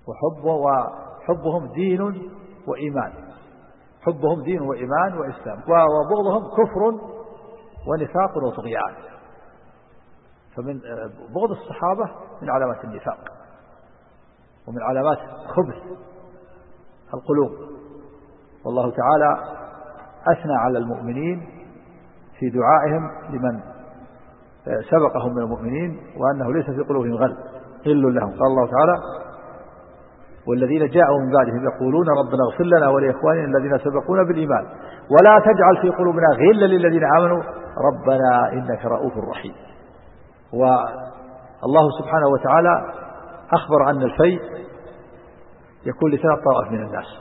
وحبهم دين وإيمان، حبهم دين وإيمان وإسلام، وبغضهم كفر ونفاق وطغيان. فمن بغض الصحابة من علامات النفاق ومن علامات خبث القلوب. والله تعالى أثنى على المؤمنين في دعائهم لمن سبقهم من المؤمنين وأنه ليس في قلوبهم غل لهم. قال الله تعالى: والذين جاءوا من بعدهم يقولون ربنا اغفر لنا ولإخواننا الذين سبقونا بالإيمان ولا تجعل في قلوبنا غلا للذين آمنوا ربنا إنك رؤوف رحيم. والله سبحانه وتعالى أخبر أن الفيء يكون لثلاث طوائف من الناس.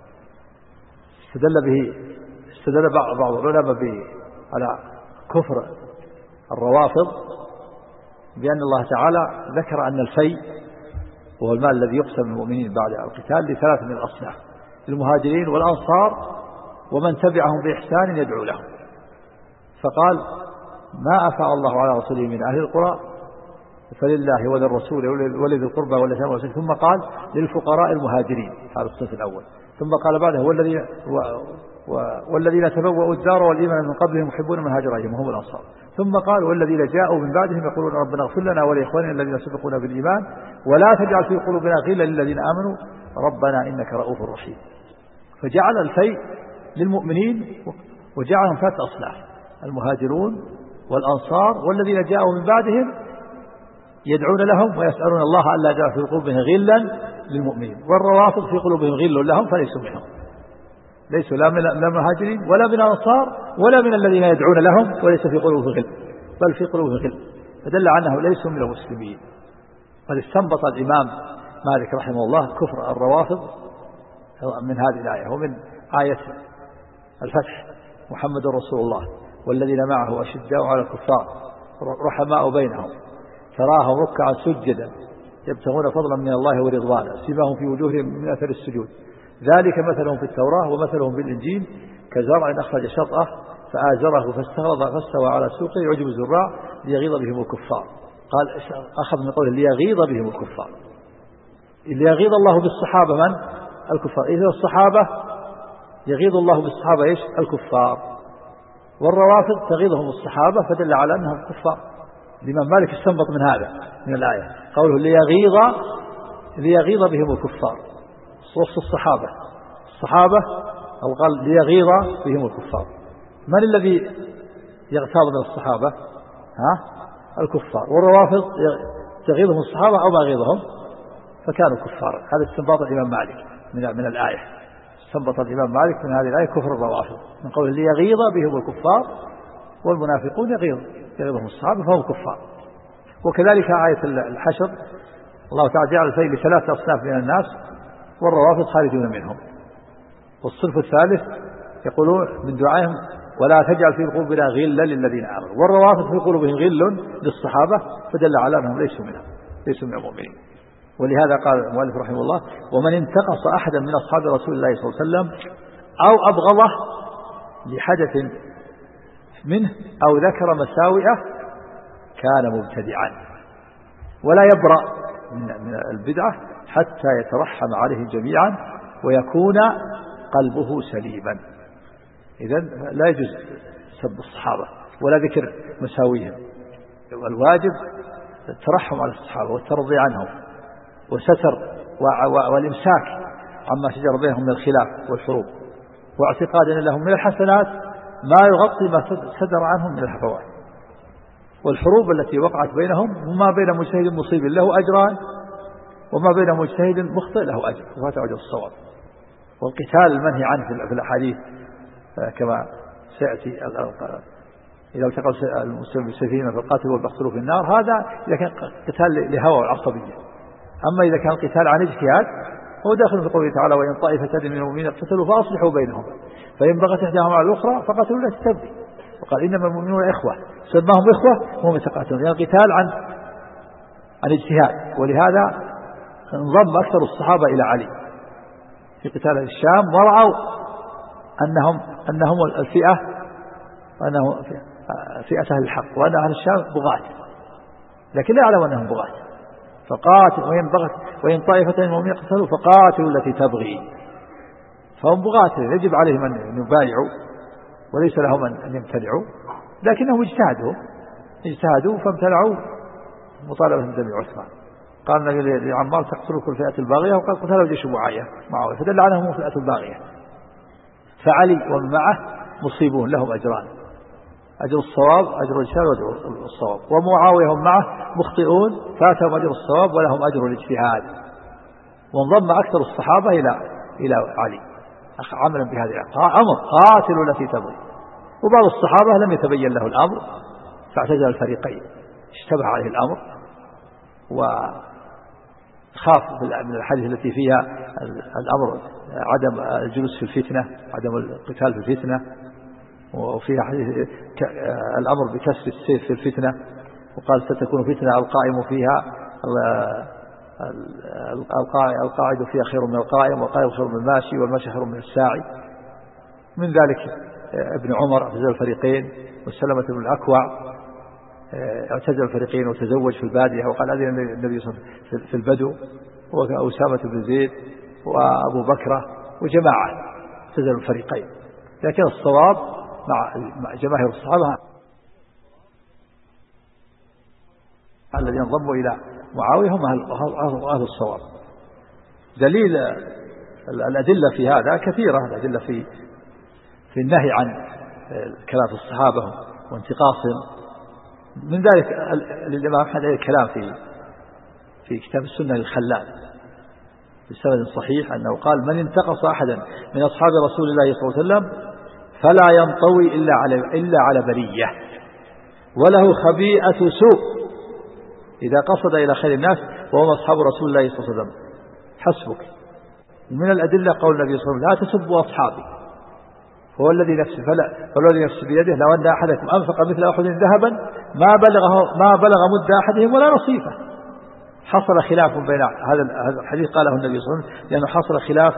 استدل بعض العلماء على كفر الروافض بأن الله تعالى ذكر أن الفيء وهو المال الذي يقسم للمؤمنين بعد القتال لثلاث من الأصناف: المهاجرين والأنصار ومن تبعهم بإحسان يدعو لهم. فقال: ما أفاء الله على رسوله من أهل القرى فلله وللرسول ولذي القربى واليتامى والمساكين، ثم قال: للفقراء المهاجرين، هذا الصنف الأول. ثم قال بعده: والذين تبوأوا الدار والإيمان من قبلهم يحبون من هاجر إليهم وهم الأنصار. ثم قال: والذين جاءوا من بعدهم يقولون ربنا اغفر لنا ولإخواننا الذين سبقونا بالإيمان ولا تجعل في قلوبنا غلا للذين آمنوا ربنا إنك رؤوف رحيم. فجعل الفيء للمؤمنين وجعلهم ثلاث أصناف: المهاجرون والأنصار والذين جاءوا من بعدهم يدعون لهم ويسألون الله ألا يجعل في قلوبهم غلا للمؤمنين، والروافض في قلوبهم غل لهم فليسوا منهم، ليسوا لا من المهاجرين ولا من الأنصار ولا من الذين يدعون لهم وليس في قلوبهم غل، بل في قلوبهم غل، فدل عنه ليسوا من المسلمين. قد استنبط الإمام مالك رحمه الله كفر الروافض من هذه الآية ومن آية الفتح: محمد رسول الله والذين معه أشداء على الكفار رحماء بينهم تراهم ركعا سجدا يبتغون فضلا من الله ورضوانا سيماهم في وجوههم من أثر السجود ذلك مثلهم في التوراة ومثلهم بالإنجيل كزرع أخرج شطأه فآزره فاستغلظ فاستوى على سوقه يعجب الزراع ليغيظ بهم الكفار. قال أخذ من قوله ليغيظ بهم الكفار، ليغيظ الله بالصحابة من؟ الكفار. إذا الصحابة يغيظ الله بالصحابة إيش؟ الكفار. والروافض تغيظهم الصحابة فدل على أنهم كفار. الإمام مالك استنبط من هذا من الآية قوله ليغيظ بهم الكفار، وصف الصحابة أو قال ليغيظ بهم الكفار. من الذي يغتاظ من الصحابة؟ الكفار. والروافض تغيظهم الصحابة أو ما يغيظهم فكانوا كفارا. هذا استنباط الإمام مالك من الآية. استنبط الإمام مالك من هذه الآية كفر الروافض من قوله ليغيظ بهم الكفار، والمنافقون يغيظهم الصحابة فهم كفار. وكذلك آية الحشر الله تعالى جعل الفيء لثلاث أصناف من الناس والروافض خارجون منهم. والصنف الثالث يقولون من دعائهم ولا تجعل في قلوبنا غلا للذين آمنوا، والروافض في قلوبهم غل للصحابة فدل على أنهم ليسوا من المؤمنين. ولهذا قال المؤلف رحمه الله ومن انتقص أحدا من أصحاب رسول الله صلى الله عليه وسلم أو أبغضه لحدث منه أو ذكر مساوئه كان مبتدعا ولا يبرأ من البدعة حتى يترحم عليه جميعا ويكون قلبه سليما. إذن لا يجوز سب الصحابة ولا ذكر مساويهم، والواجب الترحم على الصحابة والترضي عنهم وستر والإمساك عما شجر بينهم من الخلاف والحروب، واعتقاد أن لهم من الحسنات ما يغطي ما صدر عنهم من الهفوات. والحروب التي وقعت بينهم وما بين مجتهد مصيب له أجران وما بين مجتهد مخطئ له أجر وهذا أجر الصواب. والقتال المنهي عنه في الأحاديث كما سيأتي إذا التقى المسلم بالسفينة فالقاتل والمقتول في النار، هذا إذا كان قتال لهوى والعصبية. أما إذا كان قتال عن اجتهاد هو داخل في قوله تعالى وإن طائفتان من المؤمنين اقتتلوا فأصلحوا بينهم فإن بغت إحداهما على الأخرى فقاتلوا لا تستبدي. وقال إنما المؤمنون إخوة سماهم إخوة وهم يتقاتلون، يعني القتال عن اجتهاد. ولهذا انضم أكثر الصحابة إلى علي في قتال الشام ورأوا أنهم الفئة وأنهم فئة أهل الحق وأن أهل الشام بغاة، لكن لا يعلم أنهم بغاة فقاتل وإن طائفتين مؤمنين اقتتلوا فقاتلوا التي تبغي. فهم بغاة يجب عليهم أن يبايعوا وليس لهم أن يمتنعوا، لكنهم اجتهدوا فامتنعوا مطالبة من دم عثمان. قال النبي لعمار تقتلوا كل فئة الباغية، وقال قتلوا جيش معاوية فدل عنهم فئة الباغية. فعلي ومن معه مصيبون لهم أجران، أجر الصواب أجر الاجتهاد وأجر الصواب، ومعاوية هم معه مخطئون فاتهم أجر الصواب ولهم أجر الاجتهاد. وانضم أكثر الصحابة إلى علي عملا بهذه الأمر قاتلوا التي تبغي. وبعض الصحابة لم يتبين له الأمر فاعتزل الفريقين، اشتبه عليه الأمر وخاف من الحديث التي فيها الأمر عدم الجلوس في الفتنة، عدم القتال في الفتنة، وفيها حديث الأمر بكسر السيف في الفتنة، وقال ستكون فتنة القائم فيها القاعد فيها خير من القائم، والقائم خير من الماشي، والماشي خير من الساعي. من ذلك ابن عمر اعتزل الفريقين، وسلمة بن الأكوع اعتزل الفريقين وتزوج في البادية، وقال أذن النبي صلى الله عليه وسلم في البدو، وأسامة بن زيد وأبو بكر وجماعة اعتزلوا الفريقين. لكن الصواب مع جماهير الصحابة الذين انضموا إلى معاوية هم أهل الصواب. دليل الأدلة في هذا كثيرة، الأدلة في النهي عن كلام الصحابة وانتقاصهم. من ذلك الإمام أحمد عليه الكلام في كتاب السنة للخلال بسند صحيح أنه قال: من انتقص أحدا من أصحاب رسول الله صلى الله عليه وسلم فلا ينطوي إلا على برية وله خبيئة سوء إذا قصد إلى خير الناس وهم أصحاب رسول الله صلى الله عليه وسلم. حسبك. من الأدلة قول النبي صلى الله عليه وسلم: لا تسبوا أصحابي هو الذي نفسي بيده لو أن أحدكم أنفق مثل أحد ذهبا ما بلغ مد أحدهم ولا نصيفه. حصل خلاف بين هذا الحديث قاله النبي صلى الله عليه وسلم لأنه حصل خلاف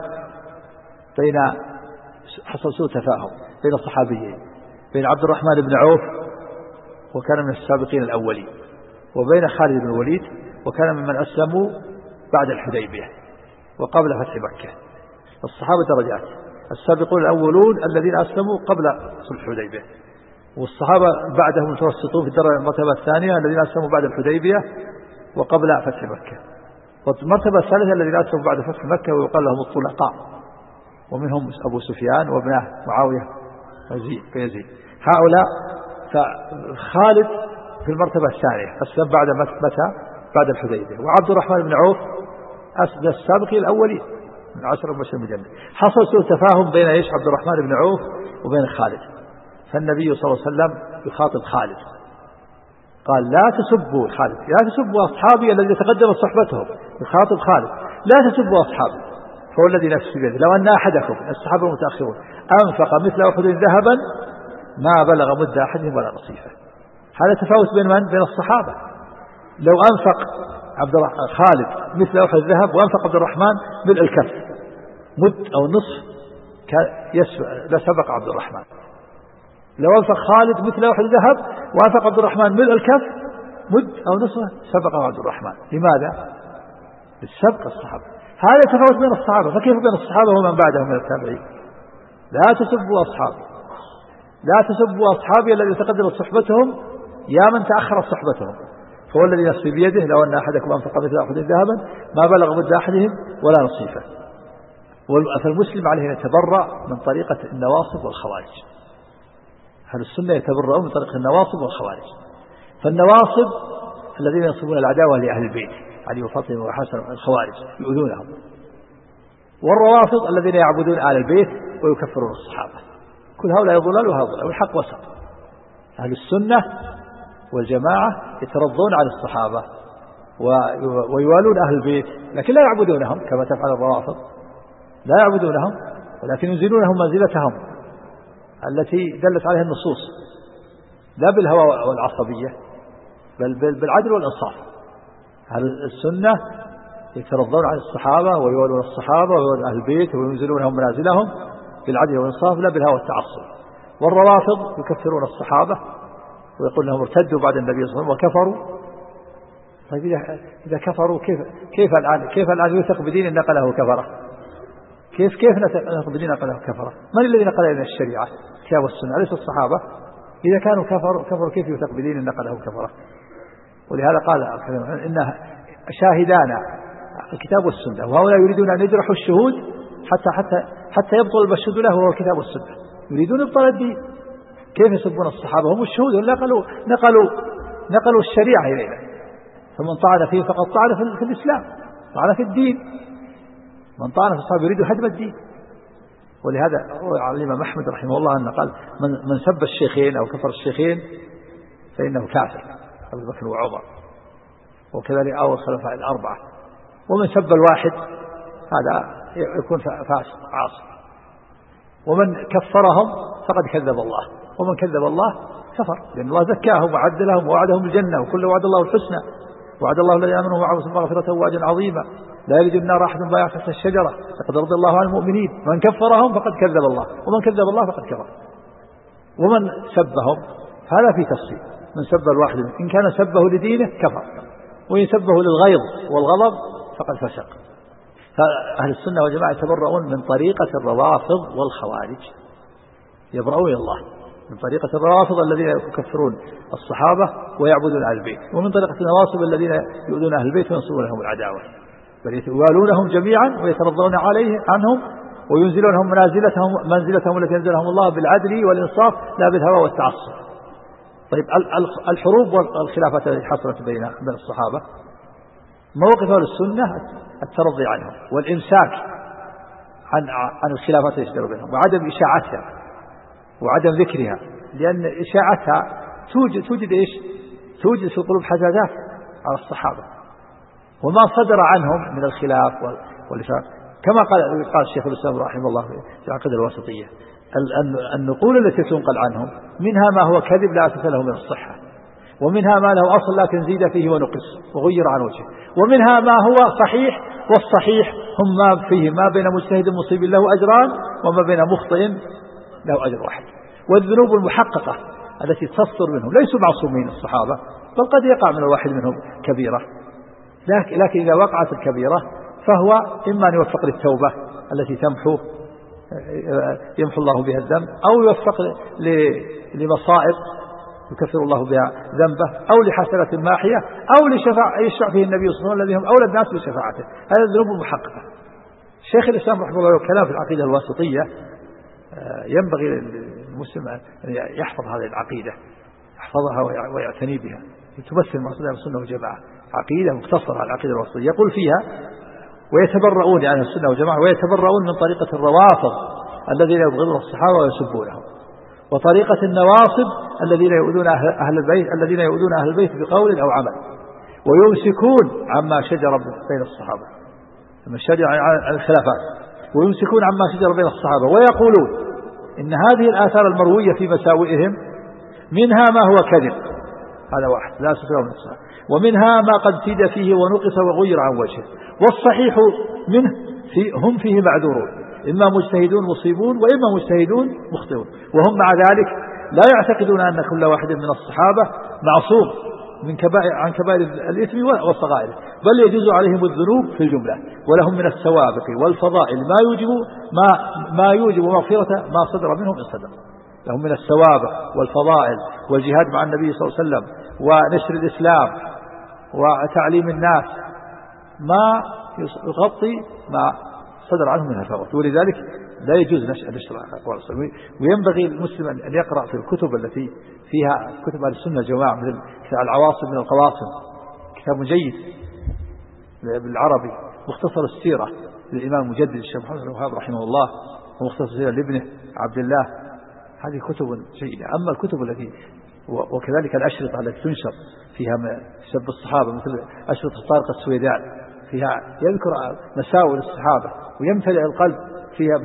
حصل سوء تفاهم بين الصحابيين، بين عبد الرحمن بن عوف وكان من السابقين الأولين، وبين خالد بن الوليد وكان ممن أسلموا بعد الحديبية وقبل فتح مكة. الصحابة درجات: السابقون الأولون الذين أسلموا قبل صلح الحديبية، والصحابة بعدهم متوسطون في الدرجة المرتبة الثانية الذين أسلموا بعد الحديبية وقبل فتح مكة، والمرتبة الثالثة الذين أسلموا بعد فتح مكة ويقال لهم الطلقاء، ومنهم أبو سفيان وابنه معاوية ويزيد. هؤلاء خالد في المرتبة الثانية أسلم بعد متى؟ بعد الحديبية. وعبد الرحمن بن عوف أسلم السابقين الأولين من 10 مبشرين بالجنة. حصل سوء تفاهم بين عبد الرحمن بن عوف وبين خالد، فالنبي صلى الله عليه وسلم يخاطب خالد قال: لا تسبوا خالد، لا تسبوا أصحابي الذين تقدمت صحبتهم. يخاطب خالد: لا تسبوا أصحابي فهو الذي نفسي بيده لو أن أحدكم الصحابة المتأخرون أنفق مثل أحد ذهبا ما بلغ مد أحدهم ولا نصيفه. هذا تفاوت بين من؟ بين الصحابة. لو أنفق خالد مثل أحد الذهب وأنفق عبد الرحمن ملء الكف مد أو نصف لسبق عبد الرحمن. لو أنفق خالد مثل أحد الذهب وأنفق عبد الرحمن ملء الكف مد أو نصف سبق عبد الرحمن. لماذا؟ للسبق الصحابة. هذا تفاوت بين الصحابة، فكيف بين الصحابة ومن بعدهم من التابعين؟ لا تسبوا أصحابي، لا تسبوا أصحابي الذين تقدمت صحبتهم يا من تأخرت صحبتهم، فهو الذي نفسي بيده لو أن أحدكم أنفق مثل أحد ذهبا ما بلغ مد أحدهم ولا نصيفه. فالمسلم عليه أن يتبرأ من طريقة النواصب والخوارج. أهل السنة يتبرؤون من طريقة النواصب والخوارج. فالنواصب الذين ينصبون العداوة لأهل البيت علي وفاطمة وحسن الخوارج يؤذونهم، والروافض الذين يعبدون آل البيت ويكفرون الصحابة. كل هؤلاء ضلال وهؤلاء، والحق وسط. أهل السنة والجماعة يترضون على الصحابة ويوالون أهل البيت، لكن لا يعبدونهم كما تفعل الروافض، لا يعبدونهم ولكن ينزلونهم منزلتهم التي دلت عليها النصوص، لا بالهوى والعصبية بل بالعدل والإنصاف. أهل السنة يترضون على الصحابة ويوالون الصحابة ويوالون أهل البيت وينزلونهم منازلهم بالعدل والإنصاف لا بالهوى والتعصب. والروافض يكفرون الصحابة ويقول لهم ارتدوا بعد النبي صلى الله عليه وسلم وكفروا، طيب إذا كفروا كيف الآن يوثق بدين نقله كفرة؟ كيف نثق بدين نقله كفرة؟ من الذي نقل إلى الشريعة الكتاب والسنة؟ أليس الصحابة؟ إذا كانوا كفروا كيف يوثق بدين نقله كفرة؟ ولهذا قال إن شاهدانا الكتاب والسنة، وهؤلاء يريدون أن يجرحوا الشهود حتى يبطل المشهود له وهو الكتاب والسنة، يريدون إبطال الدين. كيف يسبون الصحابة؟ هم الشهود نقلوا الشريعة إلينا، فمن طعن فيه فقد طعن في الإسلام، طعن في الدين. من طعن في الصحابة يريد هدم الدين. ولهذا الإمام أحمد رحمه الله أنه قال من سب الشيخين أو كفر الشيخين فإنه كافر، أبو بكر وعمر، وكذلك أول الخلفاء الأربعة. ومن سب الواحد هذا يكون فاسق عاصي. ومن كفرهم فقد كذب الله، ومن كذب الله كفر، لأن الله زكاهم وعد لهم ووعدهم الجنة، وكل وعد الله الحسنى، وعد الله الذين آمنوا وعملوا مغفرة وأجرا عظيما لا يلج النار أحد بايع تحت الشجرة لقد رضي الله عن المؤمنين. من كفرهم فقد كذب الله، ومن كذب الله فقد كفر. ومن سبهم هذا في تفصيل، من سب الواحد إن كان سبه لدينه كفر، وإن سبه للغيظ والغضب فقد فسق. فأهل السنة والجماعة يتبرؤون من طريقة الروافض والخوارج، يبرؤون الله من طريقة الروافض الذين يكفرون الصحابة ويعبدون أهل البيت، ومن طريقة النواصب الذين يؤذون أهل البيت وينصرون لهم العداوة، بل يوالونهم جميعا ويترضون عنهم وينزلونهم منزلتهم التي ينزلهم الله بالعدل والإنصاف لا بالهوى والتعصب. طيب الحروب والخلافات التي حصلت بين الصحابة، موقف أهل السنة الترضي عنهم والإمساك عن الخلافات التي تجري بينهم، وعدم إشاعتها وعدم ذكرها، لأن إشاعتها توجد في القلوب حزازات على الصحابة، وما صدر عنهم من الخلاف والإشاعة كما قال الشيخ الإسلام رحمه الله في العقيدة الواسطية، النقول التي تنقل عنهم منها ما هو كذب لا أساس له من الصحة، ومنها ما له أصل لكن زيد فيه ونقص وغير عن وجهه، ومنها ما هو صحيح، والصحيح هم ما فيه ما بين مجتهد مصيب له أجران وما بين مخطئ له أجر واحد. والذنوب المحققة التي تصدر منهم ليسوا معصومين الصحابة، بل قد يقع من الواحد منهم كبيرة، لكن إذا وقعت الكبيرة فهو إما أن يوفق للتوبة التي يمحو الله بها الذنب، أو يوفق لمصائب يكفر الله بها ذنبه، أو لحسنة ماحية، أو يشفع فيه النبي صلى الله عليه وسلم الذي هم أولى الناس بشفاعته. هذه الذنوب المحققة. شيخ الإسلام رحمه الله كلام في العقيدة الواسطية، ينبغي للمسلم أن يحفظ هذه العقيدة، يحفظها ويعتني بها، تمثل مقصود السنة والجماعة. عقيدة مختصرة على العقيدة الواسطية يقول فيها ويتبرؤون عن السنة والجماعة، ويتبرؤون من طريقة الروافض الذين يبغضون الصحابة ويسبونهم، وطريقة النواصب الذين يؤذون أهل البيت بقول أو عمل، ويمسكون عما شجر بين الصحابة من شجر عن الخلافات، ويمسكون عما شجر بين الصحابة، ويقولون إن هذه الآثار المروية في مساوئهم منها ما هو كذب، هذا واحد لا سفر من الصحابة، ومنها ما قد زيد فيه ونقص وغير عن وجهه، والصحيح منه هم فيه معذورون، إما مجتهدون مصيبون وإما مجتهدون مخطئون، وهم مع ذلك لا يعتقدون أن كل واحد من الصحابة معصوم عن كبائر الإثم والصغائر، بل يجوز عليهم الذنوب في الجملة، ولهم من السوابق والفضائل ما يوجب مغفرة ما صدر منهم إن صدر. لهم من السوابق والفضائل والجهاد مع النبي صلى الله عليه وسلم ونشر الإسلام وتعليم الناس ما يغطي ما صدر عنهم من الفوات، ولذلك لا يجوز نشر أقوال الصحابة. وينبغي المسلم أن يقرأ في الكتب التي فيها كتب أهل السنة والجماعة، مثل كتاب العواصم من القواصم، كتاب جيد بالعربي، مختصر السيرة للإمام المجدد الشيخ محمد بن الوهاب رحمه الله، ومختصر السيرة لابنه عبد الله، هذه كتب جيدة. أما الكتب التي وكذلك الأشرطة التي تنشر فيها سب الصحابة، مثل أشرطة طارق السويدان، فيها يذكر مساوئ الصحابة ويمتلئ القلب فيها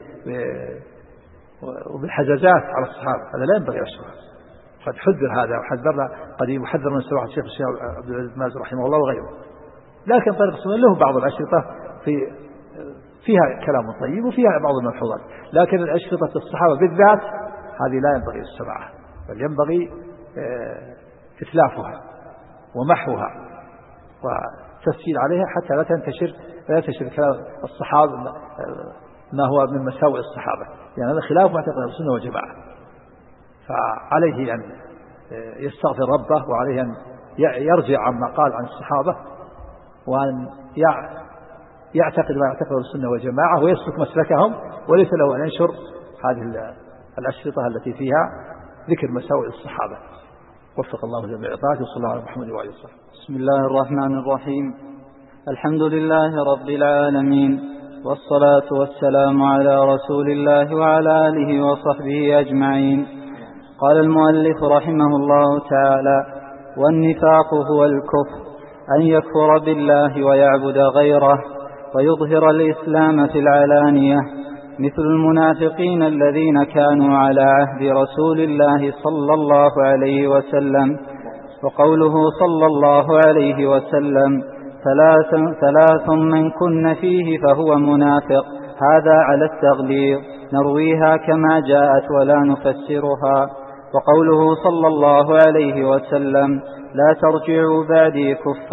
وبالحزازات على الصحابة، هذا لا ينبغي أشرطة. قد حذر هذا، وحذرنا قديم، وحذر من سواء الشيخ عبد العزيز بن باز رحمه الله وغيره. لكن طريق السنة له بعض الأشرطة فيها كلام طيب وفيها بعض الملحوظات، لكن الأشرطة الصحابة بالذات هذه لا ينبغي السماعها، بل ينبغي إتلافها ومحوها وتسجيل عليها حتى لا ينتشر كلام الصحابة ما هو من مساوئ الصحابة، يعني هذا خلاف معتقد السنة والجماعة. فعليه أن يستغفر ربه، وعليه أن يرجع عما قال عن الصحابة، وأن يعتقد ما يعتقد السنة والجماعة ويسلك مسلكهم، وليس له أن ينشر هذه الأشرطة التي فيها ذكر مساوئ الصحابة. وفق الله جميع طاعته، وصلى الله على محمد وعلى آله. بسم الله الرحمن الرحيم. الحمد لله رب العالمين، والصلاة والسلام على رسول الله وعلى آله وصحبه أجمعين. قال المؤلف رحمه الله تعالى: والنفاق هو الكفر، أن يكفر بالله ويعبد غيره ويظهر الإسلام في العلانية، مثل المنافقين الذين كانوا على عهد رسول الله صلى الله عليه وسلم. وقوله صلى الله عليه وسلم: ثلاث من كن فيه فهو منافق، هذا على التغليظ، نرويها كما جاءت ولا نفسرها. وقوله صلى الله عليه وسلم: لا ترجعوا بعدي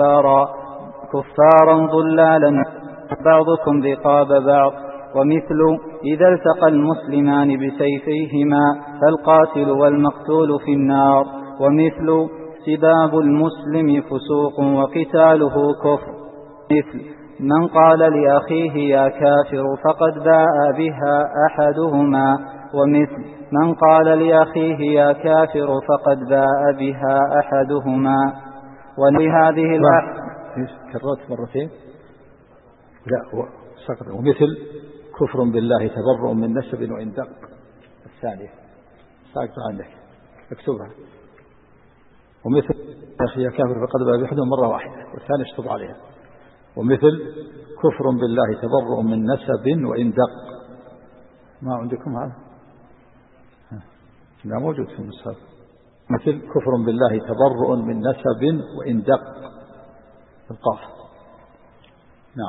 كفارا ضلالا بعضكم رقاب بعض. ومثل إذا التقى المسلمان بسيفيهما فالقاتل والمقتول في النار. ومثل سباب المسلم فسوق وقتاله كفر. مثل من قال لأخيه يا كافر فقد باء بها أحدهما. ومثل من قال لأخيه يا كافر فقد باء بها أحدهما. ولهذه كررت مرتين. لا سقط. ومثل كفر بالله تبرؤ من نسب وإن دق. الثانية ساقط عندك اكتبها. ومثل أخي يا كافر فقد باء بأحدهما مرة واحدة، والثانية اشطب عليها. ومثل كفر بالله تبرؤ من نسب وإن دق. ما عندكم هذا؟ لا موجود في المصحف. مثل كفر بالله تبرؤ من نسب وإن دق القاف. نعم.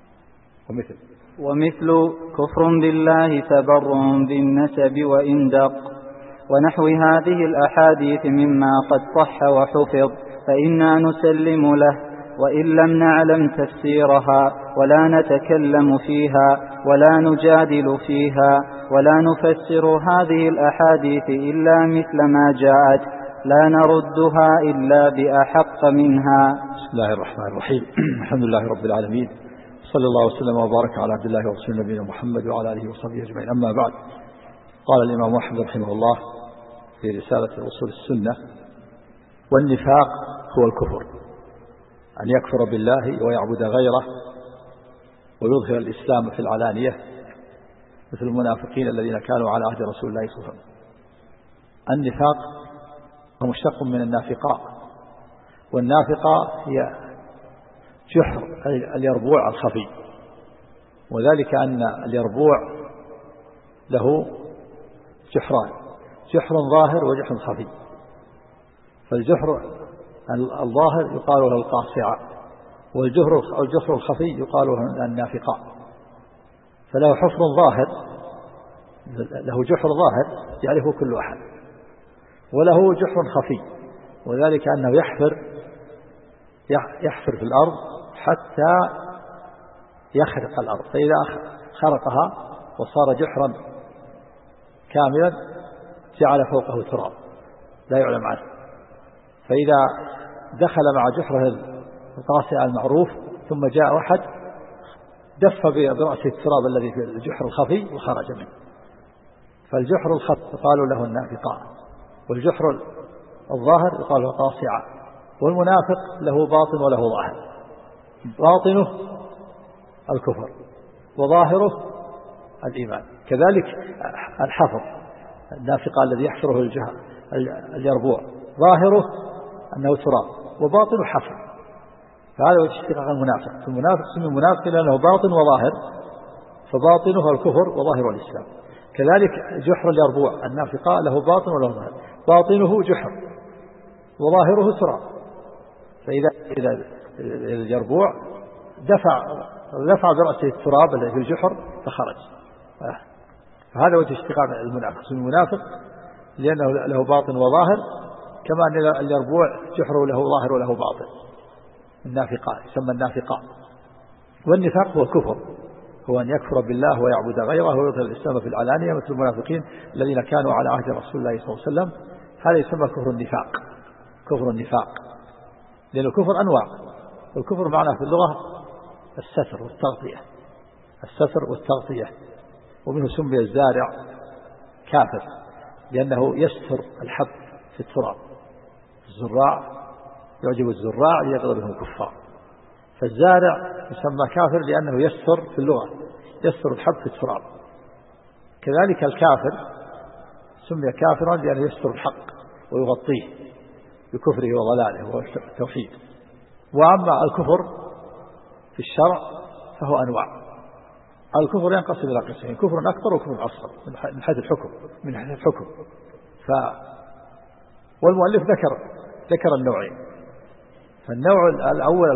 ومثل كفر بالله تبرؤ بالنسب وإن دق. ونحو هذه الأحاديث مما قد صح وحفظ فإنا نسلم له، وإن لم نعلم تفسيرها ولا نتكلم فيها ولا نجادل فيها ولا نفسر هذه الأحاديث إلا مثل ما جاءت، لا نردها إلا بأحق منها. بسم الله الرحمن الرحيم. الحمد لله رب العالمين، صلى الله وسلم وبارك على عبد الله ورسوله نبينا محمد وعلى آله وصحبه أجمعين. أما بعد، قال الإمام أحمد رحمه الله في رسالة أصول السنة: والنفاق هو الكفر، أن يكفر بالله ويعبد غيره ويظهر الإسلام في العلانية، مثل المنافقين الذين كانوا على عهد رسول الله صلى الله عليه وسلم. النفاق هو مشتق من النافقاء، والنافقة هي جحر اليربوع الخفي، وذلك أن اليربوع له جحران: جحر ظاهر وجحر خفي. فالجحر الظاهر يقال له القاصعة، والجحر الخفي يقال له النافقاء. فله حفر ظاهر، له جحر ظاهر يعرفه كل أحد، وله جحر خفي، وذلك أنه يحفر في الأرض حتى يخرق الأرض، فإذا خرقها وصار جحرا كاملا جعل فوقه تراب لا يعلم عنه، فإذا دخل مع جحره القاصع المعروف ثم جاء واحد دف برأسه التراب الذي في الجحر الخفي وخرج منه. فالجحر الخفي قالوا له النافقاء، والجحر الظاهر يقال له قاصعة. والمنافق له باطن وله ظاهر، باطنه الكفر وظاهره الإيمان. كذلك الحفر، النافق الذي يحفره اليربوع ظاهره أنه تراب وباطنه حفر، فهذا هو اشتقاق المنافق. المنافق اسمه منافق لأنه باطن وظاهر، فباطنه الكفر وظاهره الإسلام. كذلك جحر اليربوع النافقاء له باطن وله ظاهر، باطنه جحر وظاهره تراب، فإذا اليربوع دفع برأسه التراب الذي في الجحر فخرج. فهذا وجه اشتقاق المنافق، اسمه المنافق لأنه له باطن وظاهر، كما أن اليربوع جحره له ظاهر وله باطن. النافقات، يسمى النافقات. والنفاق هو الكفر، هو أن يكفر بالله ويعبد غيره ويظهر الإسلام في العلانية مثل المنافقين الذين كانوا على عهد رسول الله صلى الله عليه وسلم. هذا يسمى كفر النفاق، كفر النفاق، لأن الكفر أنواع. والكفر معناه في اللغة الستر والتغطية، الستر والتغطية. ومنه سمي الزارع كافر لأنه يستر الحب في التراب. الزراع يعجب الزراع ليغضب بهم الكفار، فالزارع يسمى كافر لأنه يستر في اللغة، يستر الحب في التراب. كذلك الكافر سمي كافرا لأنه يستر الحق ويغطيه بكفره وضلاله والتوحيد. وأما الكفر في الشرع فهو أنواع. الكفر ينقسم إلى قسمين: كفر أكبر وكفر أصغر من حيث الحكم، من حيث الحكم. والمؤلف ذكر النوعين. فالنوع الأول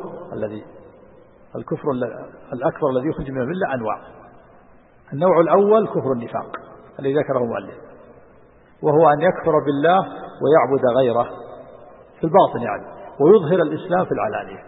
الكفر الأكبر الذي يخرج من الملة أنواع. النوع الأول كفر النفاق الذي ذكره المؤلف، وهو أن يكفر بالله ويعبد غيره في الباطن يعني، ويظهر الإسلام في العلانية.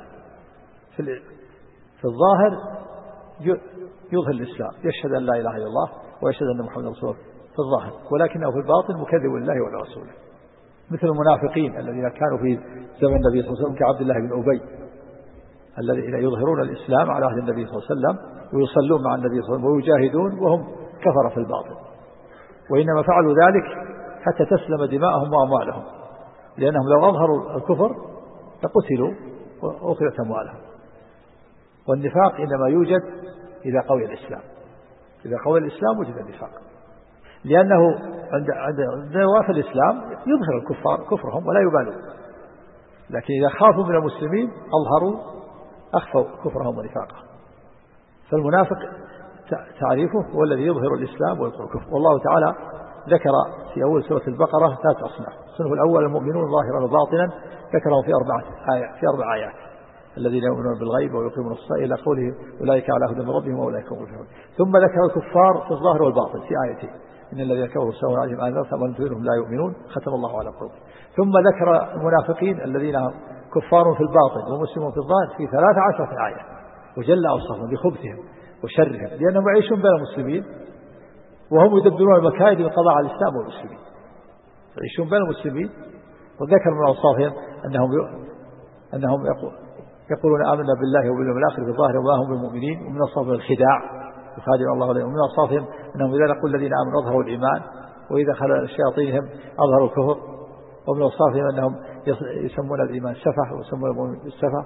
في الظاهر يظهر الإسلام، يشهد أن لا إله إلا الله ويشهد أن محمد رسول الله في الظاهر، ولكنه في الباطن مكذب لله ورسوله، مثل المنافقين الذين كانوا في زمن النبي صلى الله عليه وسلم كعبد الله بن أبي، الذين يظهرون الإسلام على عهد النبي صلى الله عليه وسلم ويصلون مع النبي صلى الله عليه وسلم ويجاهدون وهم كفر في الباطن. وإنما فعلوا ذلك حتى تسلم دماءهم وأموالهم، لأنهم لو أظهروا الكفر لقتلوا وأخذت أموالهم. والنفاق إنما يوجد إذا قوي الإسلام، إذا قوي الإسلام وجد النفاق، لأنه عند نواف الإسلام يظهر الكفار كفرهم ولا يبالون، لكن إذا خافوا من المسلمين أخفوا كفرهم ونفاقهم. فالمنافق تعريفه هو الذي يظهر الإسلام ويبطل الكفر. والله تعالى ذكر في أول سورة البقرة 3 أصناف. الصنف الأول المؤمنون ظاهرا وباطنا، ذكرهم في 4 آيات: الذين يؤمنون بالغيب ويقيمون الصلاة إلى قوله أولئك على هدى من ربهم وأولئك هم المفلحون. ثم ذكر الكفار في الظاهر والباطن في آيتين: إن الذين كفروا سواء عليهم أنذرتهم أم لم تنذرهم لا يؤمنون ختم الله على قلوبهم. ثم ذكر المنافقين الذين كفار في الباطن ومسلمون في الظاهر في 13 آية، وجل أوصافهم بخبثهم وشرهم، لأنهم يعيشون بين المسلمين وهم يدبرون المكائد للقضاء على الإسلام والمسلمين، يعيشون بين المسلمين. وذكر من أوصافهم أنهم يقولون آمنا بالله وباليوم الآخر في الظاهر وما هم بالمؤمنين. ومن أوصافهم الخداع يخادع الله عليهم. ومن أوصافهم أنهم إذا لقوا الذين آمنوا أظهروا الإيمان، وإذا خلوا شياطينهم أظهروا الكفر. ومن أوصافهم أنهم يسمون الإيمان سفه ويسمون المؤمن بالسفه.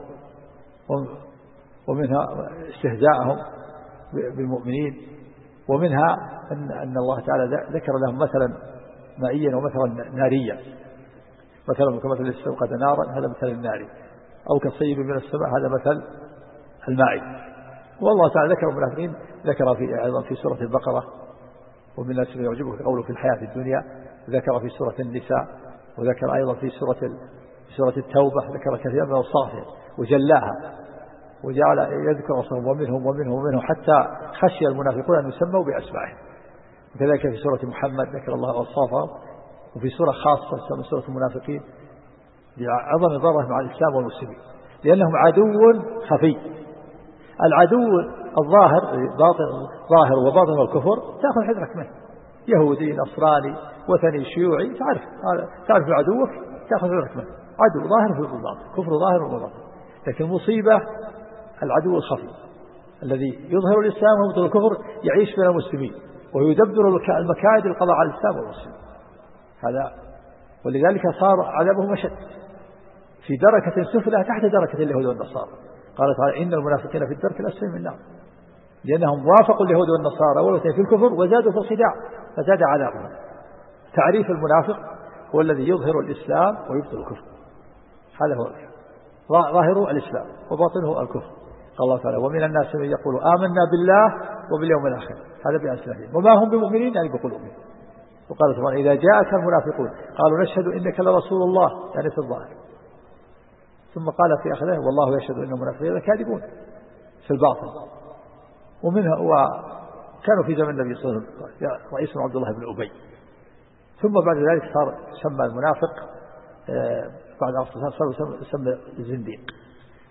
ومنها استهزاءهم بالمؤمنين. ومنها أن الله تعالى ذكر لهم مثلا مائيا ومثلا ناريا، مثلا كمثل الذي استوقد نارا هذا مثل النار، أو كصيب من السماء هذا مثل الماء. والله تعالى ذكر المنافقين ذكر أيضا في سورة البقرة: ومن الناس من يعجبك قوله في الحياة الدنيا، ذكر في سورة النساء، وذكر أيضا في سورة التوبة، ذكر كثيرا من أوصافهم وجلاها وجعل يذكر أوصافهم ومنهم حتى خشي المنافقون أن يسموا بأسمائهم. وكذلك في سورة محمد ذكر الله أوصافهم، وفي سورة خاصة سورة المنافقين بعظم ضررهم مع الإسلام والمسلمين، لأنهم عدو خفي. العدو الظاهر ظاهر وباطن والكفر تأخذ حذرك منه، يهودي نصراني وثني شيوعي، تعرف عدوك تأخذ حذرك منه، عدو ظاهر في الباطن، كفر ظاهر وباطن. لكن مصيبة العدو الخفي الذي يظهر الإسلام ويبطل الكفر، يعيش بين المسلمين ويدبر المكائد للقضاء على الإسلام والمسلمين. هذا ولذلك صار عذابهم أشد، في دركة سفلى تحت دركة اليهود والنصارى. قال تعالى: إن المنافقين في الدرك الأسفل من النار، لأنهم وافقوا اليهود والنصارى والوثنيين في الكفر وزادوا في الخداع فزاد عذابهم. تعريف المنافق هو الذي يظهر الإسلام ويبطل الكفر، هذا هو ظاهر الإسلام وباطنه الكفر. قال الله تعالى: ومن الناس من يقول آمنا بالله وباليوم الآخر، هذا بأسلافهم، وما هم بمؤمنين يعني بقلوبهم. وقال سبحانه: إذا جاءك المنافقون قالوا نشهد إنك لرسول الله، يعني في الظاهر. ثم قال في آخره: والله يشهد إن المنافقين كاذبون في الباطن. ومنها وكانوا في زمن النبي صلى الله عليه وسلم رئيس عبد الله بن أبي. ثم بعد ذلك صار يسمى المنافق بعد صار يسمى الزنديق،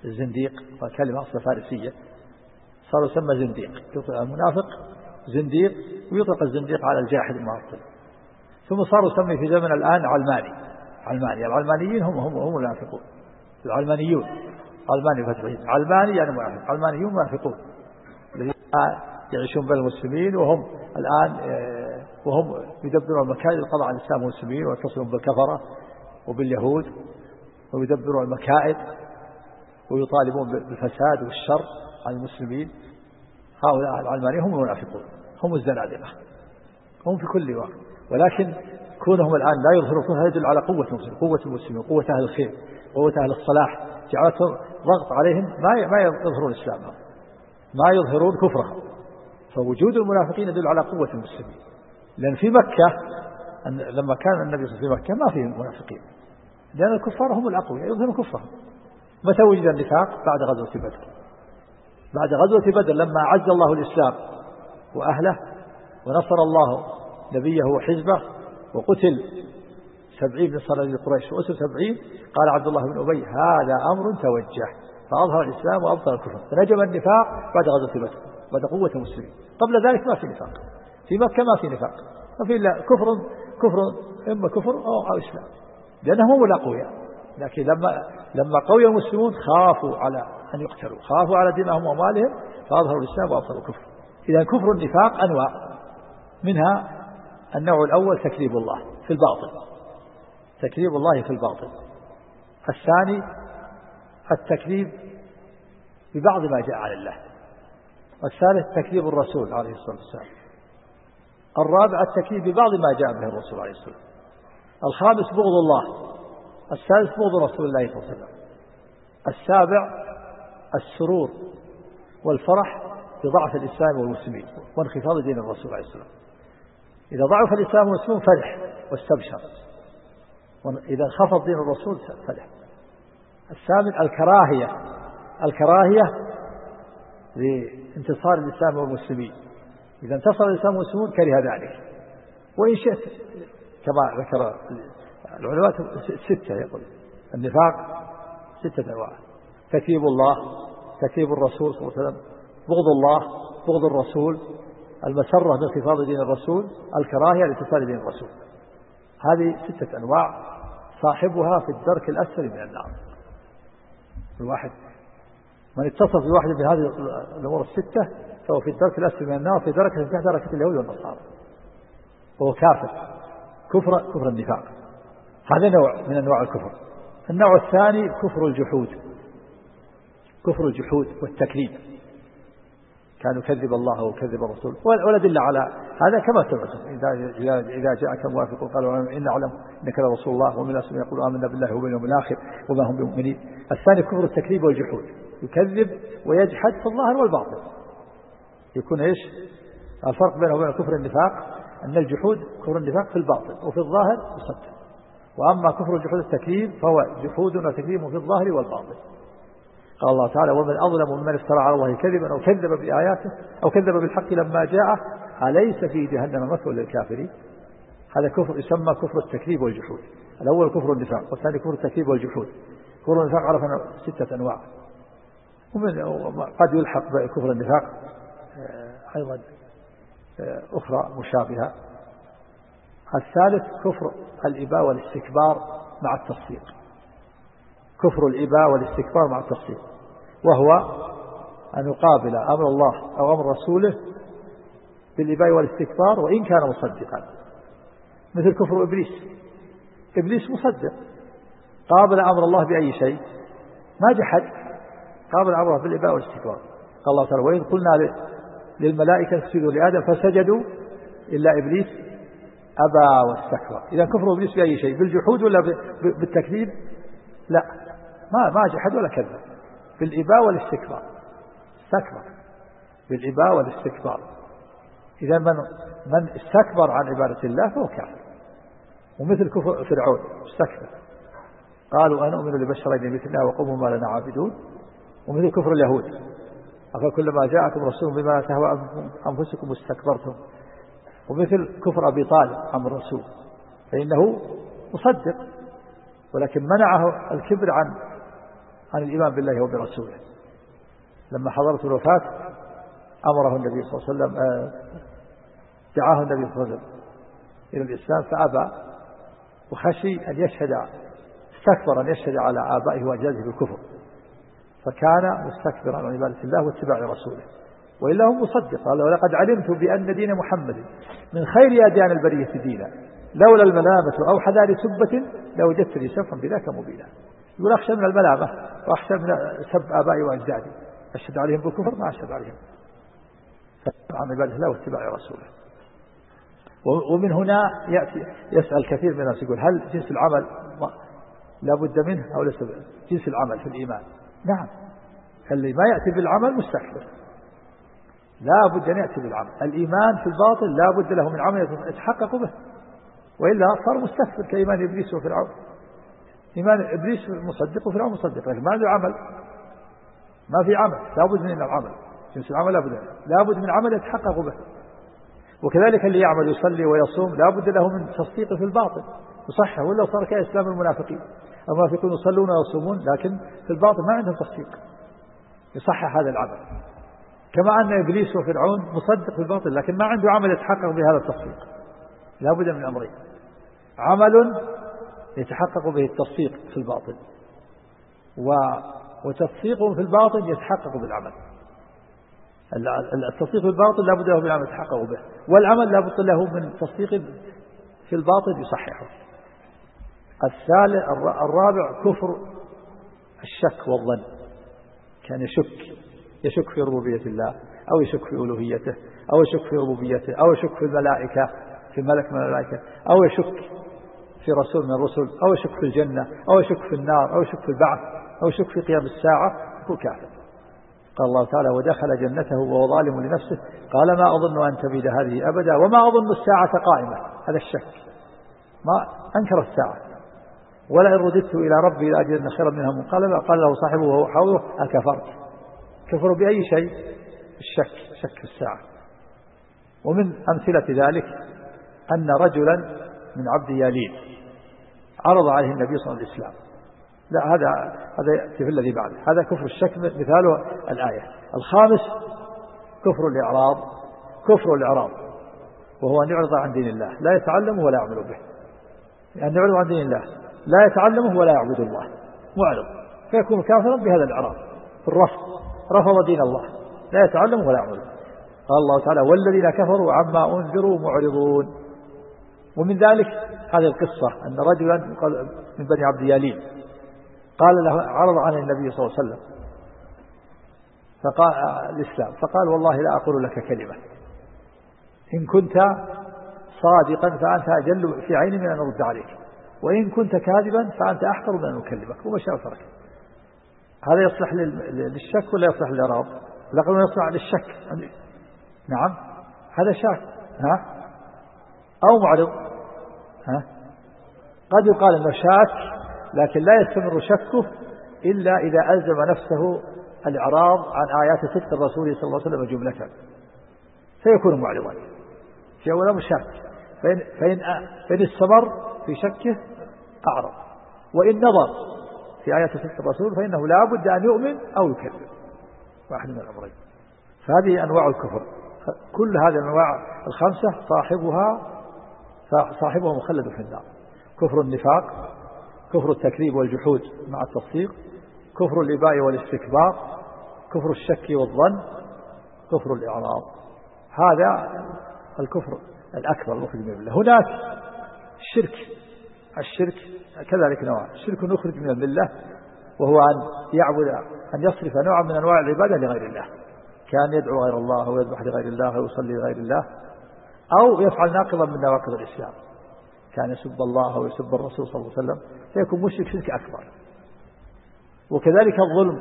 الزنديق كلمة أصل فارسية، صار يسمى زنديق، يطلق المنافق زنديق، ويطلق الزنديق على الجاحد المعطل. ثم صار يسمى في زمن الآن علماني. العلمانيين هم المنافقون، العلمانيون، علماني فتحين، علماني يعني منافق، علمانيون منافقون الذين يعيشون بين المسلمين وهم الآن وهم يدبرون المكائد للقضاء على الإسلام والمسلمين، ويتصلون بالكفرة وباليهود، ويدبرون المكائد ويطالبون بالفساد والشر عن المسلمين. هؤلاء العلمانيين هم المنافقون، هم الزنادقة، هم في كل وقت. ولكن كونهم الآن لا يظهرون هذا يدل على قوة المسلمين، قوة المسلمين، قوة أهل الخير، قوة أهل الصلاح، جعلتهم ضغط عليهم ما يظهرون إسلامهم، ما يظهرون كفرهم. فوجود المنافقين يدل على قوة المسلمين. لأن في مكة لما كان النبي صلى الله عليه وسلم في مكة ما فيه منافقين، لأن الكفار هم الأقوياء يظهرون كفرهم. متى وجد النفاق؟ بعد غزوة بدر. بعد غزوة بدر لما أعز الله الإسلام وأهله ونصر الله نبيه وحزبه وقتل 70 من صناديد قريش وأسر 70، قال عبد الله بن أبي هذا أمر توجه، فأظهر الإسلام وأبطل الكفر، فنجم النفاق بعد غزوة بدر، بعد قوة المسلمين. قبل ذلك ما في نفاق، في مكة ما في نفاق، ما في إلا كفر إما كفر أو إسلام، لأنهم هم الأقوياء. لكن لما قوي المسلمون خافوا على أن يقتلوا، خافوا على دينهم وأموالهم، فأظهروا الإسلام وأبطلوا الكفر. إذا كفر النفاق أنواع، منها النوع الأول تكذيب الله في الباطل، تكذيب الله في الباطل. الثاني التكذيب ببعض ما جاء عن الله. الثالث تكذيب الرسول عليه الصلاة والسلام. الرابع التكذيب ببعض ما جاء به الرسول عليه الصلاة والسلام. الخامس بغض الله. السادس بغض رسول الله صلى الله عليه وسلم. السابع السرور والفرح بضعف الإسلام والمسلمين وانخفاض دين الرسول عليه الصلاة والسلام. إذا ضعف الإسلام والمسلمين فرح واستبشر، وإذا انخفض دين الرسول فرح. الثامن الكراهية لانتصار الإسلام والمسلمين، إذا انتصر الإسلام والمسلمون كره ذلك. وإن شئت كما ذكر العلماء 6 يقول النفاق 6 أنواع: تكذيب الله، تكذيب الرسول صلى الله عليه وسلم، بغض الله، بغض الرسول، المسرة بانخفاض دين الرسول، الكراهية لانتصار دين الرسول. هذه 6 أنواع صاحبها في الدرك الأسفل من النار. الواحد من اتصف بواحد من هذه الأمور 6 فهو في الدرك الأسفل من النار، في دركة تحت دركة اليهود والنصارى، وهو كافر كفر النفاق. هذا نوع من أنواع الكفر. النوع الثاني كفر الجحود والتكذيب، كان يكذب الله وكذب الرسول. والأدلة على هذا كما سمعتم: إذا جاءك موافق قالوا إن نعلم إنك لرسول الله، ومن الناس من يقول آمنا بالله وباليوم الآخر وما هم بمؤمنين. الثاني كفر التكذيب والجحود، يكذب ويجحد في الظاهر والباطن. يكون إيش الفرق بينه وبين كفر النفاق؟ أن الجحود كفر النفاق في الباطن وفي الظاهر يصدق، وأما كفر الجحود التكذيب فهو جحود وتكذيب في الظاهر والباطن. قال الله تعالى: ومن أظلم ممن افترى على الله كذبا أو كذب بآياته أو كذب بالحق لما جاءه أليس في جهنم مثوى للكافرين. هذا كفر يسمى كفر التكذيب والجحود. الأول كفر النفاق، والثاني كفر التكذيب والجحود. كفر النفاق عرفنا 6 أنواع، قد يلحق بكفر النفاق أيضا أخرى مشابهة. الثالث كفر الإباء والاستكبار مع التصديق، كفر الإباء والاستكبار مع التصديق، وهو أن يقابل أمر الله أو أمر رسوله بالإباء والاستكبار وإن كان مصدقا، مثل كفر إبليس مصدق، قابل أمر الله بأي شيء ما جحد، قابل أمره بالإباء والاستكبار. قال الله تعالى: وإذ قلنا للملائكة اسجدوا لآدم فسجدوا إلا إبليس أبى واستكبر. إذا كفر إبليس بأي شيء؟ بالجحود ولا بالتكذيب؟ لا، ما جحد ولا كذب، بالإباء والاستكبار، استكبر بالإباء والاستكبار. إذا من استكبر عن عبادة الله فهو كافر. ومثل كفر فرعون استكبر، قالوا أنؤمن لبشرين مثلنا وقوموا ما لنا عابدون. ومثل كفر اليهود، أفكلما جاءكم رسول بما تهوى أنفسكم استكبرتم. ومثل كفر أبي طالب عن الرسول، فإنه مصدق ولكن منعه الكبر عن الإيمان بالله وبرسوله. لما حضرت الوفاة أمره النبي صلى الله عليه وسلم، دعاه النبي صلى الله عليه وسلم إلى الإسلام فأبى، وخشي أن يشهد، استكبر أن يشهد على آبائه وأجداده بالكفر، فكان مستكبرا عن عبادة الله واتباع رسوله. وإلا هو مصدق، قال ولقد علمت بأن دين محمد من خير أديان البرية دينا لولا الملامة أو حذار سبة لوجدت لي سفا بذاك مبينا. يقول أخشى من الملامة وأخشى من سب آبائي وأجدادي، أشهد عليهم بالكفر ما أشهد عليهم عن عبادة الله واتباع رسوله. ومن هنا يأتي يسأل كثير من الناس يقول هل جنس العمل لا بد منه أو ليس جنس العمل في الإيمان؟ نعم، اللي ما يأتي بالعمل مستكبر، لا بد أن يأتي بالعمل. الإيمان في الباطن لا بد له من عمل يتحقق به، وإلا صار مستكبر كإيمان إبليس وفرعون. إيمان إبليس مصدق وفرعون مصدق، لكن ما عنده عمل، ما في عمل، لا بد من العمل. جنس العمل لا بد من عمل يتحقق به. وكذلك اللي يعمل يصلي ويصوم لا بد له من تصديق في الباطن يصحح، ولا صار كإسلام المنافقين. المنافقون يصلون ويصومون لكن في الباطن ما عندهم تصديق يصحح هذا العمل. كما أن إبليس وفرعون مصدق في الباطن لكن ما عنده عمل يتحقق بهذا التصديق. لا بد من أمرين: عمل يتحقق به التصديق في الباطن، وتصديق في الباطن يتحقق بالعمل. التصديق في الباطن لا بد له من عمل يتحقق به، والعمل لا بد له من تصديق في الباطن يصححه. الرابع كفر الشك والظن، كان يشك في ربوبية الله، أو يشك في ألوهيته، أو يشك في ربوبيته، أو يشك في الملائكة، في ملك من الملائكة، أو يشك في رسول من الرسل، أو يشك في الجنة، أو يشك في النار، أو يشك في البعث، أو يشك في قيام الساعة، هو كافر. قال الله تعالى: ودخل جنته وهو ظالم لنفسه قال ما أظن أن تبيد هذه أبدا وما أظن الساعة قائمة. هذا الشك، ما أنكر الساعة. ولئن رددت إلى ربي لأجدن خيرا منها منقلبا قال له صاحبه وهو حوله أكفرت. كفروا بأي شيء؟ الشك، شك في الساعة. ومن أمثلة ذلك أن رجلا من عبد يالين عرض عليه النبي صلى الله عليه وسلم. لا، هذا يأتي في الذي بعده. هذا كفر الشك مثاله الآية. الخامس كفر الإعراض، وهو أن يعرض عن دين الله، لا يتعلمه ولا يعمل به. أن يعرض عن دين الله لا يتعلمه ولا يعبد الله، معرض، فيكون كافرا بهذا الإعراض، رفض دين الله، لا يتعلمه ولا يعمل به. قال الله تعالى: والذين كفروا عما أنذروا معرضون. ومن ذلك هذه القصة أن رجلا من بني عبد يالين قال له، عرض عن النبي صلى الله عليه وسلم فقال الإسلام، فقال: والله لا أقول لك كلمة، إن كنت صادقا فأنت أجل في عيني من أن أرد عليك، وإن كنت كاذبا فأنت أحقر من أن أكلمك. ومشى وترك. هذا يصلح للشك ولا يصلح للإعراض؟ لقد يصلح للشك. نعم، هذا شاك أو معرض. قد يقال أنه شاك لكن لا يستمر شكه إلا إذا ألزم نفسه الإعراض عن آيات صدق الرسول صلى الله عليه وسلم جملة، فيكون معرضا في أولا مشاك. فإن استمر في شكه أعرض، وإن نظر في آيات صدق الرسول فإنه لا بد أن يؤمن أو يكذب، واحد من الأمرين. فهذه أنواع الكفر، كل هذه الأنواع الخمسة صاحبها مخلد في النار. كفر النفاق، كفر التكذيب والجحود مع التصديق، كفر الإباء والاستكبار، كفر الشك والظن، كفر الإعراض. هذا الكفر الأكبر المخرج من الملة. هناك الشرك كذلك نوع. الشرك يخرج من الملة، وهو أن يصرف نوعا من أنواع العبادة لغير الله، كان يدعو غير الله ويذبح لغير الله ويصلي لغير الله، أو يفعل ناقضا من نواقض الإسلام، كان يسب الله ويسب الرسول صلى الله عليه وسلم، فيكون مشرك شرك أكبر. وكذلك الظلم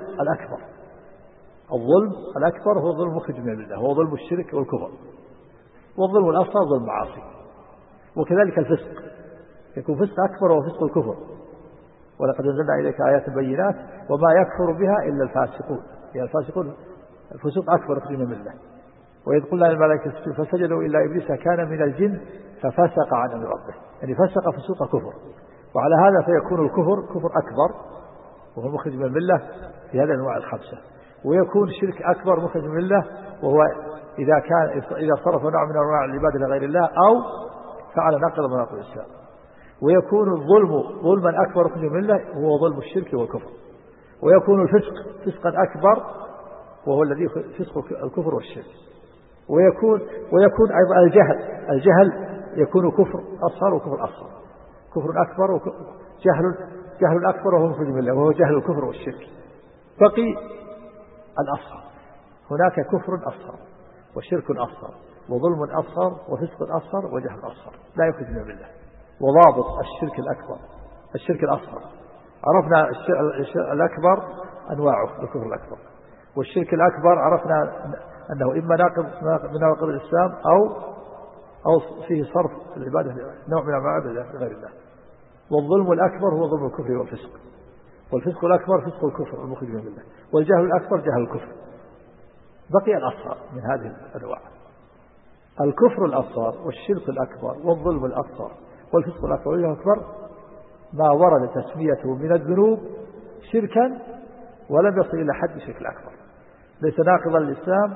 الأكبر هو الظلم المخرج من الملة، هو ظلم الشرك والكفر. والظلم الأصغر ظلم المعاصي. وكذلك الفسق، يكون فسق أكبر وهو فسق الكفر. ولقد أنزلنا إليك آيات بينات وما يكفر بها إلا الفاسقون. يعني الفاسقون الفسوق أكبر يخرج من الملة. وإذ قلنا للملائكة اسجدوا فسجدوا إلا إبليس كان من الجن ففسق عن أمر ربه، يعني فسق فسوق كفر. وعلى هذا فيكون الكفر كفر أكبر وهو مخرج من الملة في هذه الأنواع الخمسة. ويكون الشرك أكبر مخرج من الملة وهو إذا صرف نوع من أنواع العبادة لغير الله أو فعل نقض من نقض الإسلام. ويكون الظلم ظلما أكبر مخرج من الملة وهو ظلم الشرك والكفر. ويكون الفسق فسقا أكبر وهو الذي فسق الكفر والشرك. ويكون أيضا الجهل يكون كفر أصغر وكفر أصغر، كفر أكبر جهل أكبر وهو مخرج من الملة وهو جهل الكفر والشرك. بقي الأصغر، هناك كفر أصغر وشرك أصغر وظلم أصغر وفسق أصغر وجهل أصغر لا يخرج من الملة. وضابط الشرك الأكبر الشرك الأصغر، عرفنا الأكبر أنواعه الكفر الأكبر، والشرك الأكبر عرفنا أنه إما ناقض من نواقض الإسلام أو فيه صرف العبادة نوع من العبادة لغير الله. والظلم الأكبر هو ظلم الكفر والفسق، والفسق الأكبر فسق الكفر المخرج من الله، والجهل الأكبر جهل الكفر. بقي الأصغر من هذه الأنواع، الكفر الأصغر والشرك الأكبر والظلم الأصغر والفسق الأكبر والجهل الأكبر ما ورد تسميته من الذنوب شركا ولم يصل إلى حد الشرك الأكبر، ليس ناقضا للإسلام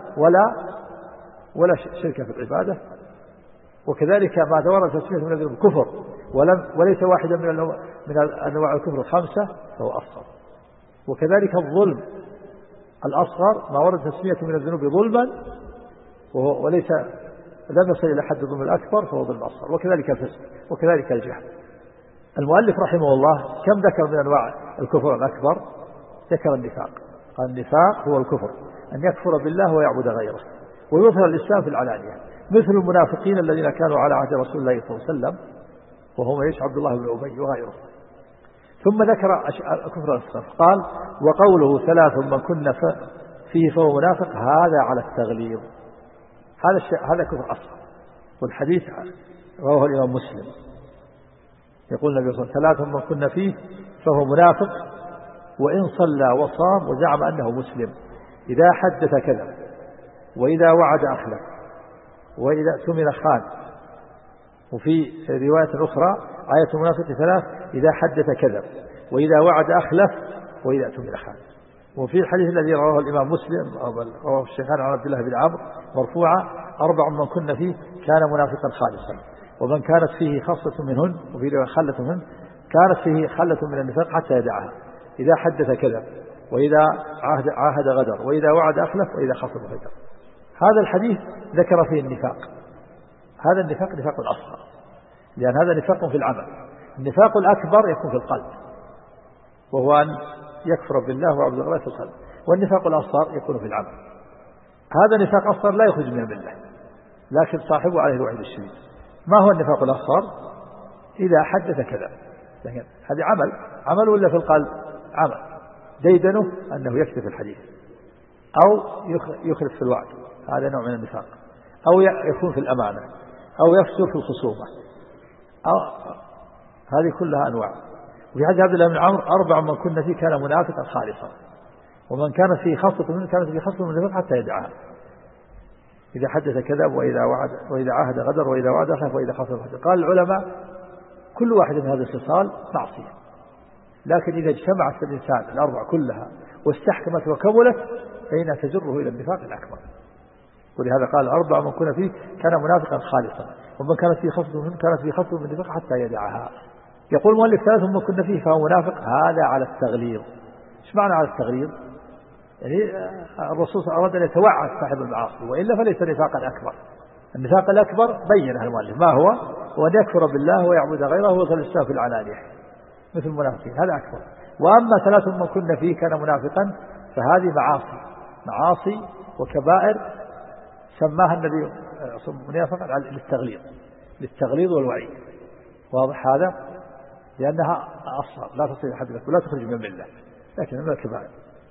ولا شركا في العبادة. وكذلك ما ورد تسميته من الذنوب كفر وليس واحدا من أنواع الكفر الخمسة فهو أصغر. وكذلك الظلم الأصغر ما ورد تسميته من الذنوب ظلما وليس لم يصل إلى حد الظلم الأكبر فهو ظلم أصغر. وكذلك الفسق وكذلك الجهل. المؤلف رحمه الله كم ذكر من أنواع الكفر الأكبر؟ ذكر النفاق، قال النفاق هو الكفر أن يكفر بالله ويعبد غيره ويظهر الإسلام في العلانية، مثل المنافقين الذين كانوا على عهد رسول الله صلى الله عليه وسلم وهم عبد الله بن أبي وغيره. ثم ذكر الكفر الأصغر قال وقوله ثلاث من كن فيه فهو منافق هذا على التغليظ، هذا كفر أصغر. والحديث رواه الإمام مسلم يقول النبي صلى الله عليه وسلم ثلاث من كن فيه فهو منافق وإن صلى وصام وزعم أنه مسلم، إذا حدث كذب وإذا وعد أخلف وإذا اؤتمن خان. وفي رواية أخرى آية المنافق ثلاث إذا حدث كذب وإذا وعد أخلف وإذا اؤتمن خان. وفي الحديث الذي رواه الإمام مسلم رواه الشيخان عن عبد الله بن عمرو مرفوعا أربع من كن فيه كان منافقا خالصا، ومن كانت فيه خصلة منهن وفي رواية خلة منهن كانت فيه خلة من النفاق حتى يدعها، إذا حدث كذب وإذا عاهد غدر وإذا وعد أخلف وإذا خصم غدر. هذا الحديث ذكر فيه النفاق، هذا النفاق نفاق الأصغر لأن هذا نفاق في العمل. النفاق الأكبر يكون في القلب وهو أن يكفر بالله ويعبد الله في القلب، والنفاق الأصغر يكون في العمل. هذا نفاق أصغر لا يخرج من الملة لكن صاحبه عليه الوعيد الشديد. ما هو النفاق الأصغر؟ إذا حدث كذب، لكن هذا عمل ولا في القلب؟ عمل، ديدنه أنه يكذب الحديث أو يخلف في الوعد، هذا نوع من النفاق، أو يكون في الأمانة أو يفسر في الخصومة، أو هذه كلها أنواع. وفي حديث عبد الله بن عمرو أربع من كن فيه كان منافقا خالصا، ومن كانت فيه خاصة منه كانت فيه خاصة من النفاق حتى يدعها، إذا حدث كذب وإذا عاهد غدر وإذا وعد أخلف وإذا خاصم غدر. قال العلماء كل واحد من هذه الخصال معصية، لكن إذا اجتمعت في الإنسان الأربع كلها واستحكمت وكملت فإنها تجره إلى النفاق الأكبر. ولهذا قال أربع من كن فيه كان منافقا خالصا، ومن كانت فيه خصلة منه كانت فيه خصلة من النفاق حتى يدعها. يقول المؤلف ثلاث من كن فيه فهو منافق هذا على التغليظ. ايش معنى على التغليظ؟ يعني الرسول أراد أن يتوعد صاحب المعاصي، وإلا فليس نفاقا أكبر. النفاق الأكبر بينه المؤلف ما هو أن يكفر بالله ويعبد غيره ويظهر الإسلام في العلانية مثل المنافقين، هذا أكبر. وأما ثلاث من كن فيه كان منافقا فهذه معاصي وكبائر سماها النبي منافقا للتغليظ والوعيد. واضح هذا؟ لأنها أصغر لا تصل إلى حد ولا تخرج من الملة لكن من الكبائر.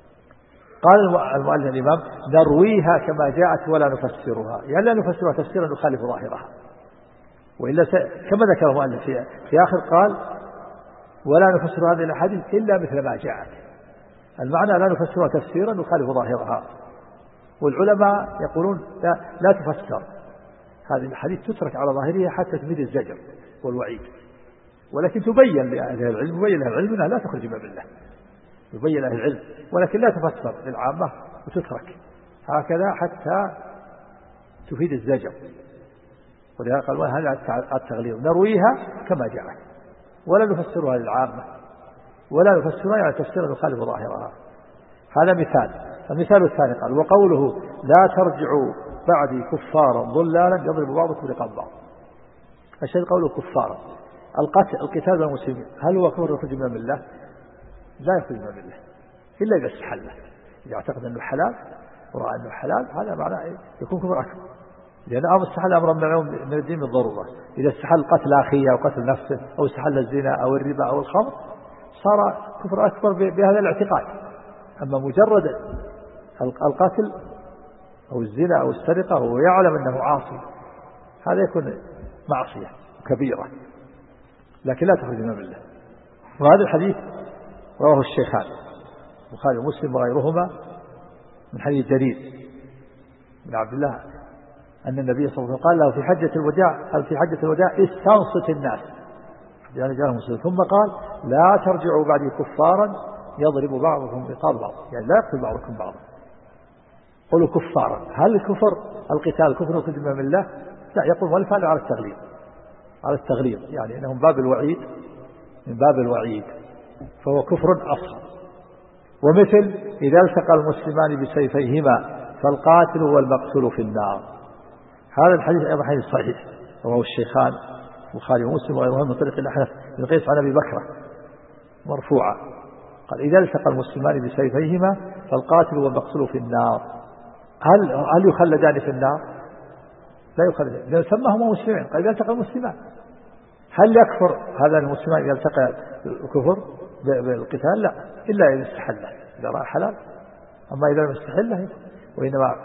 قال المؤلف الإمام نرويها كما جاءت ولا نفسرها، يعني لا نفسرها تفسيرا يخالف ظاهرها، وإلا كما ذكر المؤلف في آخر قال ولا نفسر هذه الأحاديث إلا مثل ما جاءت. المعنى لا نفسرها تفسيرا يخالف ظاهرها. والعلماء يقولون لا تفسر هذه الحديث، تترك على ظاهرها حتى تفيد الزجر والوعيد، ولكن تبين لأهل العلم أنها لا تخرج من الملة، يبين أهل العلم، ولكن لا تفسر للعامة وتترك هكذا حتى تفيد الزجر. ولهذا قال وهذا التغليظ نرويها كما جاءت ولا نفسرها للعامة ولا نفسرها يعني تفسيرا يخالف ظاهرها. هذا مثال. المثال الثاني قال وقوله لا ترجعوا بعدي كفارا ضلالا يضرب بعضكم رقاب بعض. الشيء قوله كفارا، القتال بالمسلمين هل هو كفر يخرج من الملة؟ لا يخرج من الملة إلا إذا استحله، إذا اعتقد أنه حلال ورأى أنه حلال هذا معناه يكون كفر أكبر، لأن أمر استحل أمرا من الدين بالضرورة. إذا استحل قتل أخيه أو قتل نفسه أو استحل الزنا أو الربا أو الخمر صار كفر أكبر بهذا الاعتقاد. أما مجرد القتل أو الزنا أو السرقة وهو يعلم أنه عاصي هذا يكون معصية كبيرة لكن لا تخرج من الملة. وهذا الحديث رواه الشيخان البخاري ومسلم وغيرهما من حديث جرير بن عبد الله أن النبي صلى الله عليه وسلم قال له في حجة الوداع استنصت الناس يعني جاء مسلم ثم قال لا ترجعوا بعدي كفارا يضرب بعضكم رقاب بعض، يعني لا يقتل بعضكم بعضا. قولوا كفارا، هل الكفر القتال كفر يخرج من الملة؟ لا، يقول والفعل على التغليظ يعني انه من باب الوعيد فهو كفر اصغر. ومثل اذا التقى المسلمان بسيفيهما فالقاتل والمقتول في النار. هذا الحديث ايضا حديث صحيح رواه الشيخان البخاري ومسلم وغيرهم من طريق الاحنف بن قيس عن ابي بكر مرفوعا قال إذا التقى المسلمان بسيفيهما فالقاتل والمقتول في النار. هل يخلدان في النار؟ لا يخلدان، لأن سماهما مسلمين. قال إذا التقى المسلمان، هل يكفر هذا المسلمان إذا التقى الكفر بالقتال؟ لا، إلا إذا استحله، إذا رأى حلال. أما إذا لم يستحله وإنما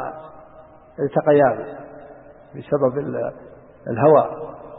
التقيا بسبب الهوى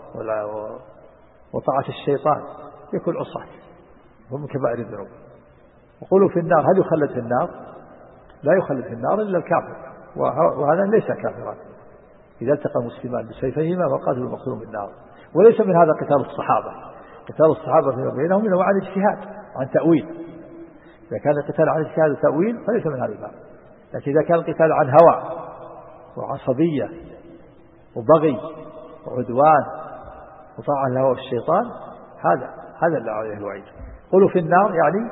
وطاعة الشيطان يكون عصاة هم كبائر الذنوب. وقولوا في النار، هل يخلد في النار؟ لا يخلد في النار إلا الكافر، وهذا ليس كافرا. إذا التقى المسلمان بسيفيهما فالقاتل والمقتول بالنار. وليس من هذا قتال الصحابة. قتال الصحابة فيما بينهم إنه عن اجتهاد وعن تأويل. إذا كان القتال عن اجتهاد وتأويل فليس من هذا الباب. لكن إذا كان القتال عن هوى وعصبية وبغي وعدوان وطاعة الهوى والشيطان هذا اللي عليه الوعيد. قولوا في النار يعني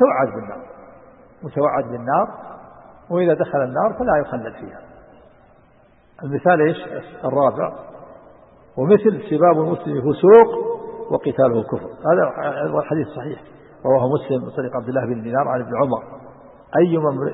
متوعد بالنار، وإذا دخل النار فلا يخلد فيها. المثال إيش الرابع؟ ومثل سباب المسلم فسوق وقتاله كفر. هذا الحديث صحيح رواه مسلم من طريق عبد الله بن دينار عن ابن عمر. أيما امرئ،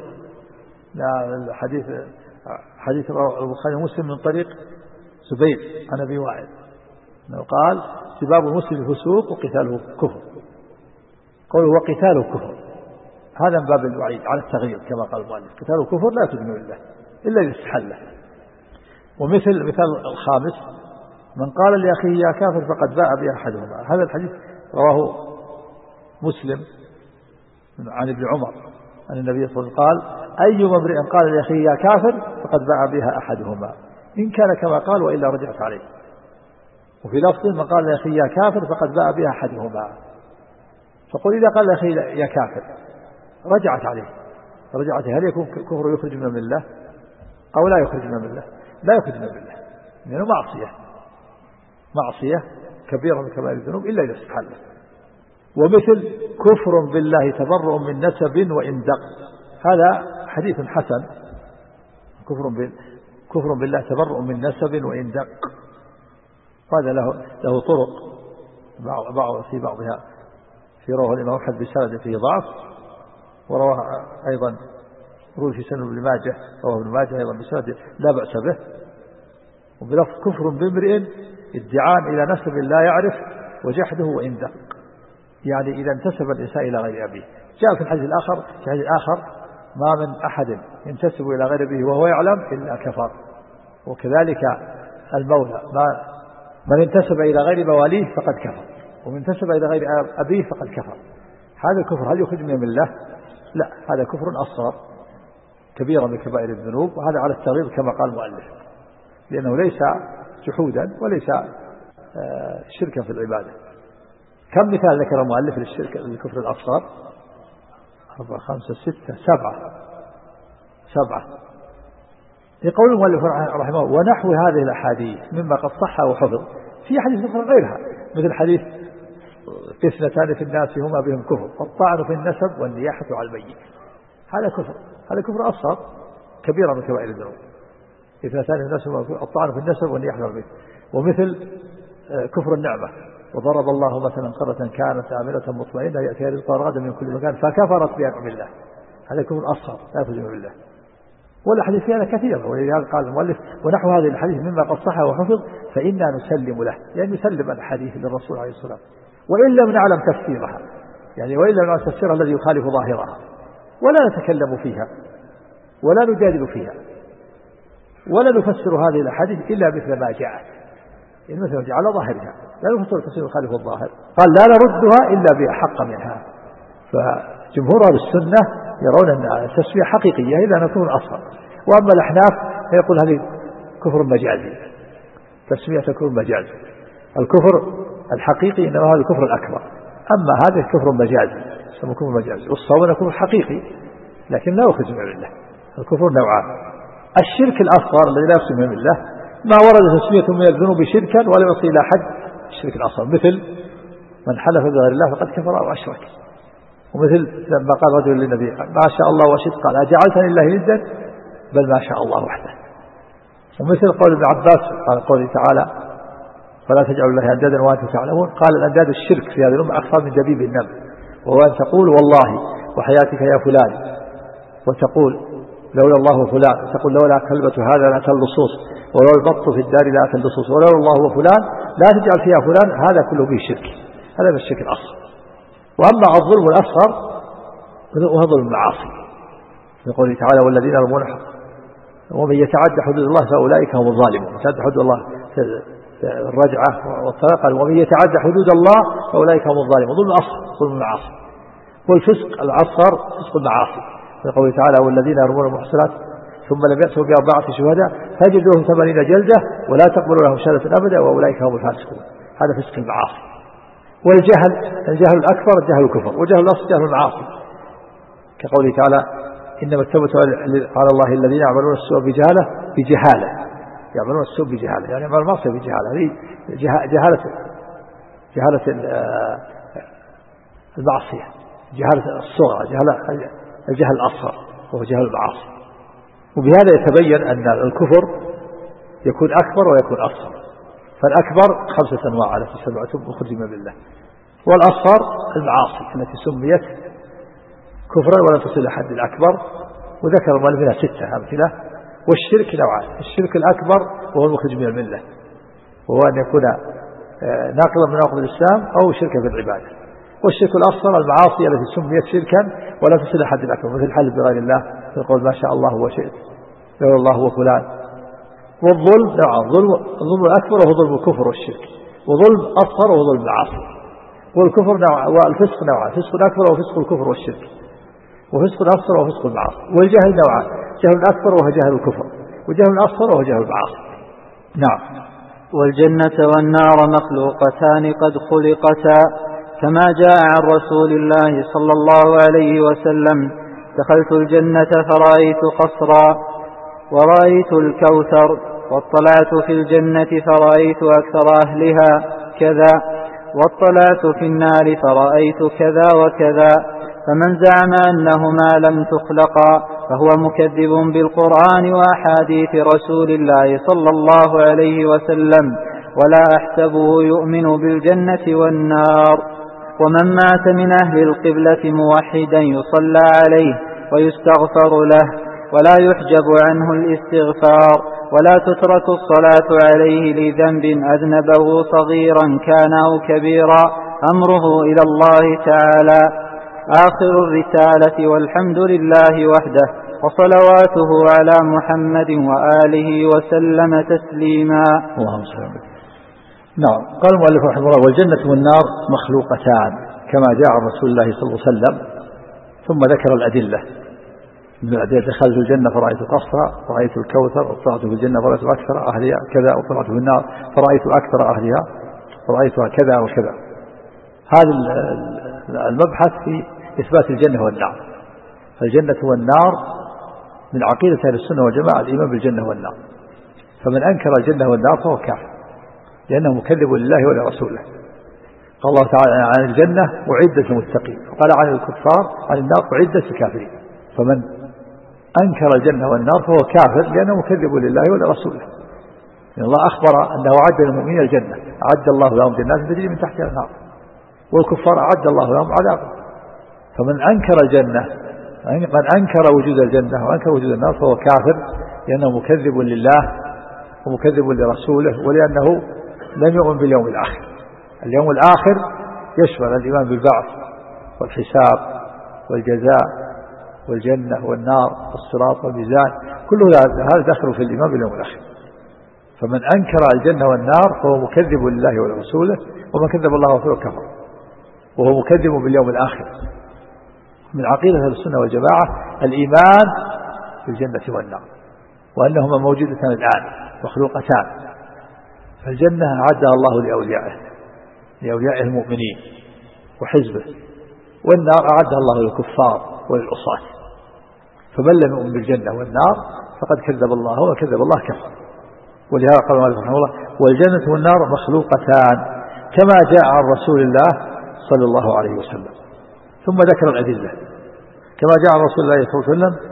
حديث البخاري ومسلم من طريق زبير عن أبي وائل قال سباب المسلم فسوق وقتاله كفر. قوله وقتاله كفر هذا من باب الوعيد على التغيير كما قال المؤلف. قتاله كفر لا تدمر الله إلا إذا استحله. ومثل الخامس من قال لأخيه يا كافر فقد باء بأحدهما. هذا الحديث رواه مسلم عن ابن عمر أن النبي صلى الله عليه وسلم قال أي امرئ قال لأخيه يا كافر فقد باء بها أحدهما إن كان كما قال وإلا رجعت عليه. وفي لفظ من قال لأخيه يا كافر فقد باء بها أحدهما. فقل إذا قال لأخيه يا كافر رجعت عليه. هل يكون كفر يخرج من الملة أو لا يخرج من الملة؟ لا يخرج من الملة لأنه معصية كبيرة من كبائر الذنوب إلا إذا استحل. ومثل كفر بالله تبرؤ من نسب وإن دق. هذا حديث حسن. كفر بالله تبرؤ من نسب وإن دق. هذا له طرق في بعضها في رواه الإمام أحمد بسند فيه ضعف، ورواه أيضا روي في سنن ابن ماجه، رواه ابن ماجه أيضا بسند لا بأس به. وبلفظ كفر بامرئ ادعاء إلى نسب لا يعرف وجحده وإن دق، يعني إذا انتسب الإنسان إلى غير أبيه. جاء في الحديث الآخر ما من أحد ينتسب إلى غير أبيه وهو يعلم إلا كفر. وكذلك المولى من انتسب إلى غير مواليه فقد كفر، ومن انتسب إلى غير أبيه فقد كفر. هذا الكفر هل يخرج من الملة؟ لا، هذا كفر أصغر كبيرا من كبائر الذنوب، وهذا على التغليظ كما قال المؤلف، لأنه ليس جحودا وليس شركا في العبادة. كم مثال ذكر المؤلف للشرك الكفر الأصغر؟ 4 5 6 7. يقول المؤلف رحمه الله ونحو هذه الأحاديث مما قد صح وحفظ في حديث أخرى غيرها مثل حديث اثنتان في الناس هما بهم كفر والطعن في النسب والنياحة على الميت. هذا كفر أصغر كبيرة من كبائر الذنوب. اثنتان في الناس هما الطعن في النسب والنياحة على الميت. ومثل كفر النعمة وضرب الله مثلا قرية كانت آمنة مطمئنة يأتيها رزقها رغدا من كل مكان فكفرت بأنعم الله. هذا كفر أصغر لا تؤمن بالله. والأحاديث فيها كثيرة ولذلك قال المؤلف ونحو هذه الحديث مما قد صح وحفظ فإنا نسلم له يعني نسلم الحديث للرسول عليه الصلاة والسلام وإن لم نعلم تفسيرها يعني وإن لم نعلم تفسيرها الذي يخالف ظاهرها ولا نتكلم فيها ولا نجادل فيها ولا نفسر هذه الأحاديث إلا مثل ما جاءت يعني مثل ما جاء على ظاهرها لا نفسر تفسير يخالف الظاهر. قال لا نردها إلا بأحق منها. فجمهور أهل السنة يرون أن التسمية حقيقية إذا نكون أصغر. وأما الأحناف فيقول هذه كفر مجازي تسمية تكون مجازي. الكفر الحقيقي إنما هذا الكفر الأكبر أما هذا كفر مجازي اسمه كفر مجازي. والصواب كفر حقيقي لكن لا يخرج من الله. الكفر نوعان الشرك الأصغر الذي لا يخرج من الله ما ورد تسمية من الذنوب شركا ولا يصل إلى حد الشرك الأصغر مثل من حلف بغير الله فقد كفر أو أشرك. ومثل لما قال رجل للنبي ما شاء الله وشئت قال أجعلتني لله ندا بل ما شاء الله وحده. ومثل قول ابن عباس قال قوله تعالى فلا تجعلوا الله أندادا وأنتم تعلمون قال الأنداد الشرك في هذه الأمة أكثر من دبيب النمل وهو أن تقول والله وحياتك يا فلان وتقول لولا الله فلان وتقول لولا كلبة هذا لا أتى اللصوص ولولا البط في الدار لا أتى اللصوص ولولا الله وفلان لا تجعل فيها فلان هذا كله فيه شرك. هذا من الشرك الأصغر. وأما الظلم الأصغر وهو ظلم المعاصي يقول تعالى والذين يرمون ومن يتعدى حدود الله فأولئك هم الظالمون. يتعدى حدود الله الرجعة والطلاق ومن يتعدى حدود الله فأولئك هم الظالمون. ظلم الأصغر ظلم المعاصي. والفسق الأصغر فسق المعاصي يقول تعالى والذين يرمون المحصنات ثم لم يأتوا ب4 شهداء فجلدوهم 80 جلدة ولا تقبلوا لهم شهادة أبدا وأولئك هم الفاسقون. هذا فسق المعاصي. الجهل الأكبر الجهل الكفر وجهل الأصغر جهل المعاصي كقوله تعالى إنما التوبة على الله الذين يعملون السوء بجهالة يعملون السوء بجهالة يعني يعملون المعصية بجهالة. هذه جهالة المعصية جهالة الصغرى الجهل الأصغر وهو جهل المعاصي. وبهذا يتبين أن الكفر يكون أكبر ويكون أصغر. فالأكبر 5 أنواع التي سمعتم وخرجنا بالله. والأصغر المعاصي التي سميت كفرا ولا تصل لحد الأكبر وذكر المؤلف 6 أمثلة. والشرك نوعان الشرك الأكبر وهو المخرج من الملة وهو أن يكون ناقضا من نواقض الإسلام أو شركا في العبادة. والشرك الأصغر المعاصي التي سميت شركا ولا تصل لحد الأكبر مثل الحلف بغير الله يقول ما شاء الله وشئت لولا الله وفلان. والظلم نوعان الظلم الأكبر وهو ظلم الكفر والشرك وظلم أصغر وهو ظلم العاصي. والكفر نوع والفسق نوعان فسق أكبر وفسق الكفر والشرك وفسق أصغر وفسق المعاصي. والجهل نوعان جهل أكبر وهو جهل الكفر وجهل أصغر وهو جهل المعاصي. نعم. والجنة والنار مخلوقتان قد خلقتا كما جاء عن رسول الله صلى الله عليه وسلم دخلت الجنة فرأيت قصرا ورأيت الكوثر واطلعت في الجنة فرأيت أكثر أهلها كذا واطلعت في النار فرأيت كذا وكذا. فمن زعم أنهما لم تخلقا فهو مكذب بالقرآن وأحاديث رسول الله صلى الله عليه وسلم ولا أحسبه يؤمن بالجنة والنار. ومن مات من أهل القبلة موحدا يصلى عليه ويستغفر له ولا يحجب عنه الاستغفار ولا تترك الصلاة عليه لذنب أذنبه صغيرا كان أو كبيرا أمره إلى الله تعالى. آخر الرسالة والحمد لله وحده وصلواته على محمد وآله وسلم تسليما. اللهم صل وسلم. نعم. قال المؤلف رحمه الله والجنة والنار مخلوقتان كما جاء عن رسول الله صلى الله عليه وسلم ثم ذكر الأدلة من الأدلة دخلت الجنة فرأيت قصرا رأيت الكوثر وطلعت في الجنة فرأيت أكثر أهلها كذا وطلعت في النار فرأيت أكثر أهلها فرأيتها كذا وكذا. هذا المبحث في إثبات الجنة والنار فالجنة والنار من عقيدة أهل السنة والجماعة الإيمان بالجنة والنار، فمن أنكر الجنة والنار فهو كافر لأنه مكذب لله ولرسوله. قال الله تعالى عن الجنة أعدت للمتقين، وقال عن الكفار عن النار أعدت للكافرين. فمن أنكر الجنة والنار فهو كافر لأنه مكذب لله ولرسوله، لأن الله أخبر أنه أعد للمؤمنين الجنة، أعد الله لهم جنات تجري من تحتها النار، والكفار أعد الله لهم عذابا. فمن أنكر الجنة، من أنكر وجود الجنة وأنكر وجود النار فهو كافر لأنه مكذب لله ومكذب لرسوله، ولأنه لم يؤمن باليوم الآخر. اليوم الآخر يشمل الإيمان بالبعث والحساب والجزاء والجنة والنار والصراط والميزان، كل هذا داخل في الإيمان باليوم الآخر. فمن أنكر الجنة والنار فهو مكذب لله ولرسوله، ومن كذب الله ورسوله كفر، وهو مكذب باليوم الآخر. من عقيدة أهل السنة والجماعة الإيمان بالجنة والنار، وأنهما موجودتان الآن مخلوقتان. فالجنة أعدها الله لأوليائه المؤمنين وحزبه، والنار أعدها الله للكفار وللعصاة. فمن لم يؤمن بالجنة والنار فقد كذب الله وكذب الله كفر. ولهذا قال مالك رحمه الله: والجنة والنار مخلوقتان كما جاء عن رسول الله صلى الله عليه وسلم. ثم ذكر الأدلة كما جاء عن رسول الله صلى الله عليه وسلم: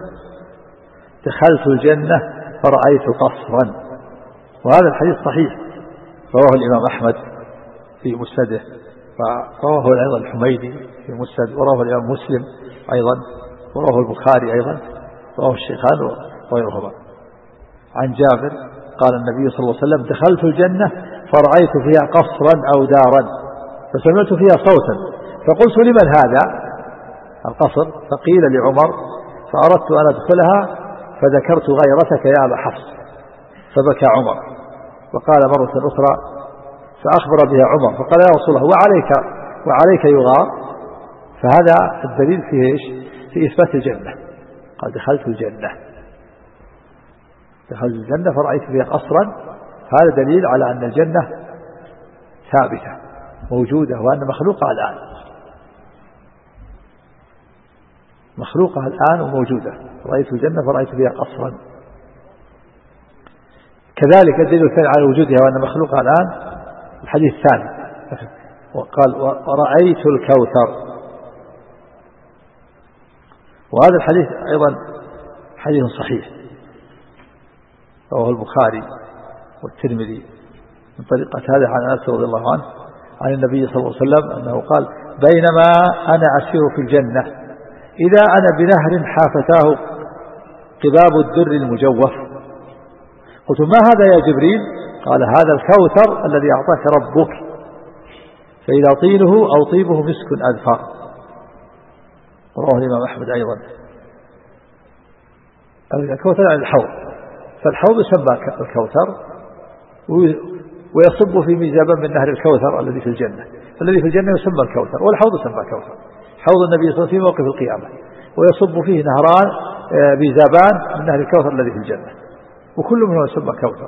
دخلت الجنة فرأيت قصرا. وهذا الحديث صحيح، رواه الإمام أحمد في مسنده، ورواه أيضا الحميدي في مسند، ورواه الإمام مسلم أيضا، ورواه البخاري أيضا، رواه الشيخان وغيرهما. عن جابر قال النبي صلى الله عليه وسلم: دخلت الجنة فرأيت فيها قصرا أو دارا فسمعت فيها صوتا فقلت: لمن هذا القصر؟ فقيل لعمر، فأردت أن أدخلها فذكرت غيرتك يا أبا حفص، فبكى عمر. وقال مرة أخرى فأخبر بها عمر فقال: يا رسول الله وعليك يغار. فهذا الدليل فيه إيش؟ في إثبات الجنة. قال: دخلت الجنة فرأيت فيها قصرا، هذا دليل على أن الجنة ثابتة موجودة، وأن مخلوقها الآن وموجودة. رأيت الجنة فرأيت فيها قصرا. كذلك الدليل الثاني على وجودها وأن مخلوقها الآن الحديث الثاني، وقال: ورأيت الكوثر. وهذا الحديث أيضا حديث صحيح، رواه البخاري والترمذي من طريقة هذا عن أنس رضي الله عنه عن النبي صلى الله عليه وسلم أنه قال: بينما أنا أسير في الجنة إذا أنا بنهر حافتاه قباب الدر المجوف. قلت: ما هذا يا جبريل؟ قال: هذا الكوثر الذي أعطاك ربك، فإذا طينه أو طيبه مسك أذفر. رواه الإمام أحمد أيضا. الكوثر يعني الحوض، فالحوض يسمى الكوثر، ويصب في ميزابان من نهر الكوثر الذي في الجنة. الذي في الجنة يسمى الكوثر، والحوض يسمى كوثر. حوض النبي صلى الله عليه وسلم في موقف القيامة، ويصب فيه نهران ميزابان من نهر الكوثر الذي في الجنة، وكل منهم يسمى كوثر.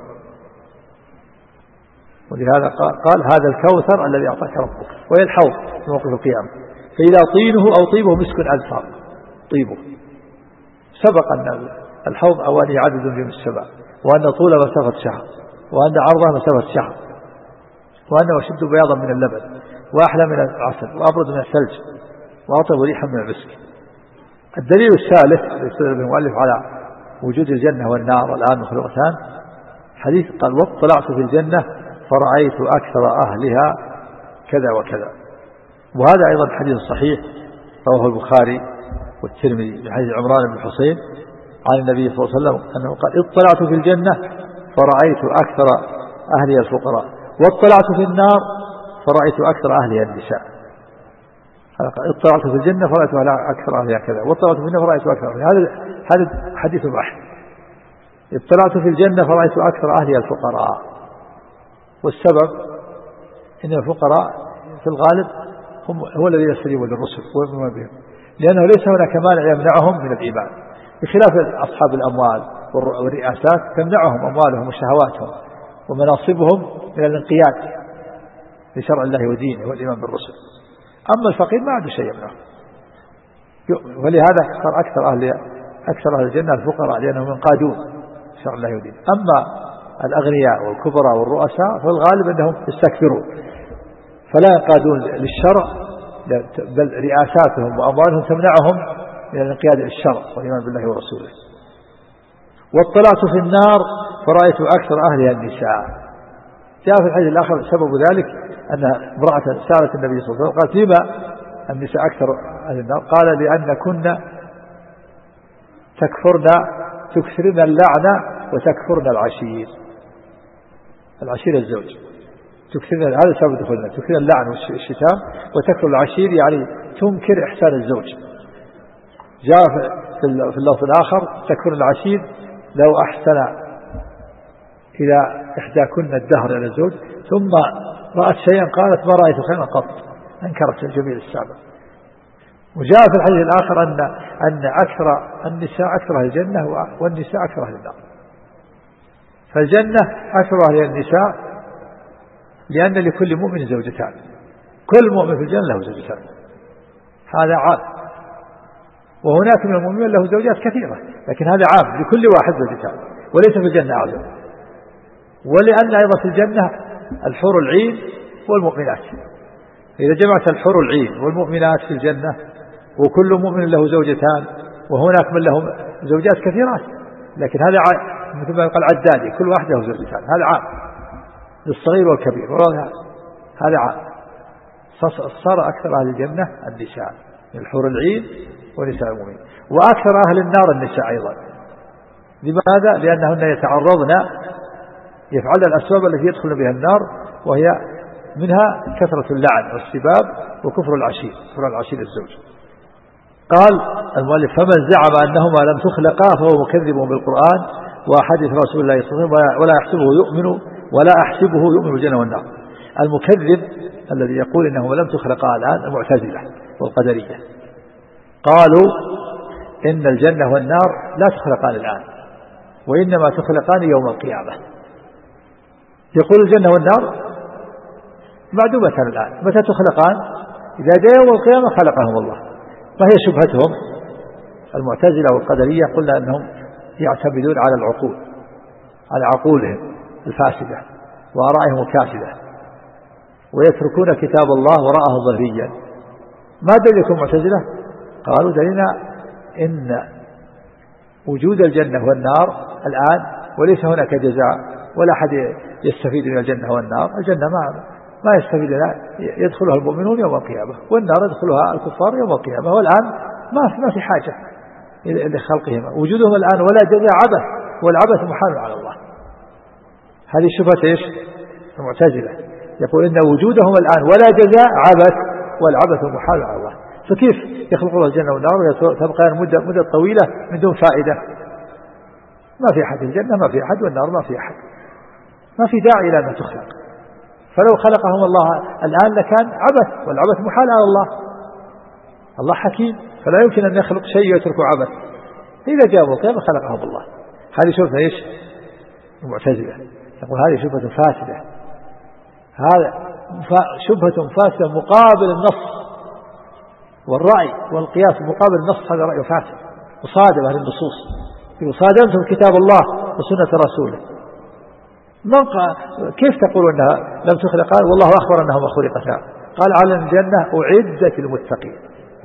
ولهذا قال: هذا الكوثر الذي أعطاك ربك، وهي الحوض في موقف القيامة. فإذا طينه أو طيبه مسك أذفر. طيبه سبق أن الحوض أواني عدد من السبع، وأن طول مسافة شهر، وأن عرضها مسافة شهر، وأنه أشد بياضا من اللبن، وأحلى من العسل، وأبرد من الثلج، وأطيب ريحا من المسك. الدليل الثالث الذي يستدل به المؤلف على وجود الجنة والنار الآن مخلوقتان حديث قال: واطلعت في الجنة فرأيت أكثر أهلها كذا وكذا. وهذا أيضا حديث صحيح، رواه البخاري والترمذي من حديث عمران بن حسين عن النبي صلى الله عليه وسلم أنه قال: اطلعت في الجنة فرأيت أكثر أهلها الفقراء، واطلعت في النار فرأيت أكثر أهلها النساء. اطلعت في الجنة فرأيت أكثر أهلها كذا، واطلعت في النار فرأيت أكثر أهلها. هذا حديث واحد. اطلعت في الجنة فرأيت أكثر أهلها الفقراء، والسبب أن الفقراء في الغالب هو الذي يستجيب للرسل ويؤمنون بهم، لأنه ليس هناك مانع يمنعهم من الإيمان، بخلاف أصحاب الأموال والرئاسات تمنعهم أموالهم وشهواتهم ومناصبهم من الانقياد لشرع الله ودينه والإيمان بالرسل. أما الفقير ما عنده شيء يمنعه، ولهذا أكثر أهل الجنة الفقراء لأنهم ينقادون شرع الله يدين. أما الأغنياء والكبراء والرؤساء فالغالب أنهم يستكبرون فلا ينقادون للشرع، بل رئاساتهم وأموالهم تمنعهم من الانقياد للشرع والإيمان بالله ورسوله. واطلعت في النار فرأيت أكثر أهلها النساء. جاء في الحديث الآخر سبب ذلك أن امرأة سألت النبي صلى الله عليه وسلم قالت لما النساء أكثر أهل النار؟ قال لأن كنا تكثرن اللعنة وتكفرن العشير. العشير الزوج، تكثرن، هذا سبب دخولنا، تكثرن اللعن والشتام وتكفر العشير يعني تنكر إحسان الزوج. جاء في اللفظ الآخر تكفر العشير لو أحسن إلى إحداكن الدهر إلى الزوج ثم رأت شيئا قالت ما رأيت خيرا قط، أنكرت الجميل السابق. وجاء في الحديث الآخر أن أكثر النساء أكثر أهل الجنة والنساء أكثر أهل النار. فالجنة أكثر أهل النساء لأن لكل مؤمن زوجتان، كل مؤمن في الجنة له زوجتان، هذا عام. وهناك من المؤمنين له زوجات كثيرة، لكن هذا عام لكل واحد زوجتان، وليس في الجنة أعظم. ولأن أيضا في الجنة الحور العين والمؤمنات، إذا جمعت الحور العين والمؤمنات في الجنة وكل مؤمن له زوجتان وهناك من لهم زوجات كثيرات، لكن هذا مثل ما يقال عدادي، كل واحد له زوجتان، هذا عام للصغير والكبير، هذا عام. صار أكثر أهل الجنة النساء من الحور العين ونساء المؤمنين، وأكثر أهل النار النساء أيضا. لماذا؟ لأنهن يفعلن الأسباب التي يدخل بها النار، وهي منها كثرة اللعن والسباب وكفر العشير، كفر العشير الزوج. قال المؤلف فمن زعم أنهما لم تخلقا فهو مكذب بالقرآن وحديث رسول الله صلى الله عليه وسلم ولا أحسبه يؤمن بالجنة والنار. المكذب الذي يقول إنهما لم تخلقا الآن المعتزلة والقدرية، قالوا إن الجنة والنار لا تخلقان الآن وإنما تخلقان يوم القيامة. يقول الجنة والنار معدومة الآن، متى تخلقان؟ إذا جاء يوم القيامة خلقهم الله. ما هي شبهتهم؟ المعتزلة والقدرية قلنا أنهم يعتمدون على العقول، على عقولهم الفاسدة وآرائهم الكاسدة، ويتركون كتاب الله وراءه ظهريا. ما دليلكم معتزلة؟ قالوا دليلنا إن وجود الجنة والنار الآن وليس هناك جزاء ولا أحد يستفيد من الجنة والنار. الجنة ما يستفيد، يدخلها المؤمنون يوم القيامة، والنار يدخلها الكفار يوم القيامة، والآن ما في حاجة لخلقهما. وجودهم الآن ولا جزاء عبث، والعبث محال على الله. هذه شبهة إيش؟ المعتزلة، يقول إن وجودهم الآن ولا جزاء عبث، والعبث محال على الله. فكيف يخلق الله الجنة والنار وتبقى مدة طويلة من دون فائدة؟ ما في أحد، الجنة ما في أحد والنار ما في أحد، ما في داعي إلى أن تخلق. فلو خلقهم الله الآن لكان عبث، والعبث محال على الله. الله حكيم فلا يمكن أن يخلق شيء ويترك عبث. إذا جاءوا القيامة خلقهم الله. هذه شبهة إيش؟ المعتزلة. يقول هذه شبهة فاسدة، هذا شبهة فاسدة مقابل النص والرأي والقياس مقابل النص، هذا رأي فاسد مصادمة للنصوص. صادمتم كتاب الله وسنة رسوله. كيف تقول أنها لم تخلق؟ قال والله أخبر أنهما خلقتا. قال على الجنة أعدت للمتقين،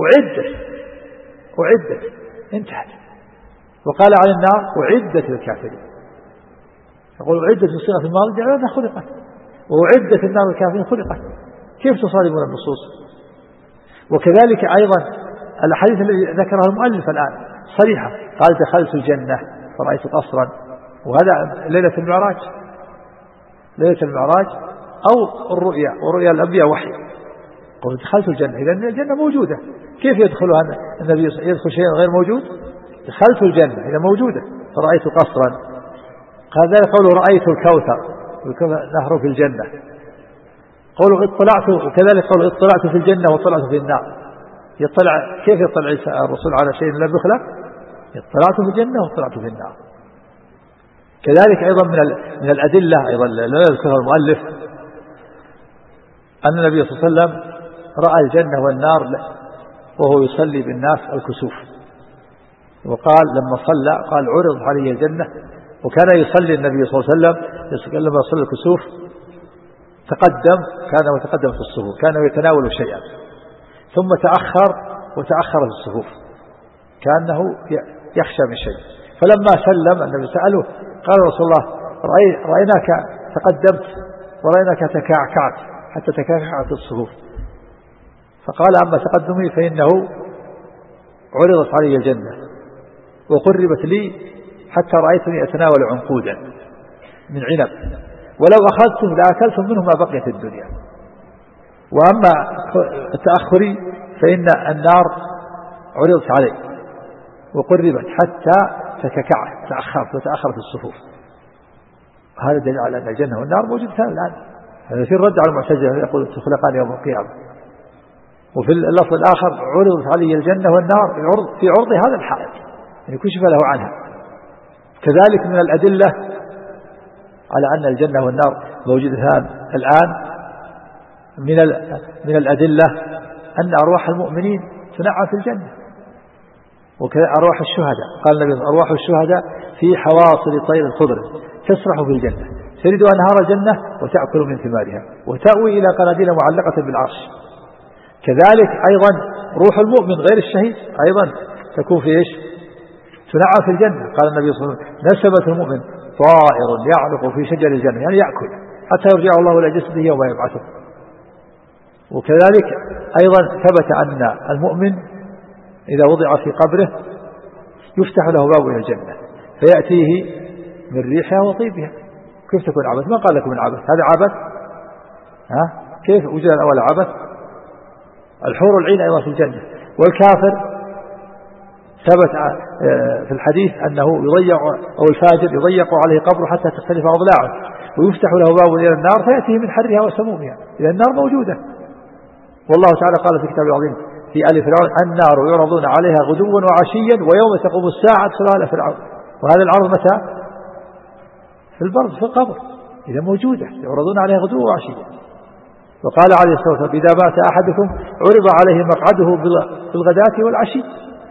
أعدت انتهت. وقال على النار أعدت للكافرين. يقول أعدت بصيغة الماضي لأنها خلقت، وأعدت النار للكافرين خلقت. كيف تصادمون النصوص؟ وكذلك أيضا الحديث الذي ذكره المؤلف الآن صريحة، قال دخلت الجنة فرأيت قصرا، وهذا ليلة المعراج، ليلة المعراج أو الرؤيا، ورؤيا الأنبياء وحي. قال دخلت الجنة، إذا الجنة موجودة، كيف يدخلها النبي يدخل شيء غير موجود؟ دخلت الجنة إذا موجودة فرأيت قصرا. قال ذلك قوله رأيت الكوثر، نهر في الجنة. قوله اطلعت، وكذلك قوله اطلعت في الجنة واطلعت في النار. يطلع، كيف يطلع الرسول على شيء لم يخلق؟ اطلعت في الجنة واطلعت في النار. كذلك أيضا من الأدلة أيضا لا يذكرها المؤلف أن النبي صلى الله عليه وسلم رأى الجنة والنار وهو يصلي بالناس الكسوف. وقال لما صلى قال عرض علي الجنة، وكان يصلي النبي صلى الله عليه وسلم لما صلى الكسوف كان متقدم في الصفوف، كان يتناول شيئا ثم وتأخر في الصفوف كأنه يخشى من شيء. فلما سلم النبي سأله قال رسول الله رأيناك تقدمت ورأيناك تكعكعت حتى تكعكعت الصفوف. فقال أما تقدمي فإنه عرضت علي الجنة وقربت لي حتى رأيتني أتناول عنقودا من عنب، ولو أخذتم لأكلتم منه ما بقيت الدنيا. وأما التأخري فإن النار عرضت علي وقربت حتى تأخرت الصفوف. هذا دليل على أن الجنة والنار موجودتان الآن. هذا في الرد على المعتزلة يقول تخلقان يوم القيامة. وفي اللفظ الآخر عرضت علي الجنة والنار في عرض هذا الحائط، يعني كشف له عنها. كذلك من الأدلة على أن الجنة والنار موجودتان الآن من الأدلة أن أرواح المؤمنين تنعم في الجنة، وكذا أرواح الشهداء. قال النبي أرواح الشهداء في حواصل طير الخضر تسرح في الجنة تريد أنهار الجنة وتأكل من ثمارها وتأوي إلى قناديل معلقة بالعرش. كذلك أيضا روح المؤمن غير الشهيد أيضا تكون في تنعم في الجنة. قال النبي صلى الله عليه وسلم نسمة المؤمن طائر يعلق في شجر الجنة، يعني يأكل حتى يرجع الله إلى جسده يوم يبعثه. وكذلك أيضا ثبت أن المؤمن إذا وضع في قبره يفتح له باب إلى الجنة فيأتيه من ريحها وطيبها. كيف تكون عبث؟ ما قال لكم من عبث، هذا عبث. كيف وجد الأول عبث؟ الحور العين أيضا في الجنة. والكافر ثبت في الحديث أنه يضيق أو الفاجر يضيق عليه قبره حتى تختلف أضلاعه ويفتح له باب إلى النار فيأتيه من حرها وسمومها. إذا النار موجودة. والله تعالى قال في كتابه العظيم في آل فرعون النار يعرضون عليها غدوا وعشيا ويوم تقوم الساعة ادخلوا آل فرعون. وهذا العرض متى؟ في البرد في القبر. إذا موجودة يعرضون عليها غدوا وعشيا. وقال عليه الصلاة والسلام إذا مات أحدكم عرض عليه مقعده بالغداة والعشي.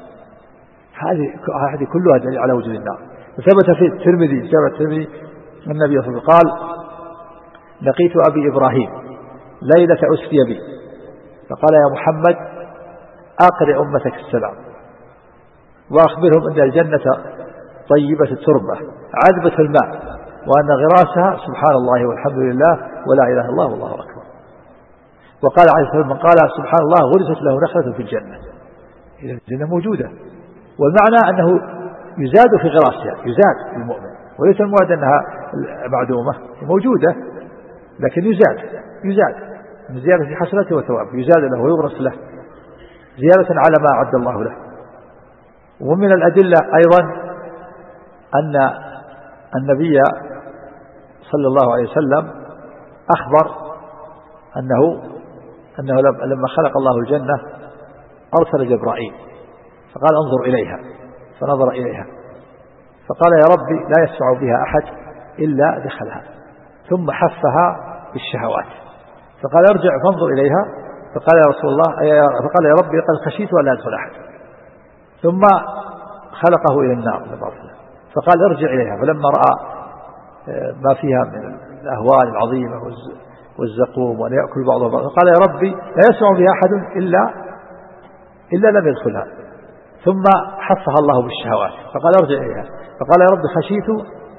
هذه كلها دليل على وجود النار. وثبت في الترمذي النبي صلى الله عليه وسلم قال لقيت أبي إبراهيم ليلة أسري بي فقال يا محمد أقرئ أمتك السلام وأخبرهم أن الجنة طيبة التربة عذبة الماء وأن غراسها سبحان الله والحمد لله ولا إله إلا الله والله أكبر. وقال عليه الصلاة والسلام من قال سبحان الله غرست له نخلة في الجنة. إذا الجنة موجودة، والمعنى أنه يزاد في غراسها، يزاد المؤمن، وليس المراد أنها معدومة، موجودة لكن يزاد من زيادة حسنته وثوابه، يزاد له ويغرس له زيادة على ما أعد الله له. ومن الأدلة أيضا أن النبي صلى الله عليه وسلم أخبر أنه لما خلق الله الجنة أرسل جبرائيل فقال انظر إليها، فنظر إليها فقال يا ربي لا يسمع بها أحد إلا دخلها، ثم حفها بالشهوات فقال ارجع فانظر إليها فقال يا رسول الله فقال يا ربي قد خشيت أن لا يدخل أحد، ثم خلقه إلى النار فقال ارجع إليها فلما رأى ما فيها من الأهوال العظيمة والزقوم وأن يأكل بعضها بعضا فقال يا ربي لا يسمع بها أحد إلا لم يدخلها، ثم حفها الله بالشهوات فقال ارجع إليها فقال يا رب خشيت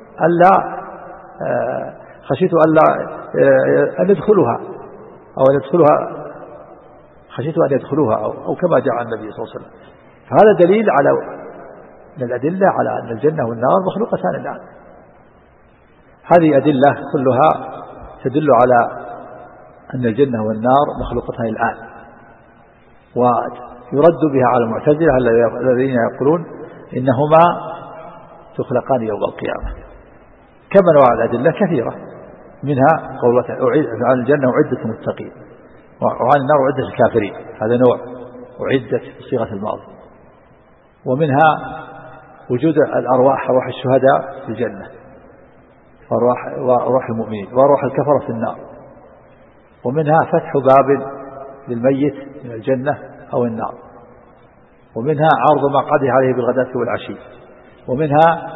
أن يدخلها خشيت أن يدخلوها أو كما جاء النبي صلى الله عليه وسلم. فهذا دليل من الأدلة على أن الجنة والنار مخلوقتان الآن. هذه أدلة كلها تدل على أن الجنة والنار مخلوقتان الآن، ويرد بها على المعتزلة الذين يقولون إنهما تخلقان يوم القيامة. كما نوع الأدلة كثيرة، منها قولة عن الجنة أعدت للمتقين وعن النار أعدت للكافرين، هذا نوع أعدت بصيغة الماضي. ومنها وجود الأرواح، أرواح الشهداء في الجنة وأرواح المؤمنين وأرواح الكفرة في النار. ومنها فتح باب للميت من الجنة أو النار، ومنها عرض ما قضي عليه بالغداة والعشي، ومنها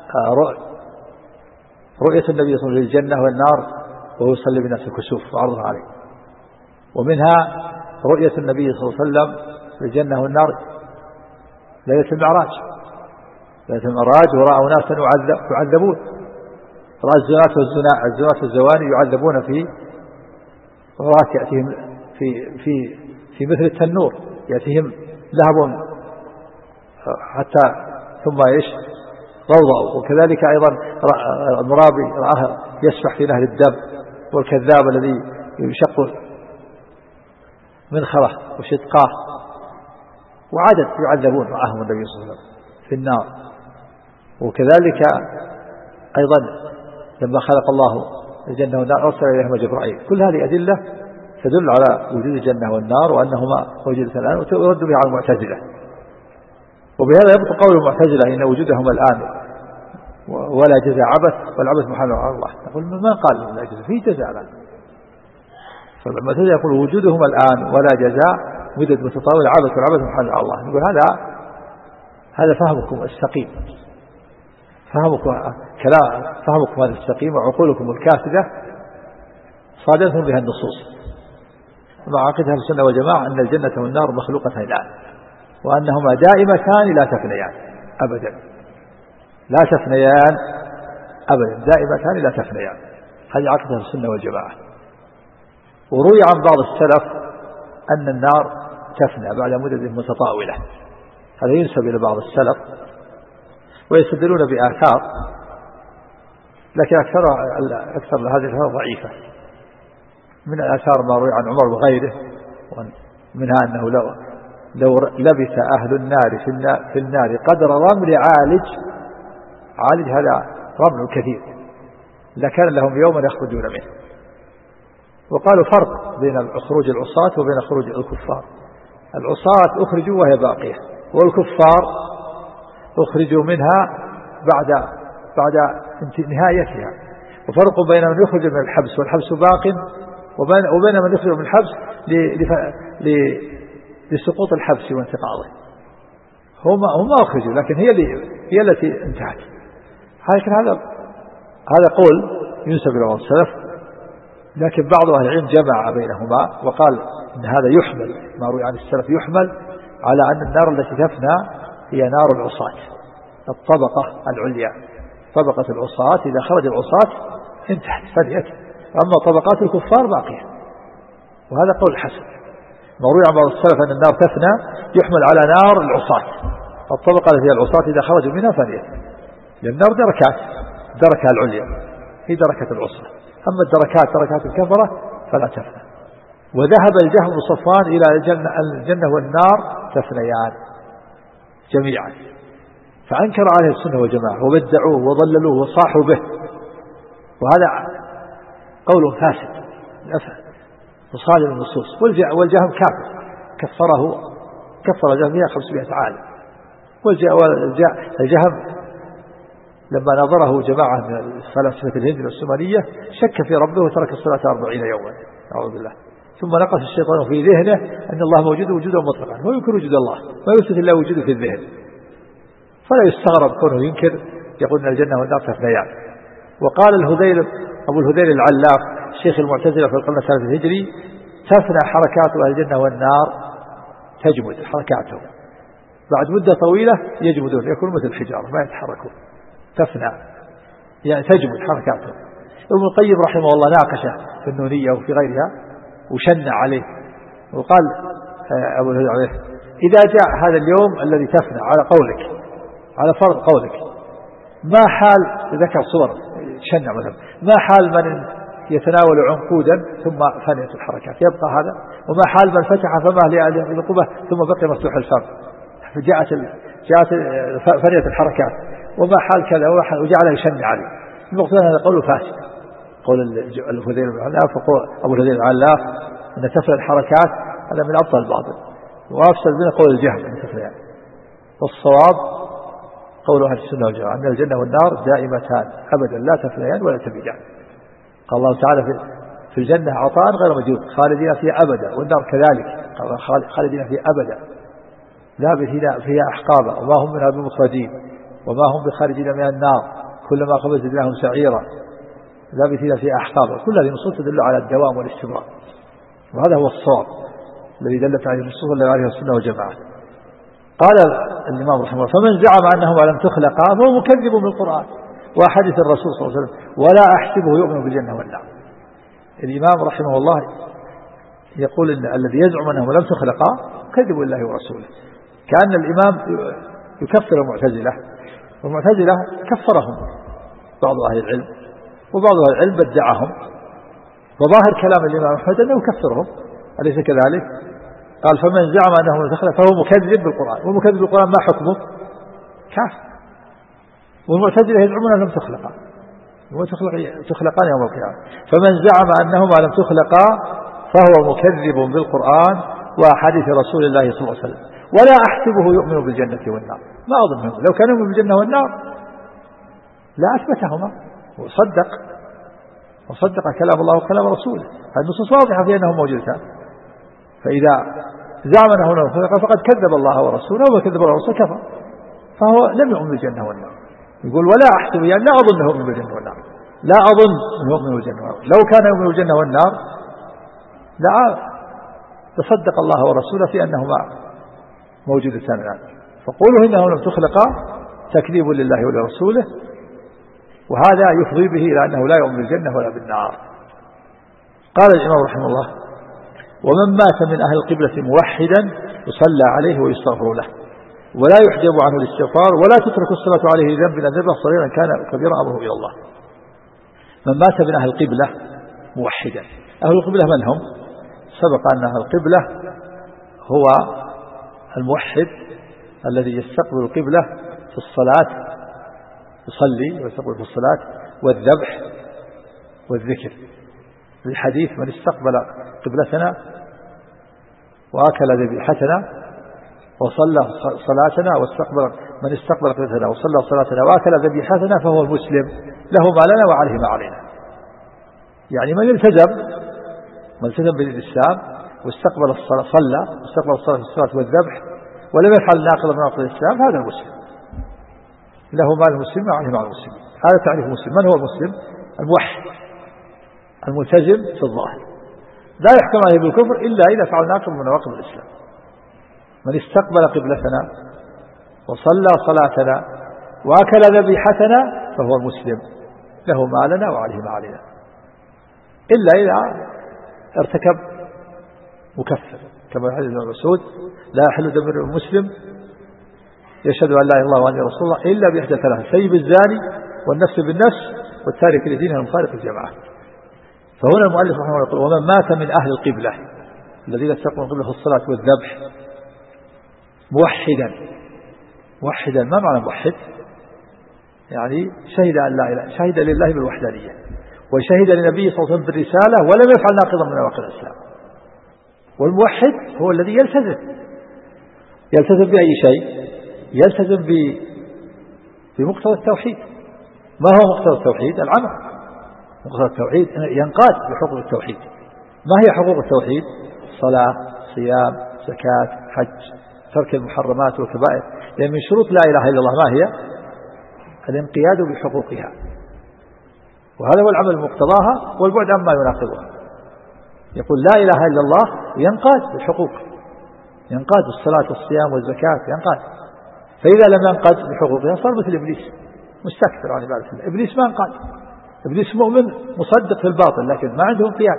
رؤية النبي صلى الله عليه وسلم للجنة والنار وهو يصلي بالناس الكسوف وعرضها عليه، ومنها رؤية النبي صلى الله عليه وسلم للجنة والنار ليلة المعراج، ليلة المعراج ورأوا ناسا يعذبون، رأى الزنات والزواني يعذبون في غرات يأتيهم في مثل التنور، يأتيهم لهب حتى ثم ضوضاء. وكذلك أيضا المرابي رآه يسبح في نهر الدم، والكذاب الذي يشق منخره وشدقاه، وعدد يعذبون معهم النبي صلى الله عليه وسلم في النار. وكذلك أيضا لما خلق الله الجنة والنار أرسل إليهما جبرائيل. كل هذه أدلة تدل على وجود الجنة والنار وأنهما موجودتان الآن، ويرد بها على المعتزلة. وبهذا يبطل قول المعتزلة إن وجودهما الآن ولا جزاء عبث، والعبث محال على الله. نقول ما قال لا جزاء، في جزاء الآن. فالمعتزلة يقول وجودهما الآن ولا جزاء مدد متطاول عبث، والعبث محال على الله. نقول هذا فهمكم السقيم، فهمكم هذا السقيم، وعقولكم الكاسدة صادتهم بها النصوص. مع عقيدة أهل السنة والجماعة أن الجنة والنار مخلوقتان الآن، وأنهما دائمتان لا تفنيان أبدا، لا تفنيان أبدا، دائمتان لا تفنيان. هذه عقيدة أهل السنة والجماعة. وروي عن بعض السلف أن النار تفنى بعد مدد متطاولة، هذا ينسب إلى بعض السلف، ويستدلون بآثار، لكن أكثر هذه الآثار ضعيفة. من الآثار ما روي عن عمر وغيره، ومنها أنه لو لبث أهل النار في النار قدر رمل عالج هذا رمل كثير لكان لهم يوما يخرجون منه. وقالوا فرق بين خروج العصاة وبين خروج الكفار. العصاة أخرجوا وهي باقية، والكفار أخرجوا منها بعد نهايتها. وفرق بين من يخرج من الحبس والحبس باق، وبين من يخرج من الحبس لسقوط الحبس وانتقاضه. هم أخرجوا، لكن هي التي انتهت. هذا قول ينسب إلى بعض السلف، لكن بعض أهل العلم جمع بينهما وقال إن هذا يحمل، ما روي عن السلف يحمل على أن النار التي تفنى هي نار العصاة، الطبقة العليا، طبقة العصاة إذا خرج العصاة انتهت فنيت، أما طبقات الكفار باقية. وهذا قول حسن. ما روي عن بعض السلف أن النار تفنى يحمل على نار العصاة، الطبقة التي هي العصاة إذا خرجوا منها فنيت، لأن النار دركة العليا هي دركة العصاة، أما دركات الكفرة فلا تفنى. وذهب الجهم بن صفوان إلى الجنة والنار تفنيان جميعا، فأنكر عليه السنة والجماعة وبدعوه وضللوه وصاحوا به، وهذا قول فاسد وصادم النصوص. والجهم كافر، كفر الجهم فيها 500 عالم. والجهم لما نظره جماعة من فلاسفة الهند والسومرية شك في ربه وترك الصلاة 40 يوما، أعوذ بالله. ثم نقص الشيطان في ذهنه أن الله موجود وجودا مطلقا، وينكر وجود الله ويثبت الله وجوده في الذهن، فلا يستغرب كونه ينكر، يقول أن الجنة والنار تفنيان. وقال أبو الهذيل العلاف شيخ المعتزلة في القرن الثالث الهجري: تفنى حركات أهل الجنة والنار، تجمد حركاتهم بعد مدة طويلة، يجمدون، يكون مثل الحجارة ما يتحركون. تفنى يعني تجمد حركاتهم. ابن القيم رحمه الله ناقشه في النونية وفي غيرها وشنع عليه، وقال أبو الهذيل عليه: إذا جاء هذا اليوم الذي تفنى على فرض قولك، ما حال، ذكر صور شنع مثلا، ما حال من يتناول عنقودا ثم فنيت الحركات، يبقى هذا؟ وما حال من فتح فمه لأهل العقوبة ثم بقي مفتوح الفم فجاءت فنيت الحركات، وما حال كذا، وجعل يشنع عليه. المقصود هذا قول فاسد، قول الهذيل العلاف، أبو الهذيل العلاف أن تفنى الحركات هذا من أبطل الباطل، وأفسد من قول الجهم أن تفنى. والصواب قول أهل السنة والجماعة أن الجنة والنار دائمتان أبدا لا تفنيان ولا تبيدان. قال الله تعالى في الجنة عطاء غير مجدود خالدين فيها أبدا، والنار كذلك خالدين فيها أبدا لابثين فيها أحقابا وما هم منها بمخرجين وما هم بخارجين من النار كلما خبز زدناهم سعيرا لابثين فيها أحقابا. كل هذه النصوص تدل على الدوام والاستمرار، وهذا هو الصواب الذي دلت عليه النصوص التي عليها السنة والجماعة. قال الإمام رحمه الله: فمن زعم أنهما لم تخلقا فهو مكذب بالقرآن وحديث الرسول صلى الله عليه وسلم ولا أحسبه يؤمن بالجنة والنار. الإمام رحمه الله يقول إن الذي يزعم أنهما لم تخلقا كذب الله ورسوله، كأن الإمام يكفر المعتزلة، والمعتزلة كفرهم بعض أهل العلم وبعض أهل العلم بدعهم، وظاهر كلام الإمام أحمد أنه يكفرهم، أليس كذلك؟ قال: فمن زعم أنه لم تخلق فهو مكذب بالقرآن. والمكذب بالقرآن ما حكمه؟ كافر. والمعتزلة يزعمون أنهم تخلقان يوم القيامة. فمن زعم أنهما لم تخلقا فهو مكذب بالقرآن وأحاديث رسول الله صلى الله عليه وسلم ولا أحسبه يؤمن بالجنة والنار. ما أظنه لو كان يؤمن بالجنة والنار لا أثبتهما وصدق كلام الله وكلام رسوله. هذه النصوص واضحة في أنه موجودان. فإذا زعم أنه لم يخلق فقد كذب الله ورسوله، وكذب الله ورسوله كفر، فهو لم يؤمن بالجنة والنار. يقول: ولا أحسب، يعني لا أظن أنه يؤمن بالجنة والنار، لا أظن أنه يؤمن بالجنة والنار. لو كان يؤمن بالجنة والنار لا تصدق الله ورسوله في أنهما موجودتان الآن. فقوله إنه لم تخلقا تكذيب لله ولرسوله، وهذا يفضي به إلى أنه لا يؤمن بالجنة ولا بالنار. قال الإمام رحمه الله: ومن مات من أهل القبلة موحدا يصلى عليه ويستغفر له ولا يحجب عنه الاستغفار ولا تترك الصلاة عليه ذنب ذنبا صغيرا كان كبيرا أمره إلى الله. من مات من أهل القبلة موحدا. أهل القبلة من هم؟ سبق أن أهل القبلة هو الموحد الذي يستقبل القبلة في الصلاة، يصلي ويستقبل في الصلاة والذبح والذكر. الحديث: من استقبل قبلتنا وأكل ذبيحتنا وصلى صلاتنا من استقبل قبلتنا وصلى صلاتنا وأكل ذبيحتنا فهو المسلم، له ما لنا وعليه ما علينا. يعني من التزم بالإسلام واستقبل الصلاة، صلى واستقبل الصلاة في الصلاة والذبح ولم يفعل ناقضا من نواقض الإسلام، هذا المسلم، له مال المسلم وعليه مال المسلم. هذا تعريف المسلم. من هو المسلم؟ الموحد الملتزم في الظاهر، لا يحكم عليه بالكفر إلا إذا فعل ناقض من نواقض الإسلام. من استقبل قبلتنا وصلى صلاتنا وأكل ذبيحتنا فهو المسلم، له ما لنا وعليه ما علينا، إلا إذا ارتكب مكفر، كما في حديث ابن مسعود: لا يحل دم المسلم يشهد أن لا إله إلا الله وأني رسول الله إلا بإحدى ثلاث: سيب الزاني والنفس بالنفس والتارك لدينه المفارق الجماعة. فهنا المؤلف رحمه الله يقول: ومن مات من أهل القبلة الذين استقبلوا القبلة في الصلاة والذبح موحدا. ما معنى موحد؟ يعني شهد أن لا إله، شهد لله بالوحدانية وشهد لنبيه صلى الله عليه وسلم بالرسالة ولم يفعل ناقضا من نواقض الإسلام. والموحد هو الذي يلتزم بأي شيء؟ يلتزم بمقتضى التوحيد. ما هو مقتضى التوحيد؟ العمل. مقتضى التوحيد ينقاد بحقوق التوحيد. ما هي حقوق التوحيد؟ صلاة، صيام، زكاة، حج، ترك المحرمات والكبائر. لأن من شروط لا إله إلا الله ما هي؟ الانقياد بحقوقها، وهذا هو العمل مقتضاها والبعد عما يناقضها. يقول لا إله إلا الله ينقاد بالحقوق، ينقاد الصلاة والصيام والزكاة ينقاد. فإذا لم ينقاد بحقوقها صار مثل إبليس مستكبر عن عبادة الله. إبليس ما انقاد، إبليس مؤمن مصدق في الباطل لكن ما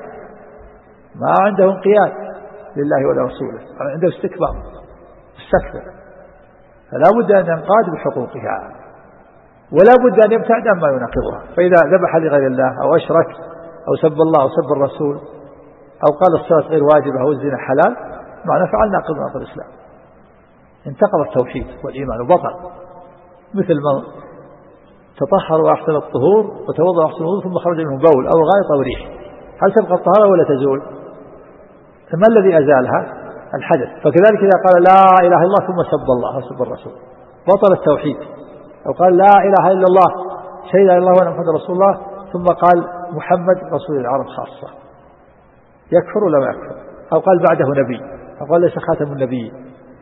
عنده انقياد لله ولا رسوله، عنده استكبار مستكبر. فلا بد أن ينقاد بحقوقها ولا بد أن يبتعد عما يناقضها. فإذا ذبح لغير الله أو أشرك أو سب الله أو سب الرسول أو قال الصلاة غير واجبة أو الزنا حلال، معنى فعل ناقض ناقض الإسلام، انتقض التوحيد والإيمان وبطل. مثل من تطهر وأحسن الطهور وتوضأ وأحسن الوضوء ثم خرج منه بول أو غائط أو ريح، هل تبقى الطهارة ولا تزول؟ ما الذي أزالها؟ الحدث. فكذلك إذا قال لا إله إلا الله ثم سب الله وسب الرسول بطل التوحيد. أو قال لا إله إلا الله شهد أن الله وأن محمد رسول الله ثم قال محمد رسول العرب خاصة، يكفر ولا ما يكفر؟ أو قال بعده نبي، أو قال ليس خاتم النبي،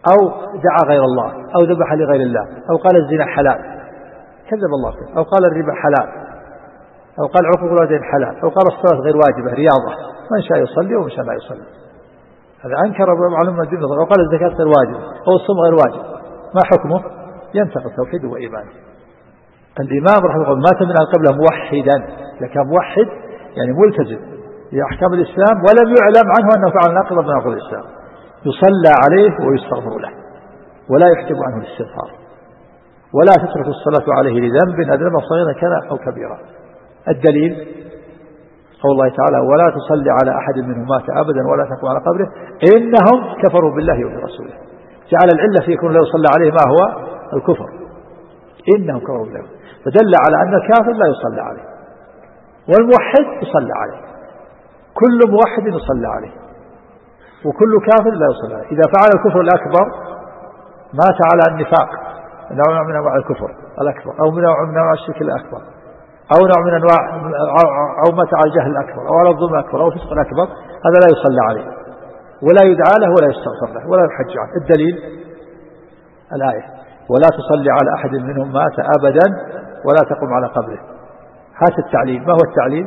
أو دعا غير الله أو ذبح لغير الله أو قال الزنا حلال كذب الله فيه، أو قال الربا حلال، أو قال عقوق الوالدين حلال، أو قال الصلاة غير واجبة رياضة من شاء يصلي ومن شاء لا يصلي، هذا أنكر معلومة الدين، أو قال الزكاة غير واجبة أو الصوم غير واجب، ما حكمه؟ ينتقض توحيده وإيمانه. الإمام رحمه الله مات من قبله موحدا، لكن موحد يعني ملتزم بأحكام الإسلام ولم يعلم عنه أنه فعل ناقضا من نواقض الإسلام، يصلى عليه ويستغفر له ولا يحجب عنه الاستغفار، ولا تترك الصلاة عليه لذنب أذنب صغيرا كان أو كبيرا. الدليل قول الله تعالى ولا تصلي على أحد منهم مات أبدا ولا تقم على قبره إنهم كفروا بالله وبرسوله، جعل العلة في يكون لا يصلى عليه ما هو الكفر، إنهم كفروا بالله، فدل على أن الكافر لا يصلى عليه والموحد يصلى عليه، كل موحد يصلى عليه وكل كافر لا يصلى عليه. إذا فعل الكفر الأكبر مات على النفاق نوع من أنواع الكفر الأكبر، أو نوع من أنواع الشرك الأكبر، أو نوع من أنواع أو مات على الجهل الأكبر أو على الظلم الأكبر أو الفسق الأكبر، هذا لا يصلى عليه ولا يدعى له ولا يستغفر له ولا يحج عنه. الدليل الآية ولا تصلي على أحد منهم مات أبدا ولا تقم على قبره. هذا التعليل. ما هو التعليل؟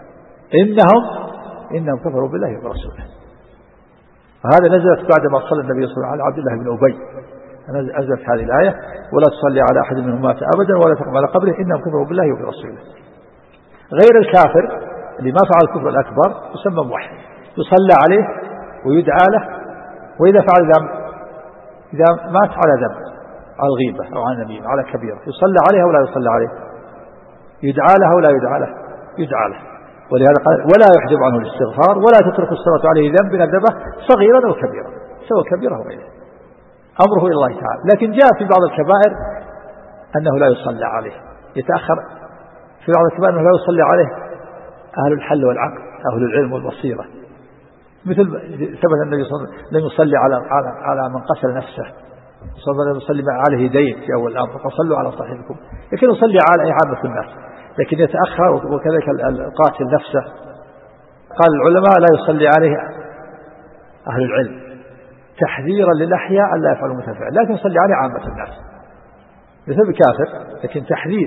إنهم كفروا بالله ورسوله. فهذا نزلت بعدما صلى النبي صلى الله عليه وسلم على عبد الله بن أبي، نزلت هذه الآية ولا تصلي على أحد منهم مات أبدا ولا تقم على قبره إنهم كفروا بالله وبرسوله. غير الكافر اللي ما فعل الكفر الأكبر يسمى موحد، يصلى عليه ويدعى له، وإذا فعل ذنب، إذا مات على ذنب، على الغيبة أو على النميمة على كبيرة، يصلى عليه ولا يصلى عليه؟ يدعى له ولا يدعى له؟ يدعى له. ولهذا قال ولا يحجب عنه الاستغفار ولا تترك الصلاة عليه ذنب أذنبه صغيرا أو كبيرا، سواء كبيرة أو غيره، أمره إلى الله تعالى. لكن جاء في بعض الكبائر أنه لا يصلى عليه، يتأخر في بعض الكبائر أنه لا يصلي عليه أهل الحل والعقل، أهل العلم والبصيرة، مثل ثبت النبي صلى الله عليه وسلم لم يصلي على من قتل نفسه، صلى الله عليه وسلم يصلي عليه دين في أول الأمر فصلوا على صاحبكم، لكن يصلي على عامة الناس، لكن يتأخر. وكذلك القاتل نفسه قال العلماء لا يصلي عليه أهل العلم تحذيرا للأحياء ألا يفعلوا مثل فعل، لكن يصلي عليه عامة الناس مثل الكافر، لكن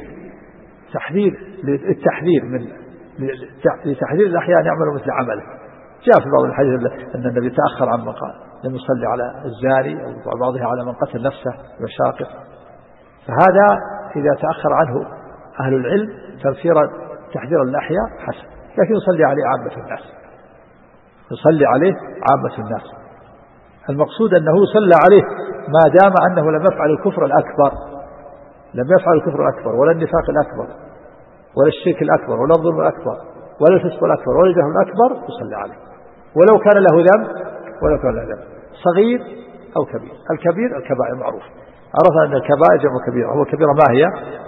التحذير من لتحذير الأحياء أن يعملوا مثل عمله. جاء في بعض الحديث أن النبي تأخر عن مقال لم يصلي على الزاني أو بعضها على من قتل نفسه وشاقق، فهذا إذا تأخر عنه أهل العلم تحذيرا للأحياء حسن، لكن يصلي عليه عامة الناس، يصلي عليه عامة الناس. المقصود أنه يصلى عليه ما دام أنه لم يفعل الكفر الأكبر، لم يفعل الكفر الأكبر ولا النفاق الأكبر ولا الشرك الأكبر ولا الظلم الأكبر ولا الفسق الأكبر ولا الجهل الأكبر، يصلى عليه ولو كان له ذنب صغير أو كبير. الكبير الكبائر معروف، عرفنا أن الكبائر جمع كبيرة، هو كبيرة ما هي؟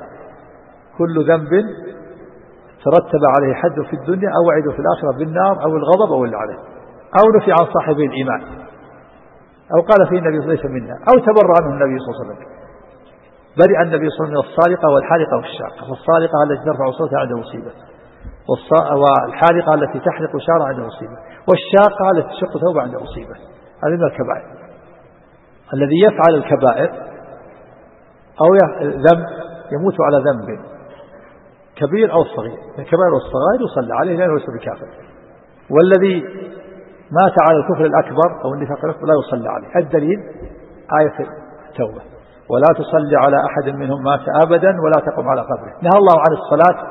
كل ذنب ترتب عليه حد في الدنيا أو وعد في الآخرة بالنار أو الغضب أو اللعنة أو نفي عن صاحبه الإيمان أو قال فيه النبي ليس منا أو تبرأ عنه النبي صلى الله عليه وسلم. برئ النبي صلى الله عليه وسلم من الصالقة والحالقة والشاقة، فالصالقة التي ترفع صوتها عند مصيبة، والحالقة التي تحلق شعرها عند مصيبة، والشاقة التي تشق ثوبها عند مصيبة. هذه من الكبائر. الذي يفعل الكبائر أو ذنب يموت على ذنب كبير أو صغير، الكبائر والصغائر يصلى عليه لأنه ليس بكافر. والذي مات على الكفر الأكبر أو النفاق الأكبر لا يصلى عليه. الدليل آية التوبة ولا تصلي على أحد منهم مات أبدا ولا تقم على قبره. نهى الله عن الصلاة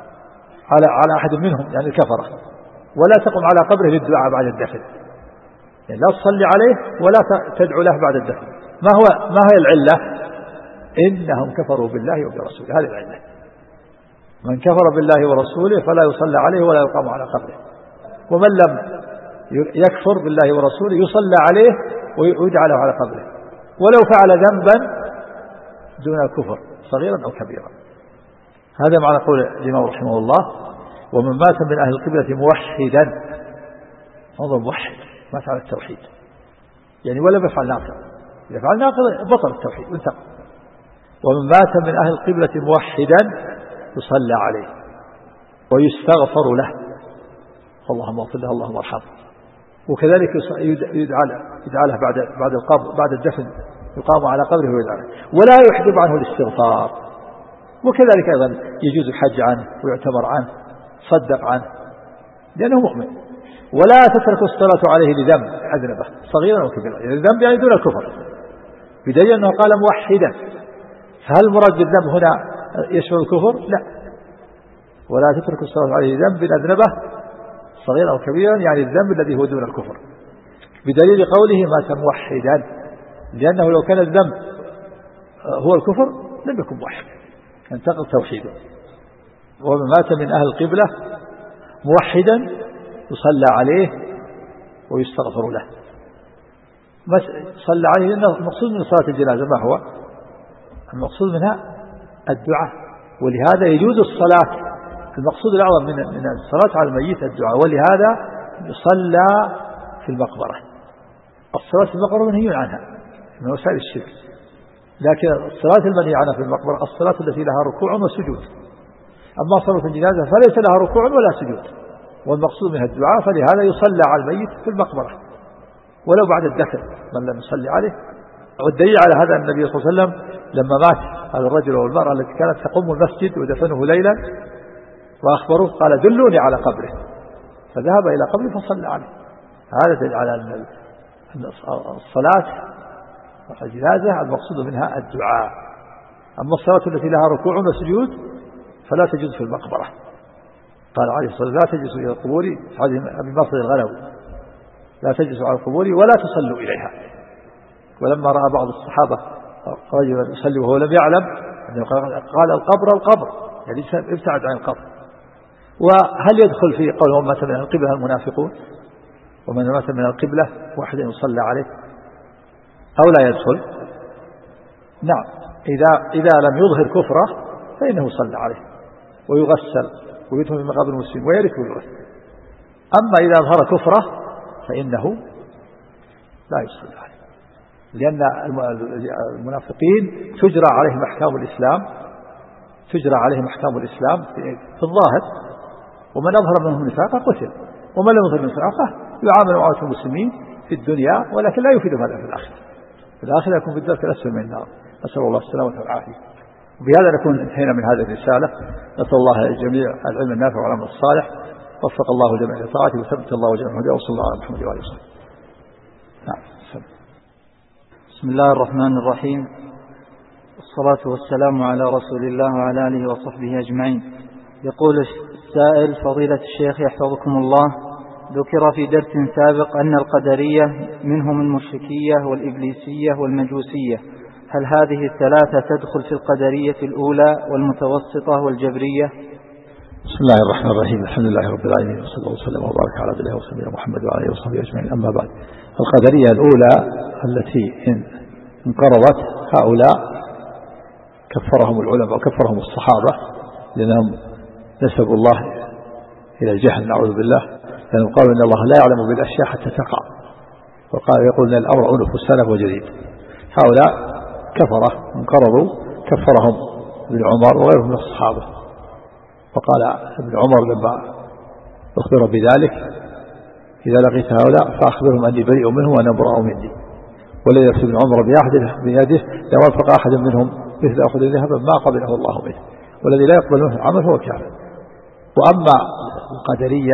على أحد منهم يعني الكفرة، ولا تقم على قبره للدعاء بعد الدفن، يعني لا تصلي عليه ولا تدعو له بعد الدفن. ما هي العلة؟ إنهم كفروا بالله وبرسوله، هذه العلة. من كفر بالله ورسوله فلا يصلى عليه ولا يقام على قبره، ومن لم يكفر بالله ورسوله يصلى عليه ويدعى له على قبره ولو فعل ذنبا دون الكفر صغيرا أو كبيرا. هذا معنى قول الإمام رحمه الله ومن مات من أهل القبلة موحدا، هذا موحد مات على التوحيد يعني ولا بفعل ناقض، إذا فعل ناقض بطل التوحيد وانتقل. ومن مات من أهل القبلة موحدا يصلى عليه ويستغفر له، اللهم اغفر له اللهم ارحمه، وكذلك يدعى له بعد الدفن، يقام على قبره ويدعى له، ولا يحجب عنه الاستغفار. وكذلك أيضا يجوز الحج عنه ويعتمر عنه، صدق عنه لأنه مؤمن. ولا تترك الصلاة عليه لذنب أذنبه صغيرا وكبيرا، يعني الذنب يعني دون الكفر، بدليل أنه قال موحدا. فهل المراد بالذنب هنا يشمل الكفر؟ لا. ولا تترك الصلاة عليه لذنب أذنبه صغيرا وكبيرا، يعني الذنب الذي هو دون الكفر، بدليل قوله مات موحدا، لأنه لو كان الذنب هو الكفر لم يكن موحد، ينتقل توحيده. ومن مات من أهل القبلة موحدا يصلى عليه ويستغفر له. صلى عليه لأن المقصود من صلاة الجنازة ما هو؟ المقصود منها الدعاء، ولهذا يجوز الصلاة. المقصود الأعظم من الصلاة على الميت الدعاء، ولهذا يصلى في المقبرة. الصلاة في المقبرة منهي عنها من وسائل الشرك، لكن الصلاة المنهي عنها في المقبرة الصلاة التي لها ركوع وسجود. أما صلاة الجنازة فليس لها ركوع ولا سجود، والمقصود منها الدعاء، فلهذا يصلى على الميت في المقبرة ولو بعد الدفن من لم يصلي عليه. والدليل على هذا النبي صلى الله عليه وسلم لما مات هذا الرجل والمرأة التي كانت تقوم المسجد ودفنه ليلا وأخبروه قال دلوني على قبره، فذهب إلى قبره فصلى عليه. هذا دليل على أن الصلاة الجنازة المقصود منها الدعاء. أما الصلاة التي لها ركوع وسجود فلا تجوز في المقبرة. قال عليه الصلاة والسلام لا تجلسوا إلى القبور، هذه أبي مصر الغنوي، لا تجلسوا على القبور ولا تصلوا إليها. ولما رأى بعض الصحابة رجلا يصلي وهو لم يعلم قال القبر، يعني ابتعد عن القبر. وهل يدخل في قول ومن مات من القبلة المنافقون، ومن مات من القبلة واحد يصلى عليه، أو لا يدخل؟ نعم، إذا لم يظهر كفره فإنه يصلى عليه ويغسل ويدفن في مقابر المسلمين ويرث ويغسل. أما إذا أظهر كفره فإنه لا يصلى عليه، لأن المنافقين تجرى عليهم أحكام الإسلام في الظاهر، ومن أظهر منهم نفاقا قتل، ومن لم يظهر نفاقه يعامل معاملة المسلمين في الدنيا ولكن لا يفيد هذا في الآخرة يكون في الدرك الأسفل من النار، نسأل الله السلامة والعافية. وبهذا نكون انتهينا من هذه الرسالة. نسأل الله الجميع العلم النافع والعمل الصالح، وفق الله جميع لطاعته وثبت الله جميع هداه، وصلى الله على محمد وآله وسلم. نعم. بسم الله الرحمن الرحيم، والصلاة والسلام على رسول الله وعلى آله وصحبه أجمعين. يقول السائل فضيلة الشيخ يحفظكم الله، ذكر في درس سابق أن القدرية منهم المشركية والإبليسية والمجوسية، هل هذه الثلاثة تدخل في القدرية الأولى والمتوسطة والجبرية؟ بسم الله الرحمن الرحيم، الحمد لله رب العالمين، وصلى الله وسلم وبارك على عبده ورسوله محمد وعلى اله وصحبه اجمعين. اما بعد، القدرية الأولى التي انقرضت هؤلاء كفرهم العلماء وكفرهم الصحابة، لأنهم نسبوا الله إلى الجهل نعوذ بالله، لأنهم قالوا إن الله لا يعلم بالأشياء حتى تقع، وقال يقول إن الأمر عنف السلف وجديد. هؤلاء كفرة انقرضوا، كفرهم ابن عمر وغيرهم من الصحابة. فقال ابن عمر لما أخبر بذلك إذا لقيت هؤلاء فأخبرهم أني بريء منهم وأنا براء مني، والذي يفسد ابن عمر بيده لو وافق أحد منهم مثل أخذ ذهبا ما قبله الله منه، والذي لا يقبل منه العمل هو كافر. وأما القدرية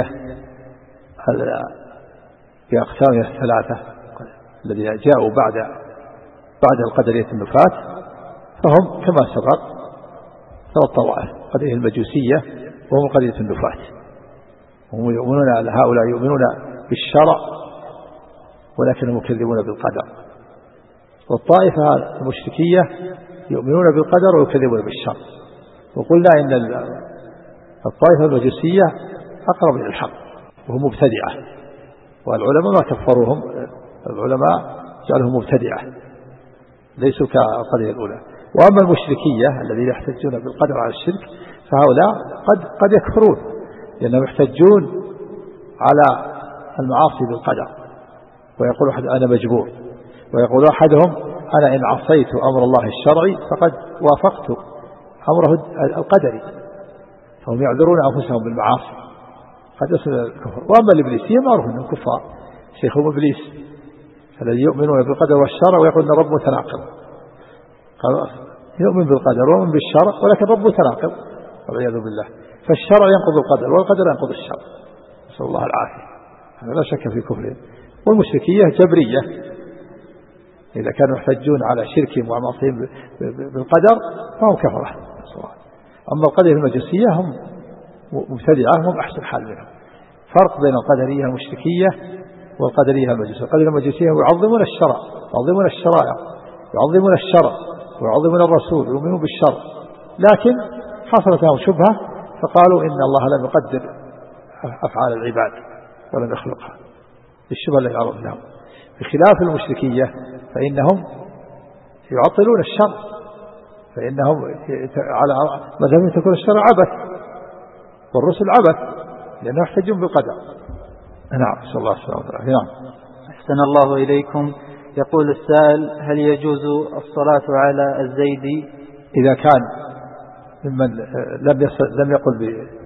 بأقسامها الثلاثة الذين جاءوا بعد القدرية النفاة، فهم كما سبق ثلاث طوائف: قدرية المجوسية، وهم قدرية النفاة، هم يؤمنون، هؤلاء يؤمنون بالشرع ولكنهم يكذبون بالقدر. والطائفة المشركية يؤمنون بالقدر ويكذبون بالشرع. وقلنا إن الطائفة المجوسية أقرب إلى الحق وهم مبتدعة، والعلماء ما كفروهم، العلماء جعلهم مبتدعة ليسوا كالقضية الأولى. وأما المشركية الذين يحتجون بالقدر على الشرك فهؤلاء قد يكفرون، لأنهم يحتجون على المعاصي بالقدر، ويقول أحد أنا مجبور، ويقول أحدهم أنا إن عصيت أمر الله الشرعي فقد وافقت أمره القدري، فهم يعذرون أنفسهم بالمعاصي قد يصل إلى الكفر. وأما الإبليسية معروف أنهم كفار، شيخهم إبليس الذي يؤمنون بالقدر والشرع ويقول أن رب متناقض. قال يؤمن بالقدر ويؤمن بالشرع ولكن رب متناقض والعياذ بالله. فالشرع ينقض القدر والقدر ينقض الشرع، نسأل الله العافية. هذا لا شك في كفرهم. والمشركية جبرية، إذا كانوا يحتجون على شركهم ومعصيهم بالقدر فهم كفرة. أما القدرية المجوسية هم مبتدعة، هم أحسن حال منهم. فرق بين القدرية المشركية والقدرية المجوسية. القدرية المجوسية يعظمون الشرع، يعظمون الشرائع، يعظمون الشرع ويعظمون الرسول ويؤمنون بالشرع، لكن حصلت لهم شبهة فقالوا إن الله لم يقدر أفعال العباد ولم يخلقها، الشبهة التي عرفناهم. بخلاف المشركية فإنهم يعطلون الشرع، فإنهم على مذهب تكون الشرع عبث والرسل عبث لأنهم يحتجون بالقدر. نعم، صلى الله عليه وسلم. نعم. أحسن الله إليكم. يقول السائل: هل يجوز الصلاة على الزيدي إذا كان ممن لم يقل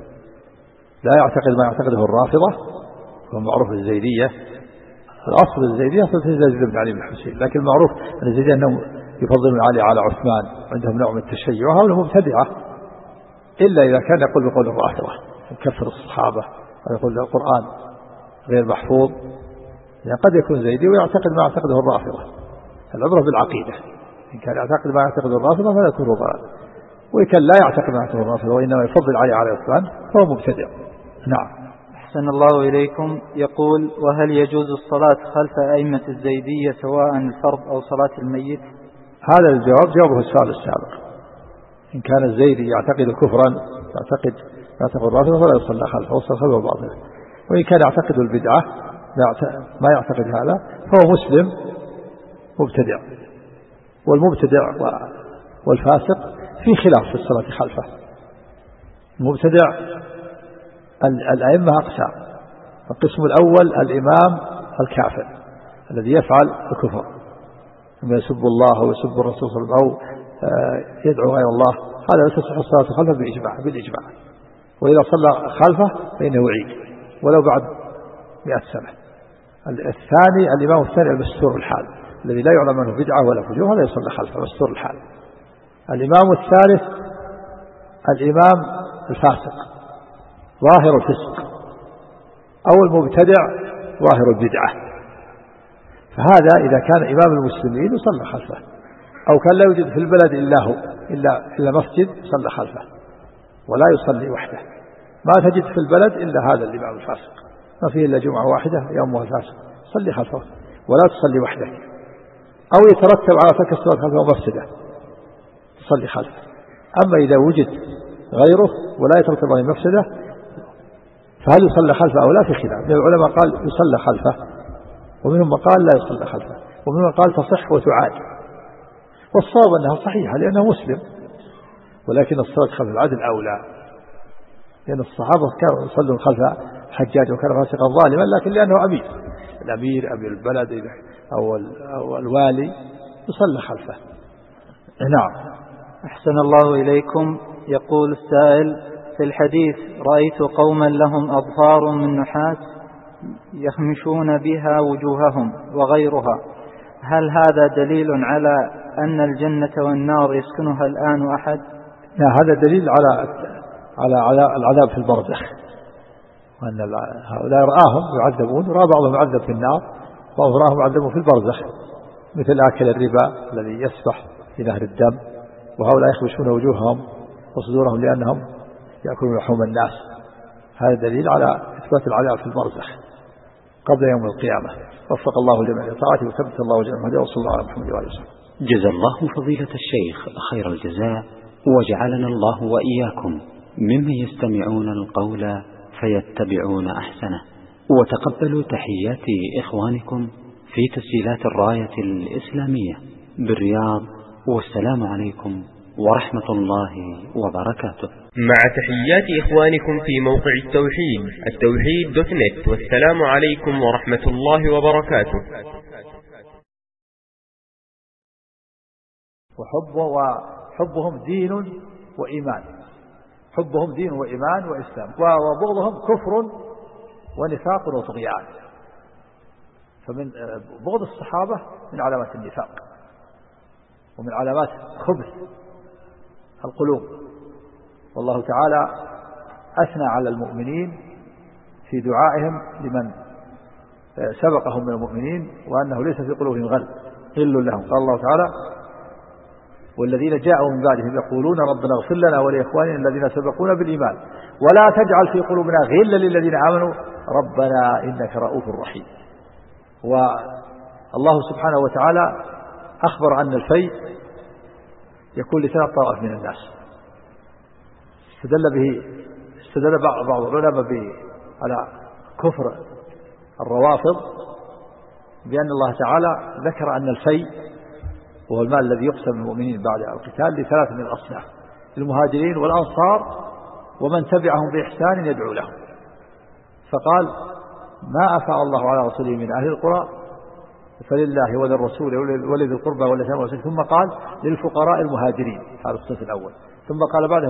لا يعتقد ما يعتقده الرافضة ومعروف الزيدية؟ الأصل الزيدية في زيد بن علي بن الحسين، لكن المعروف أن الزيدية أنهم يفضلون علي على عثمان، عندهم نوع من التشيع وهؤلاء مبتدعة، إلا إذا كان يقول بقول الرافضة يكفر الصحابة ويقول القرآن غير محفوظ، يعني قد يكون زيدي ويعتقد ما يعتقده الرافضة. العبرة بالعقيدة، إن كان يعتقد ما يعتقده الرافضة فلا يكون ضلال، وإن كان لا يعتقد ما يعتقده الرافضة وإنما يفضل علي على عثمان فهو مبتدع. نعم. أحسن الله إليكم. يقول: وهل يجوز الصلاة خلف أئمة الزيدية سواء الفرض أو صلاة الميت؟ هذا الجواب جوابه السؤال السابق. إن كان الزيدي يعتقد كفرا يعتقد الرافضة فلا يصلى خلفه وصل خلفه باطلا، وإن كان يعتقد البدعة ما يعتقد هذا فهو مسلم مبتدع. والمبتدع والفاسق في خلاف في الصلاة خلفه. المبتدع الأئمة أقسام: القسم الأول الإمام الكافر الذي يفعل الكفر، ثم يسب الله ويسب الرسول صلى الله عليه وسلم أو يدعو غير الله، هذا لا تصح الصلاة خلفه بالإجماع. وإذا صلى خلفه فإنه يعيد ولو بعد 100 سنة. الثاني الإمام الثاني المستور الحال الذي لا يعلم منه بدعة ولا فجور، هذا يصلى خلفه مستور الحال. الإمام الثالث الإمام الفاسق ظاهر الفسق أو المبتدع ظاهر البدعة، فهذا إذا كان إمام المسلمين يصلى خلفه، أو كان لا يوجد في البلد إلا هو إلا مسجد صلى خلفه ولا يصلي وحده. ما تجد في البلد إلا هذا الإمام الفاسق، ما فيه إلا جمعة واحدة يومها الفاسق، صلي خلفه ولا تصلي وحدك. أو يترتب على ترك الصلاة خلفه مفسدة، تصلي خلفه. أما إذا وجد غيره ولا يترتب عليه مفسدة فهل يصلى خلفه أو لا؟ في خلاف. من العلماء قال يصلى خلفه، ومنهم من قال لا يصلى خلفه، ومنهم من قال تصح وتعاد. والصواب أنها صحيحة لأنه مسلم، ولكن الصلاة خلف العدل أولى، لأن الصحابة كانوا يصلون خلف حجاج وكان فاسقا ظالما، لكن لأنه أمير البلد أو الوالي يصلى خلفه. نعم. أحسن الله إليكم. يقول السائل: في الحديث رأيت قوما لهم أظفار من نحاس يخمشون بها وجوههم وغيرها، هل هذا دليل على أن الجنة والنار يسكنها الآن أحد؟ لا، هذا دليل على العذاب في البرزخ، وأن هؤلاء رآهم يعذبون، ورأى بعضهم يعذب في النار وبعضهم رآهم يعذبون في البرزخ، مثل آكل الربا الذي يسفح في نهر الدم، وهؤلاء يخمشون وجوههم وصدورهم لأنهم يأكلون لحوم الناس. هذا دليل على إثبات العذاب في البرزخ قبل يوم القيامة. وفق الله الجميع لطاعته وثبت الله جميع هداه، وصلى الله على محمد وآله وسلم. جزا الله فضيلة الشيخ خير الجزاء، وجعلنا الله وإياكم ممن يستمعون القول فيتبعون أحسنه. وتقبلوا تحيات إخوانكم في تسجيلات الراية الإسلامية بالرياض، والسلام عليكم ورحمة الله وبركاته. مع تحيات إخوانكم في موقع التوحيد.net، والسلام عليكم ورحمة الله وبركاته. وحبهم دين وإيمان، حبهم دين وإيمان وإسلام، وبغضهم كفر ونفاق وطغيان. فمن بغض الصحابة من علامات النفاق ومن علامات خبث القلوب. والله تعالى أثنى على المؤمنين في دعائهم لمن سبقهم من المؤمنين وأنه ليس في قلوبهم غل لهم. قال الله تعالى: والذين جاءوا من بعدهم يقولون ربنا اغفر لنا ولإخواننا الذين سبقونا بالإيمان ولا تجعل في قلوبنا غلا للذين آمنوا ربنا إنك رؤوف رحيم. والله سبحانه وتعالى أخبر أن الفيء يكون لثلاث طوائف من الناس. استدل بعض العلماء على كفر الروافض بأن الله تعالى ذكر أن الفيء وهو المال الذي يقسم للمؤمنين بعد القتال لثلاث من الأصناف: المهاجرين والأنصار ومن تبعهم بإحسان يدعو لهم. فقال: ما أفاء الله على رسوله من أهل القرى فلله وللرسول ولذي القربى واليتامى والمساكين، ثم قال: للفقراء المهاجرين، هذا الصف الأول. ثم قال بعده: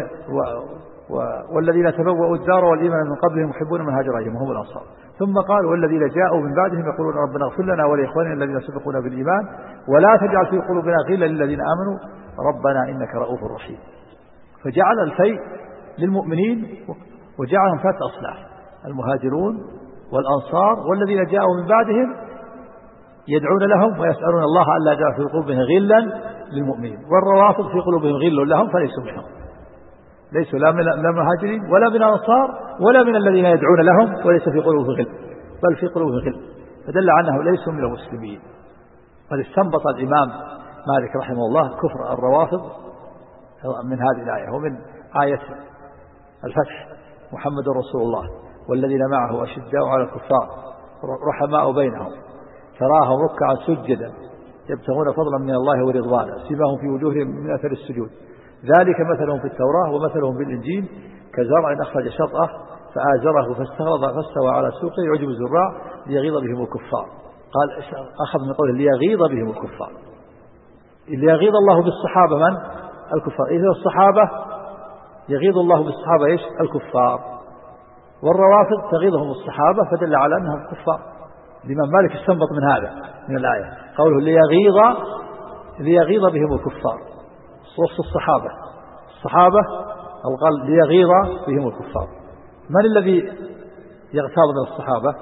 والذين تبوأوا الدار والإيمان من قبلهم يحبون من هاجر إليهم وهم الأنصار. ثم قال: والذين جاءوا من بعدهم يقولون ربنا اغفر لنا ولإخواننا الذين سبقونا بالإيمان ولا تجعل في قلوبنا غلا للذين آمنوا ربنا إنك رؤوف رحيم. فجعل الفيء للمؤمنين وجعلهم ثلاث أصناف: المهاجرون والأنصار والذين جاءوا من بعدهم يدعون لهم ويسألون الله ألا يجعل في قلوبهم غلا للمؤمنين. والروافض في قلوبهم غل لهم فليسوا منهم، ليسوا لا من المهاجرين ولا من الأنصار ولا من الذين يدعون لهم وليس في قلوبهم غل، بل في قلوبهم غل، فدل عنه ليسوا من المسلمين. قد استنبط الإمام مالك رحمه الله كفر الروافض من هذه الآية ومن آية الفتح: محمد رسول الله والذين معه أشداء على الكفار رحماء بينهم تراهم ركعا سجدا يبتغون فضلا من الله ورضوانا سيماهم في وجوههم من أثر السجود ذلك مثلهم في التوراة ومثلهم في الإنجيل كزرع أخرج شطأه فآزره فاستغلظ فاستوى على سوقه يعجب الزراع ليغيظ بهم الكفار. قال أخذ من قوله ليغيظ بهم الكفار، ليغيظ الله بالصحابة من؟ الكفار. إذا الصحابة يغيظ الله بالصحابة إيش؟ الكفار. والروافض تغيظهم الصحابة فدل على أنهم كفار. الإمام مالك استنبط من هذا من الآية قوله ليغيظ بهم الكفار، وصف الصحابة القال ليغيظ بهم الكفار. من الذي يغتاظ من الصحابة؟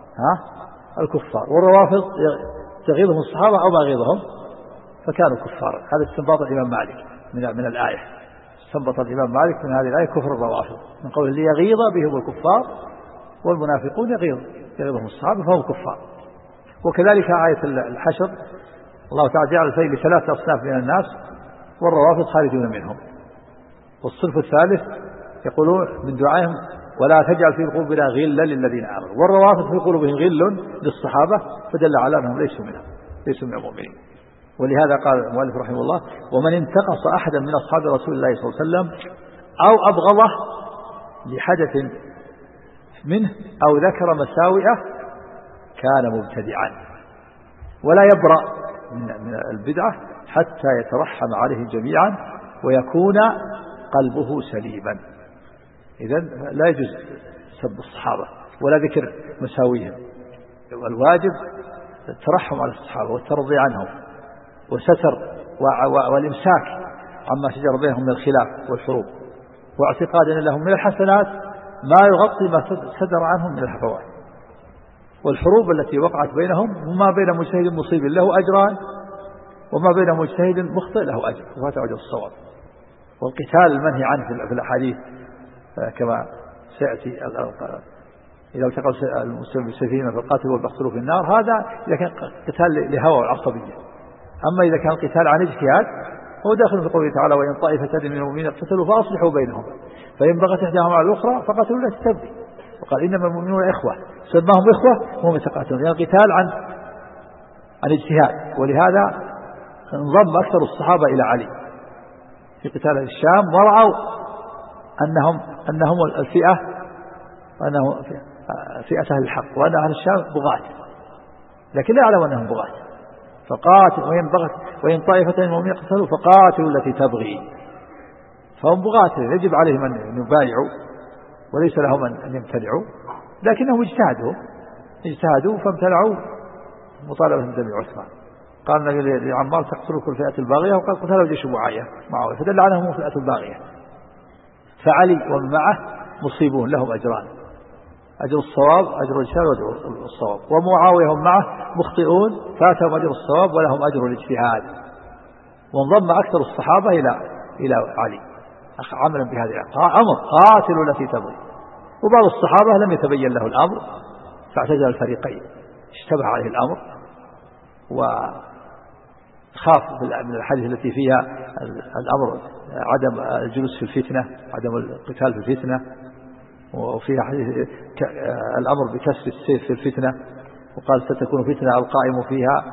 الكفار. والروافض تغيظهم الصحابة أو ما يغيظهم فكانوا كفارا. هذا استنباط الإمام مالك من الآية. استنبط الإمام مالك من هذه الآية كفر الروافض من قول ليغيظ بهم الكفار، والمنافقون يغيظهم الصحابة فهم كفار. وكذلك آية الحشر الله تعالى جعل الفيء لثلاث أصناف من الناس والروافض خارجون منهم. والصنف الثالث يقولون من دعائهم ولا تجعل في قلوبنا غلا للذين آمنوا، والروافض في قلوبهم غل للصحابة فدل على أنهم ليسوا من المؤمنين. ولهذا قال المؤلف رحمه الله ومن انتقص أحدا من أصحاب رسول الله صلى الله عليه وسلم أو أبغضه لحدث منه أو ذكر مساوئه كان مبتدعا ولا يبرأ من البدعة حتى يترحم عليه جميعا ويكون قلبه سليما. إذن لا يجوز سب الصحابة ولا ذكر مساويهم، والواجب الترحم على الصحابة والترضي عنهم والستر والإمساك عما شجر بينهم من الخلاف والحروب، واعتقاد أن لهم من الحسنات ما يغطي ما صدر عنهم من الهفوات. والحروب التي وقعت بينهم وما بين مجتهد مصيب له أجران وما بين مجتهد مخطئ له أجر وهذا أجر الصواب. والقتال المنهي عنه في الأحاديث كما سيأتي إذا التقى المسلم بالسيفين فالقاتل والمقتول في النار، هذا إذا كان قتال لهوى والعصبية. أما إذا كان قتال عن اجتهاد هو داخل في قوله تعالى وإن طائفتان من المؤمنين اقتتلوا فأصلحوا بينهم فإن بغت إحداهما على الأخرى فقاتلوا التي تبغي، وقال إنما المؤمنون إخوة سماهم إخوة وهم يتقاتلون، يعني قتال عن اجتهاد. ولهذا انضم أكثر الصحابة إلى علي في قتال الشام ورأوا أنهم الفئة وأنهم فئة أهل الحق وأن أهل الشام بغاة، لكن لا يعلم أنهم بغاة. فقاتل وإن طائفتين المؤمنين اقتتلوا فقاتلوا التي تبغي، فهم بغاة يجب عليهم أن يبايعوا وليس لهم أن يمتنعوا، لكنهم اجتهدوا فامتنعوا مطالبة من دم عثمان. قال النبي لعمار تقتل كل فئة الباغية، وقال قتلوا جيش معاوية فدل عنهم فئة الباغية. فعلي ومن معه مصيبون لهم أجران، أجر الصواب أجر الاجتهاد وأجر الصواب، ومعاوية هم معه مخطئون فاتهم أجر الصواب ولهم أجر الاجتهاد. وانضم أكثر الصحابة إلى علي عملا بهذه أمر قاتلوا التي تبغي. وبعض الصحابة لم يتبين له الأمر فاعتزل الفريقين، اشتبه عليه الأمر وخاف من الحديث التي فيها الأمر عدم الجلوس في الفتنة، عدم القتال في الفتنة، وفيها حديث الأمر بكسر السيف في الفتنة، وقال ستكون فتنة القائم فيها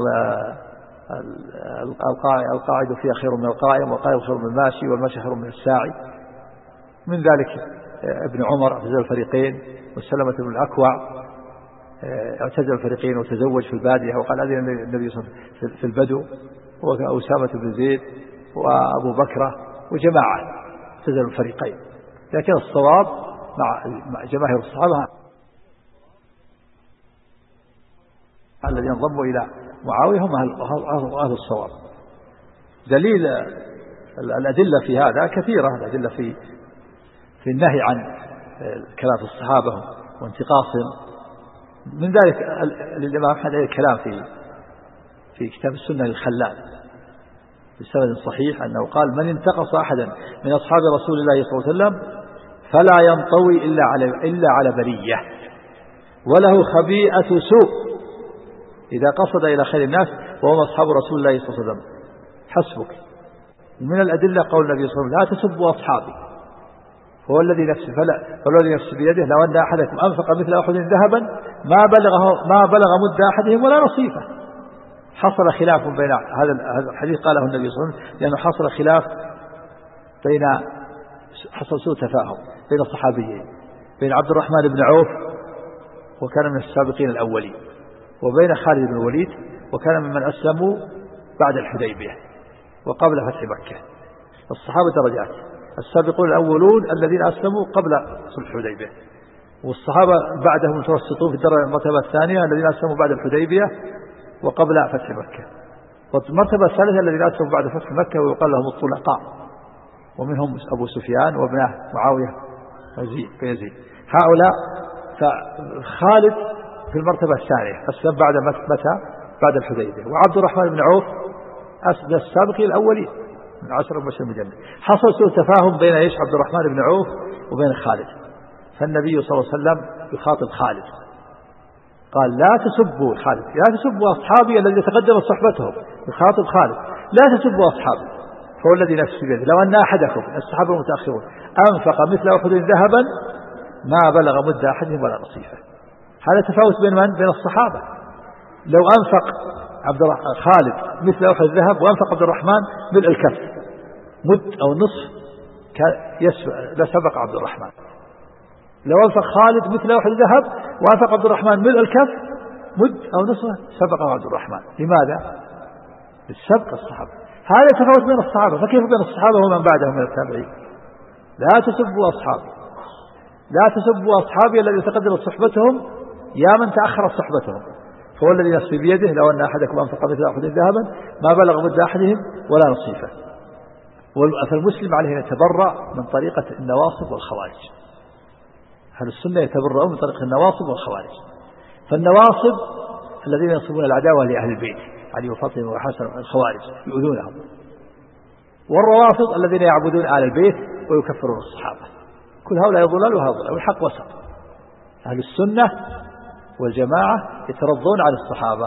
القاعد فيها خير من القائم، والقائم خير من الماشي، والماشي خير من الساعي. من ذلك ابن عمر اعتزل الفريقين، وسلمة بن الأكوع اعتزل الفريقين وتزوج في البادية، وقال أذن النبي صلى الله عليه وسلم في البدو، وأسامة بن زيد وأبو بكر وجماعة اعتزلوا الفريقين. لكن الصواب مع جماهير الصحابة الذين انضموا إلى معاوية هم أهل الصواب. دليل الأدلة في هذا كثيرة، الأدلة في النهي عن كلام الصحابة وانتقاصهم. من ذلك الإمام أحمد عليه الكلام في كتاب السنة للخلال بسند صحيح أنه قال: من انتقص أحدا من أصحاب رسول الله صلى الله عليه وسلم فلا ينطوي إلا على برية، وله خبيئة سوء إذا قصد إلى خير الناس وهم أصحاب رسول الله صلى الله عليه وسلم. حسبك. من الأدلة قول النبي صلى الله عليه وسلم: لا تسبوا أصحابي هو الذي نفسي بيده لو أن أحدكم أنفق مثل أحد ذهبا ما بلغ مد أحدهم ولا نصيفه. حصل خلاف بين هذا الحديث قاله النبي صلى الله عليه وسلم لأنه حصل خلاف حصل سوء تفاهم بين الصحابيين، بين عبد الرحمن بن عوف وكان من السابقين الأولين، وبين خالد بن الوليد وكان ممن أسلموا بعد الحديبية وقبل فتح مكة. الصحابة درجات: السابقون الأولون الذين أسلموا قبل صلح الحديبية، والصحابة بعدهم متوسطون في الدرجة المرتبة الثانية الذين أسلموا بعد الحديبية وقبل فتح مكة. والمرتبة الثالثة الذين أسلموا بعد فتح مكة ويقال لهم الطلقاء، ومنهم أبو سفيان وابنه معاوية ويزيد. هؤلاء خالد في المرتبة الثانية أسلم بعد متى؟ بعد الحديبية. وعبد الرحمن بن عوف أسلم السابقين الأولين من 10 مبشرين بالجنة. حصل سوء تفاهم بين عبد الرحمن بن عوف وبين خالد، فالنبي صلى الله عليه وسلم يخاطب خالد قال: لا تسبوا خالد، لا تسبوا أصحابي الذين تقدمت صحبتهم. يخاطب خالد: لا تسبوا أصحابي فهو الذي نفسي بيده لو أن أحدكم الصحابة المتأخرون أنفق مثل أحد ذهبا ما بلغ مد أحدهم ولا نصيفه. هذا تفاوت بين من؟ بين الصحابة. لو أنفق خالد مثل أحد ذهب وأنفق عبد الرحمن ملء الكف مد أو نصف لسبق عبد الرحمن. لو أنفق خالد مثل أحد ذهب وأنفق عبد الرحمن ملء الكف مد أو نصف سبق عبد الرحمن. لماذا؟ للسبق الصحابة. هذا تفاوت بين الصحابة، فكيف بين الصحابة ومن بعدهم من التابعين؟ لا تسبوا أصحابي، لا تسبوا أصحابي الذين تقدمت صحبتهم يا من تأخرت صحبتهم، فهو الذي نفسي بيده لو أن أحدكم أنفق مثل أحد ذهبا ما بلغ مد أحدهم ولا نصيفه. فالمسلم عليه أن يتبرأ من طريقة النواصب والخوارج. أهل السنة يتبرؤون من طريقة النواصب والخوارج. فالنواصب الذين ينصبون العداوة لأهل البيت علي وفاطمة وحسن الخوارج يؤذونهم، والروافض الذين يعبدون آل البيت ويكفرون الصحابة. كل هؤلاء ضلال وهؤلاء، والحق وسط. أهل السنة والجماعة يترضون على الصحابة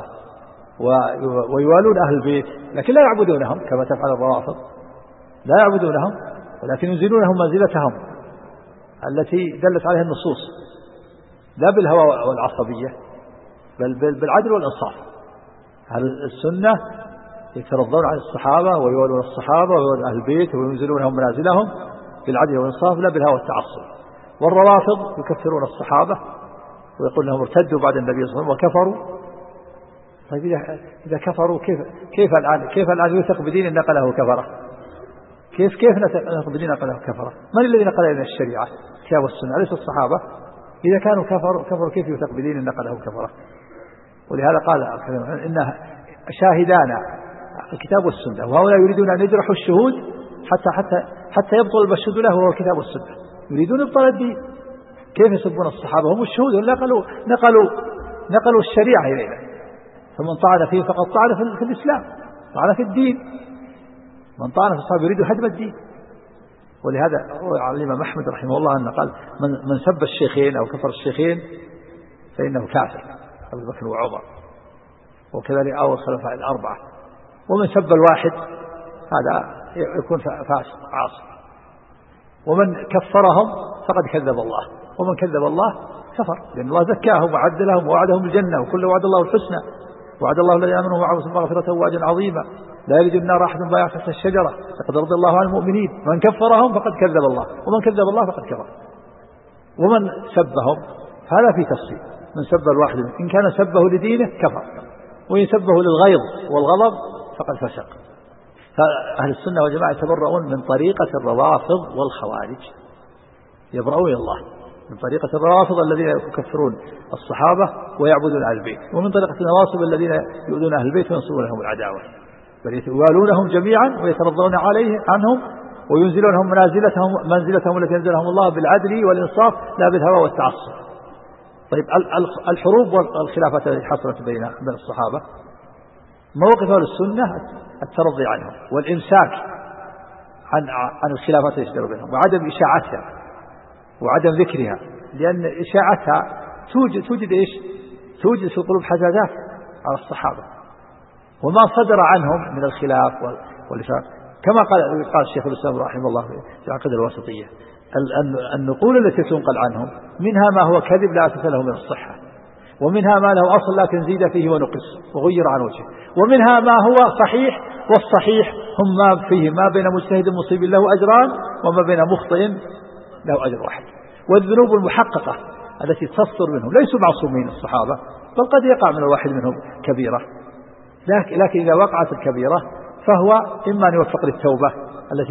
ويوالون أهل البيت، لكن لا يعبدونهم كما تفعل الروافض، لا يعبدونهم ولكن ينزلونهم منزلتهم التي دلت عليها النصوص، لا بالهوى والعصبية بل بالعدل والإنصاف. أهل السنة يترضون على الصحابة ويوالون الصحابة ويوالون أهل البيت وينزلونهم منازلهم بالعدل والإنصاف لا بالهوى والتعصب. والروافض يكفرون الصحابة ويقول لهم ارتدوا بعد النبي صلى الله عليه وسلم وكفروا. طيب إذا كفروا كيف الآن يوثق بدين نقله كفرة؟ كيف نثق بدين نقله كفرة؟ من الذي نقل إلى الشريعة؟ كتاب والسنة، أليس الصحابة؟ إذا كانوا كفروا كيف يوثق بدين نقله كفرة؟ ولهذا قال إن شاهدانا الكتاب والسنة، وهؤلاء يريدون أن يجرحوا الشهود حتى يبطل المشهود له وهو الكتاب والسنة، يريدون إبطال الدين. كيف يسبون الصحابة؟ هم الشهود، نقلوا الشريعة إلينا، فمن طعن فيه فقد طعن في الإسلام، طعن في الدين. من طعن في الصحابة يريد هدم الدين. ولهذا الإمام أحمد رحمه الله أنه قال من سب الشيخين أو كفر الشيخين فإنه كافر، أبو بكر وعمر، وكذلك أول الخلفاء الأربعة. ومن سب الواحد هذا يكون فاسق عاصي. ومن كفرهم فقد كذب الله، ومن كذب الله كفر، لأن الله زكاهم وعد لهم ووعدهم الجنة، وكل وعد الله الحسنى، وعد الله الذين آمنوا معه مغفرة وأجرا عظيما، لا يلج النار أحد بايع تحت الشجرة لقد رضي الله عن المؤمنين. من كفرهم فقد كذب الله، ومن كذب الله فقد كفر. ومن سبهم فهذا في تفصيل، من سب الواحد إن كان سبه لدينه كفر، وإن سبه للغيظ والغضب فقد فسق. فأهل السنة والجماعة يتبرؤون من طريقة الروافض والخوارج، يبرؤون الله من طريقة الروافض الذين يكفرون الصحابة ويعبدون أهل البيت، ومن طريقة النواصب الذين يؤذون أهل البيت وينصرون لهم العداوة، بل يوالونهم جميعا ويترضون عنهم وينزلونهم منزلتهم التي ينزلهم الله بالعدل والإنصاف لا بالهوى والتعصب. طيب الحروب والخلافات التي حصلت بين الصحابة، موقف أهل السنة الترضي عنهم والإمساك عن الخلافات التي تجري بينهم، وعدم إشاعتها وعدم ذكرها، لأن إشاعتها توجد في القلوب حزازات على الصحابة، وما صدر عنهم من الخلاف والإشاعة كما قال الشيخ الإسلام رحمه الله في العقيدة الواسطية، النقول التي تنقل عنهم منها ما هو كذب لا أساس له من الصحة، ومنها ما له أصل لكن زيد فيه ونقص وغير عن وجهه، ومنها ما هو صحيح، والصحيح هم ما فيه ما بين مجتهد مصيب له أجران وما بين مخطئ له أجر واحد. والذنوب المحققة التي تصدر منهم ليسوا معصومين الصحابة، بل قد يقع من الواحد منهم كبيرة، لكن إذا وقعت الكبيرة فهو إما أن يوفق للتوبة التي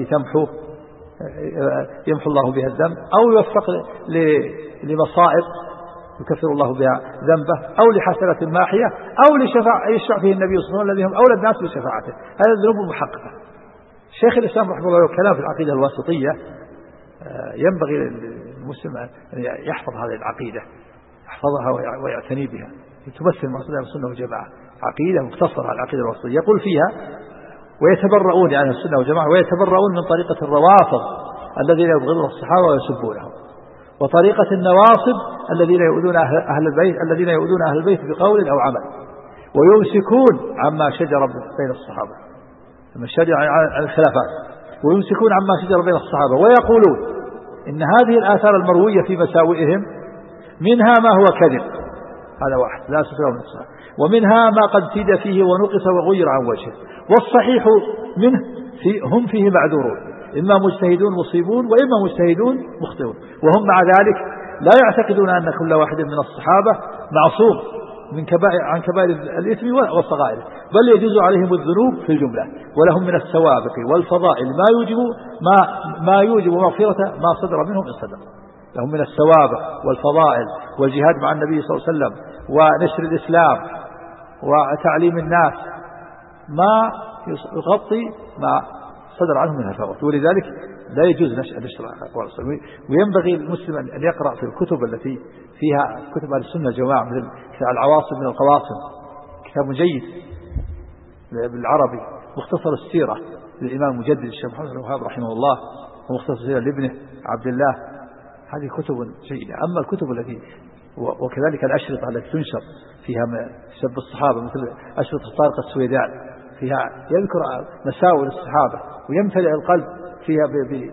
يمحو الله بها الذنب، أو يوفق لمصائب يكفر الله بها ذنبه، أو لحسنة ماحية، أو يشفع فيه النبي صلى الله عليه وسلم الذي هم أولى الناس بشفاعته. هذه الذنوب المحققة. شيخ الإسلام رحمه الله والكلام في العقيدة الواسطية، ينبغي للمسلم أن يحفظ هذه العقيدة، يحفظها ويعتني بها، تمثل مقصود أهل السنة والجماعة، عقيدة مختصرة على العقيدة الواسطية. يقول فيها ويتبرؤون عن السنة والجماعة، ويتبرؤون من طريقة الروافض الذين يبغضون الصحابة ويسبونهم، وطريقة النواصب الذين يؤذون أهل البيت بقول أو عمل، ويمسكون عما شجر بين الصحابة، عن الخلافات، ويمسكون عما شجر بين الصحابة، ويقولون إن هذه الآثار المروية في مساوئهم منها ما هو كذب، هذا واحد لا سفر من الصحابة، ومنها ما قد زيد فيه ونقص وغير عن وجهه، والصحيح منه هم فيه معذورون، إما مجتهدون مصيبون وإما مجتهدون مخطئون، وهم مع ذلك لا يعتقدون أن كل واحد من الصحابة معصوم عن كبائر الإثم والصغائر، بل يجوز عليهم الذنوب في الجملة، ولهم من السوابق والفضائل ما يوجب مغفرة ما صدر منهم إن صدر. لهم من السوابق والفضائل والجهاد مع النبي صلى الله عليه وسلم ونشر الإسلام وتعليم الناس ما يغطي ما صدر عنهم من الفوات، ولذلك لا يجوز نشر أقوال الصحابة. وينبغي المسلم أن يقرأ في الكتب التي فيها كتب أهل السنة الجماعة، مثل كتاب العواصم من القواصم، كتاب جيد بالعربي، مختصر السيرة للإمام المجدد الشيخ محمد بن الوهاب رحمه الله، ومختصر السيرة لابنه عبد الله، هذه كتب جيدة. أما الكتب التي وكذلك الأشرطة التي تنشر فيها سب الصحابة، مثل أشرطة طارق السويدان، فيها يذكر مساوئ الصحابة ويمتلئ القلب فيها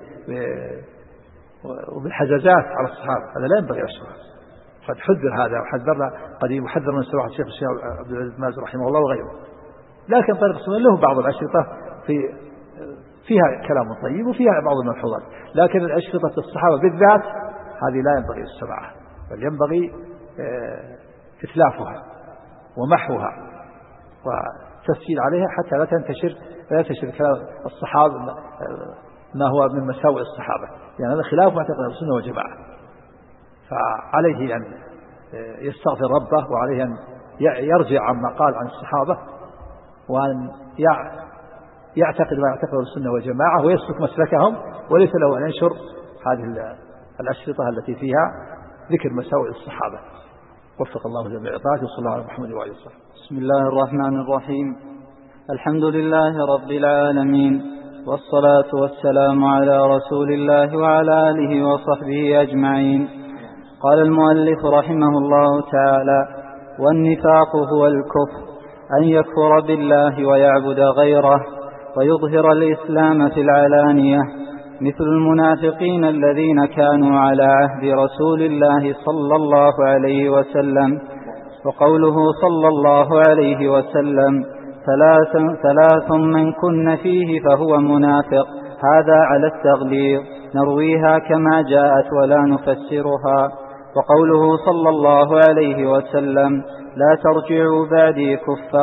وبالحزازات على الصحابة، هذا لا ينبغي أشرها. قد حذر هذا، وحذرنا قديم، وحذر من سواء الشيخ عبد العزيز بن باز رحمه الله وغيره. لكن طريق السنة له بعض الأشرطة فيها كلام طيب وفيها بعض الملحوظات، لكن الأشرطة الصحابة بالذات هذه لا ينبغي السماعها، بل ينبغي إتلافها ومحوها وتسجيل عليها حتى لا ينتشر كلام الصحابة ما هو من مساوئ الصحابة، يعني هذا خلاف معتقد السنة والجماعة. فعليه أن يستغفر ربه، وعليه أن يرجع عما قال عن الصحابة، وأن يعتقد ما يعتقد السنة والجماعة ويسلك مسلكهم، وليس له أن ينشر هذه الأشرطة التي فيها ذكر مساوئ الصحابة. وفق الله جميع طاعته، وصلى الله على محمد وعلى آله وصحبه. بسم الله الرحمن الرحيم. الحمد لله رب العالمين، والصلاة والسلام على رسول الله وعلى آله وصحبه أجمعين. قال المؤلف رحمه الله تعالى: والنفاق هو الكفر، أن يكفر بالله ويعبد غيره ويظهر الإسلام في العلانية، مثل المنافقين الذين كانوا على عهد رسول الله صلى الله عليه وسلم. وقوله صلى الله عليه وسلم: ثلاث من كن فيه فهو منافق، هذا على التغليظ، نرويها كما جاءت ولا نفسرها. وقوله صلى الله عليه وسلم: لا ترجعوا بعدي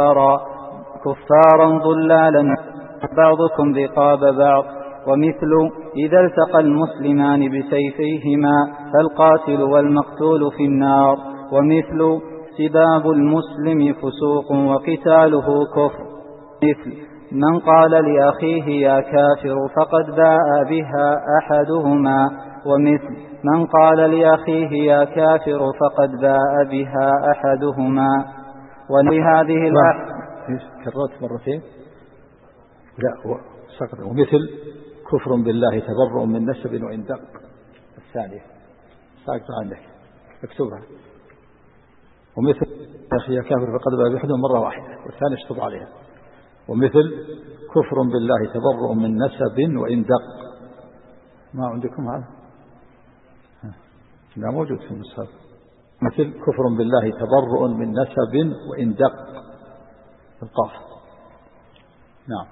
كفارا ضلالا بعضكم رقاب بعض. ومثل إذا التقى المسلمان بسيفيهما فالقاتل والمقتول في النار. ومثل سباب المسلم فسوق وقتاله كفر. مثل من قال لأخيه يا كافر فقد باء بها أحدهما. ومثل من قال لأخيه يا كافر فقد باء بها أحدهما. ولهذه كررت مرتين. لا سقط. ومثل كفر بالله تبرؤ من نسب وإن دق. الثانية ساقط عندك اكتبها. ومثل أخي يا كافر فقد باء بأحدهما مرة واحدة، والثانية اشطب عليها. ومثل كفر بالله تبرؤ من نسب وإن دق. ما عندكم هذا؟ لا موجود في المصحف. مثل كفر بالله تبرؤ من نسب وإن دق القاف. نعم.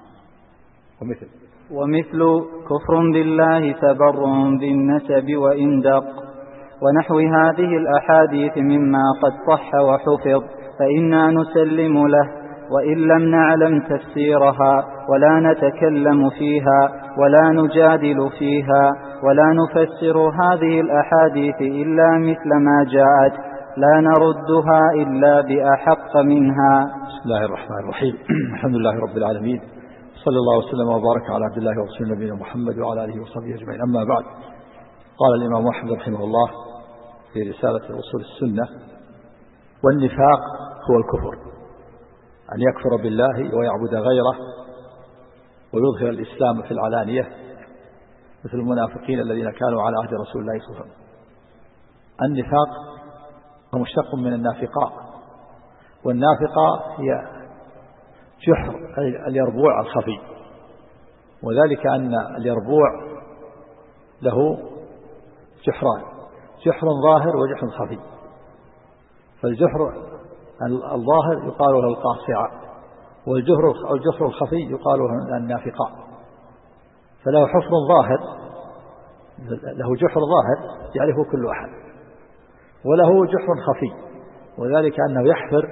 ومثل كفر بالله تبرؤ بالنسب وإن دق. ونحو هذه الأحاديث مما قد صح وحفظ فإنا نسلم له، وإن لم نعلم تفسيرها ولا نتكلم فيها ولا نجادل فيها ولا نفسر هذه الأحاديث إلا مثل ما جاءت، لا نردها إلا بأحق منها. بسم الله الرحمن الرحيم. الحمد لله رب العالمين، صلى الله وسلم وبارك على عبد الله ورسول نبينا محمد وعلى آله وصحبه أجمعين. أما بعد، قال الإمام أحمد رحمه الله في رسالة أصول السنة: والنفاق هو الكفر، أن يكفر بالله ويعبد غيره ويظهر الإسلام في العلانية، مثل المنافقين الذين كانوا على عهد رسول الله صلى الله عليه وسلم. النفاق هو مشتق من النافقاء، والنافقة هي جحر اليربوع الخفي، وذلك أن اليربوع له جحران: جحر ظاهر وجحر خفي. فالجحر الظاهر يقال له القاصعة، والجحر الخفي يقال له النافقاء. فله حفر ظاهر، له جحر ظاهر يعرفه كل أحد، وله جحر خفي، وذلك أنه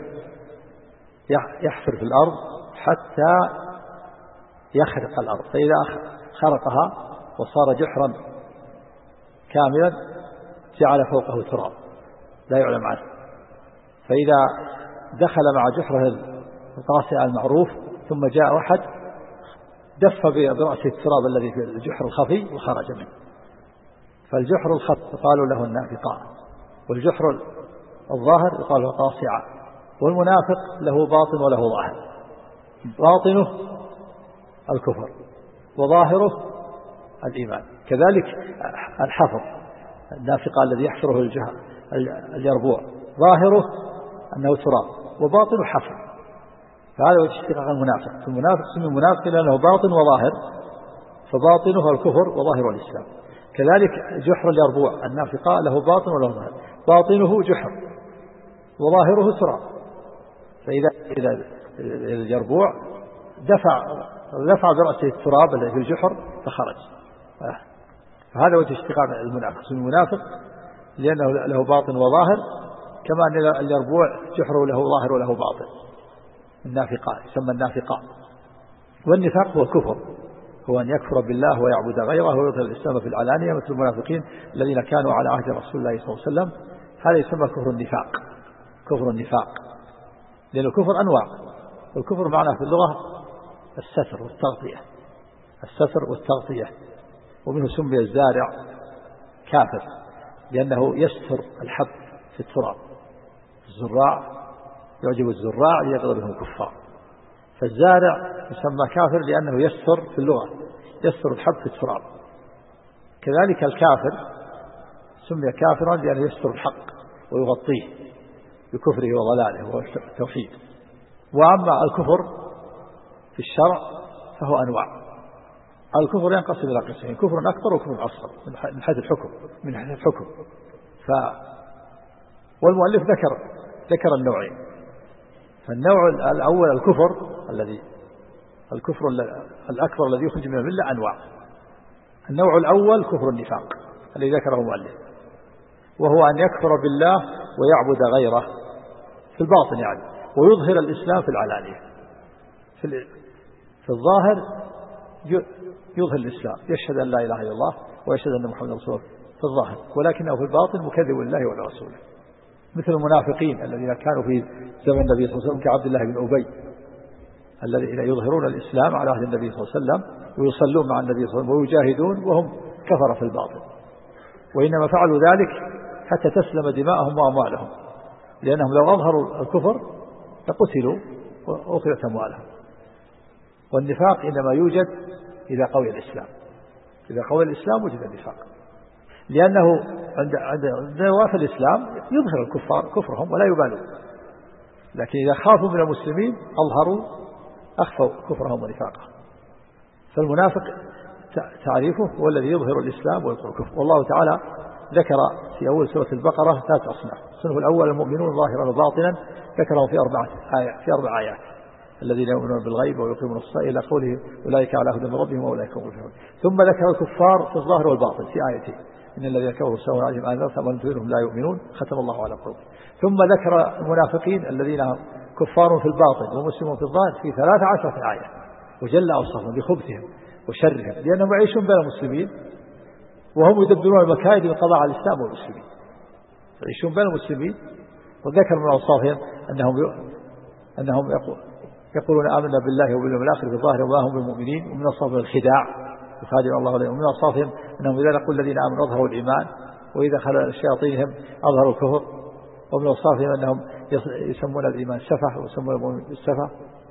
يحفر في الأرض حتى يخرق الأرض، فإذا خرقها وصار جحرا كاملا جعل فوقه تراب لا يعلم عنه، فإذا دخل مع جحره القاصع المعروف ثم جاء واحد دف برأسه التراب الذي في الجحر الخفي وخرج منه. فالجحر الخفي يقال له النافقاء، والجحر الظاهر يقال له قاصعة. والمنافق له باطن وله ظاهر، باطنه الكفر وظاهره الإيمان. كذلك الحفر، النافقاء الذي يحفره اليربوع، ظاهره أنه تراب وباطنه حفر، فهذا هو اشتقاق المنافق. المنافق سمي منافق لأنه باطن وظاهر، فباطنه الكفر وظاهره الإسلام. كذلك جحر اليربوع، النافقاء له باطن وله ظاهر، باطنه جحر وظاهره تراب، فإذا اليربوع دفع برأسه التراب الذي في الجحر فخرج. فهذا وجه اشتقاق المنافق، اسم المنافق لأنه له باطن وظاهر، كما أن اليربوع جحره له ظاهر وله باطن. النافقاء يسمى النافقاء. والنفاق هو كفر، هو أن يكفر بالله ويعبد غيره ويظهر الإسلام في العلانية، مثل المنافقين الذين كانوا على عهد رسول الله صلى الله عليه وسلم. هذا يسمى كفر النفاق. كفر النفاق لأن الكفر أنواع، والكفر معناه في اللغة الستر والتغطية، الستر والتغطية. ومنه سمي الزارع كافر لأنه يستر الحب في التراب. الزراع يعجب الزراع ليغضب بهم الكفار، فالزارع يسمى كافر لأنه يستر في اللغة، يستر الحب في التراب. كذلك الكافر سمي كافرا لأنه يستر الحق ويغطيه بكفره وضلاله والتوحيد. وأما الكفر في الشرع فهو أنواع. الكفر ينقسم إلى قسمين: كفر أكبر وكفر أصغر من حيث الحكم. والمؤلف ذكر النوعين. فالنوع الأول الكفر الأكبر الذي يخرج من الملة أنواع. النوع الأول كفر النفاق الذي ذكره المؤلف، وهو أن يكفر بالله ويعبد غيره في الباطن يعني، ويظهر الإسلام في العلانية. في الظاهر يظهر الإسلام، يشهد أن لا إله إلا الله ويشهد أن محمد رسول الله في الظاهر، ولكنه في الباطن مكذب لله ولرسوله، مثل المنافقين الذين كانوا في زمن النبي صلى الله عليه وسلم كعبد الله بن أبي، الذين يظهرون الإسلام على عهد النبي صلى الله عليه وسلم ويصلون مع النبي صلى الله عليه وسلم ويجاهدون وهم كفر في الباطن، وإنما فعلوا ذلك حتى تسلم دماءهم وأموالهم، لأنهم لو أظهروا الكفر لقتلوا وأخذت أموالهم. والنفاق إنما يوجد إذا قوي الإسلام، إذا قوي الإسلام وجد النفاق، لأنه عند نواف الإسلام يظهر الكفار كفرهم ولا يبالون، لكن إذا خافوا من المسلمين أخفوا كفرهم ونفاقهم. فالمنافق تعريفه هو الذي يظهر الإسلام ويبطل الكفر. والله تعالى ذكر في أول سورة البقرة 3 أصناف. الصنف الأول المؤمنون ظاهرا وباطنا، ذكرهم في 4 آيات: الذين يؤمنون بالغيب ويقيمون الصلاة إلى قوله أولئك على هدى من ربهم وأولئك هم المفلحون. ثم ذكر الكفار في الظاهر والباطن في آيتين: إن الذين كفروا سواء عليهم أنذرتهم أم لم تنذرهم لا يؤمنون ختم الله على قلوبهم. ثم ذكر المنافقين الذين كفار في الباطن ومسلمون في الظاهر في 13 آية، وجل أوصافهم بخبثهم وشرهم، لأنهم يعيشون بين المسلمين وهم يدبرون المكائد للقضاء على الإسلام والمسلمين، يعيشون بين المسلمين. وذكر من أوصافهم أنهم يقولون آمنا بالله وباليوم الآخر في الظاهر وما هم بالمؤمنين، ومن أوصافهم الخداع يخادعون الله عليهم، ومن أوصافهم أنهم إذا لقوا الذين آمنوا أظهروا الإيمان وإذا خلوا شياطينهم أظهروا الكفر، ومن أوصافهم أنهم يسمون الإيمان سفه ويسمون المؤمن بالسفه،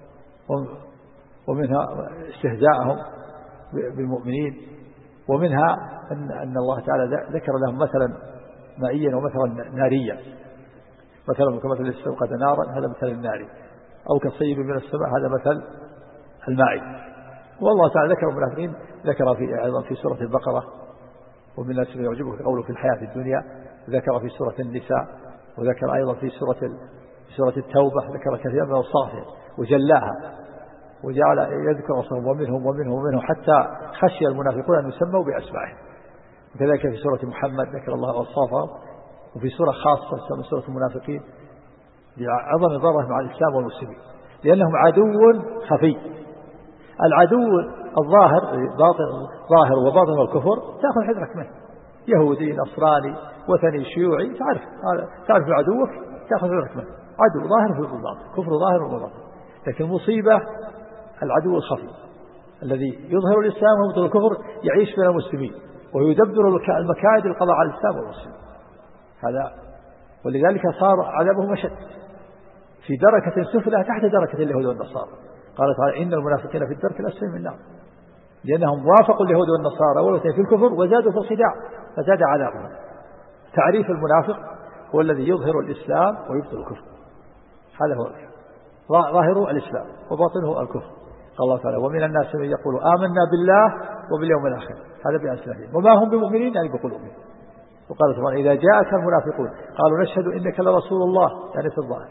ومنها استهزاءهم بالمؤمنين، ومنها أن الله تعالى ذكر لهم مثلا مائيا ومثلا ناريا، مثلا كمثل الاستوقد نارا هذا مثل النار، أو كالصيب من السماء هذا مثل الماء. والله تعالى ذكر المنافقين ذكر أيضا في سورة البقرة: ومن الناس من يعجبك قوله في الحياة الدنيا، ذكر في سورة النساء، وذكر أيضا في سورة التوبة، ذكر كثيرا من أوصافهم وجلاها وجعل يذكر أوصافهم ومنهم حتى خشي المنافقون أن يسموا بأسمائهم. وكذلك في سورة محمد ذكر الله أوصافهم، وفي سورة خاصة سورة المنافقين لعظم ضررهم مع الإسلام والمسلمين، لأنهم عدو خفي. العدو الظاهر ظاهر وباطن والكفر تأخذ حذرك منه، يهودي نصراني وثني شيوعي، تعرف عدوك تأخذ حذرك منه، عدو ظاهر في الباطن، كفر ظاهر وباطن. لكن المصيبة العدو الخفي الذي يظهر الإسلام ويبطل الكفر، يعيش بين المسلمين ويدبر المكائد للقضاء على الإسلام والمسلمين. هذا ولذلك صار عذابهم أشد، في دركة سفلى تحت دركة اليهود والنصارى. قال تعالى: إن المنافقين في الدرك الأسفل من النار، لأنهم وافقوا اليهود والنصارى والوثنيين في الكفر وزادوا في الخداع فزاد عذابهم. تعريف المنافق هو الذي يظهر الإسلام ويبطل الكفر، هذا هو ظاهر الإسلام وباطنه الكفر. قال الله تعالى: ومن الناس من يقول آمنا بالله وباليوم الآخر، هذا بأسلافهم، وما هم بمؤمنين يعني بقلوبهم. وقال سبحانه: إذا جاءك المنافقون قالوا نشهد إنك لرسول الله، يعني في الظاهر.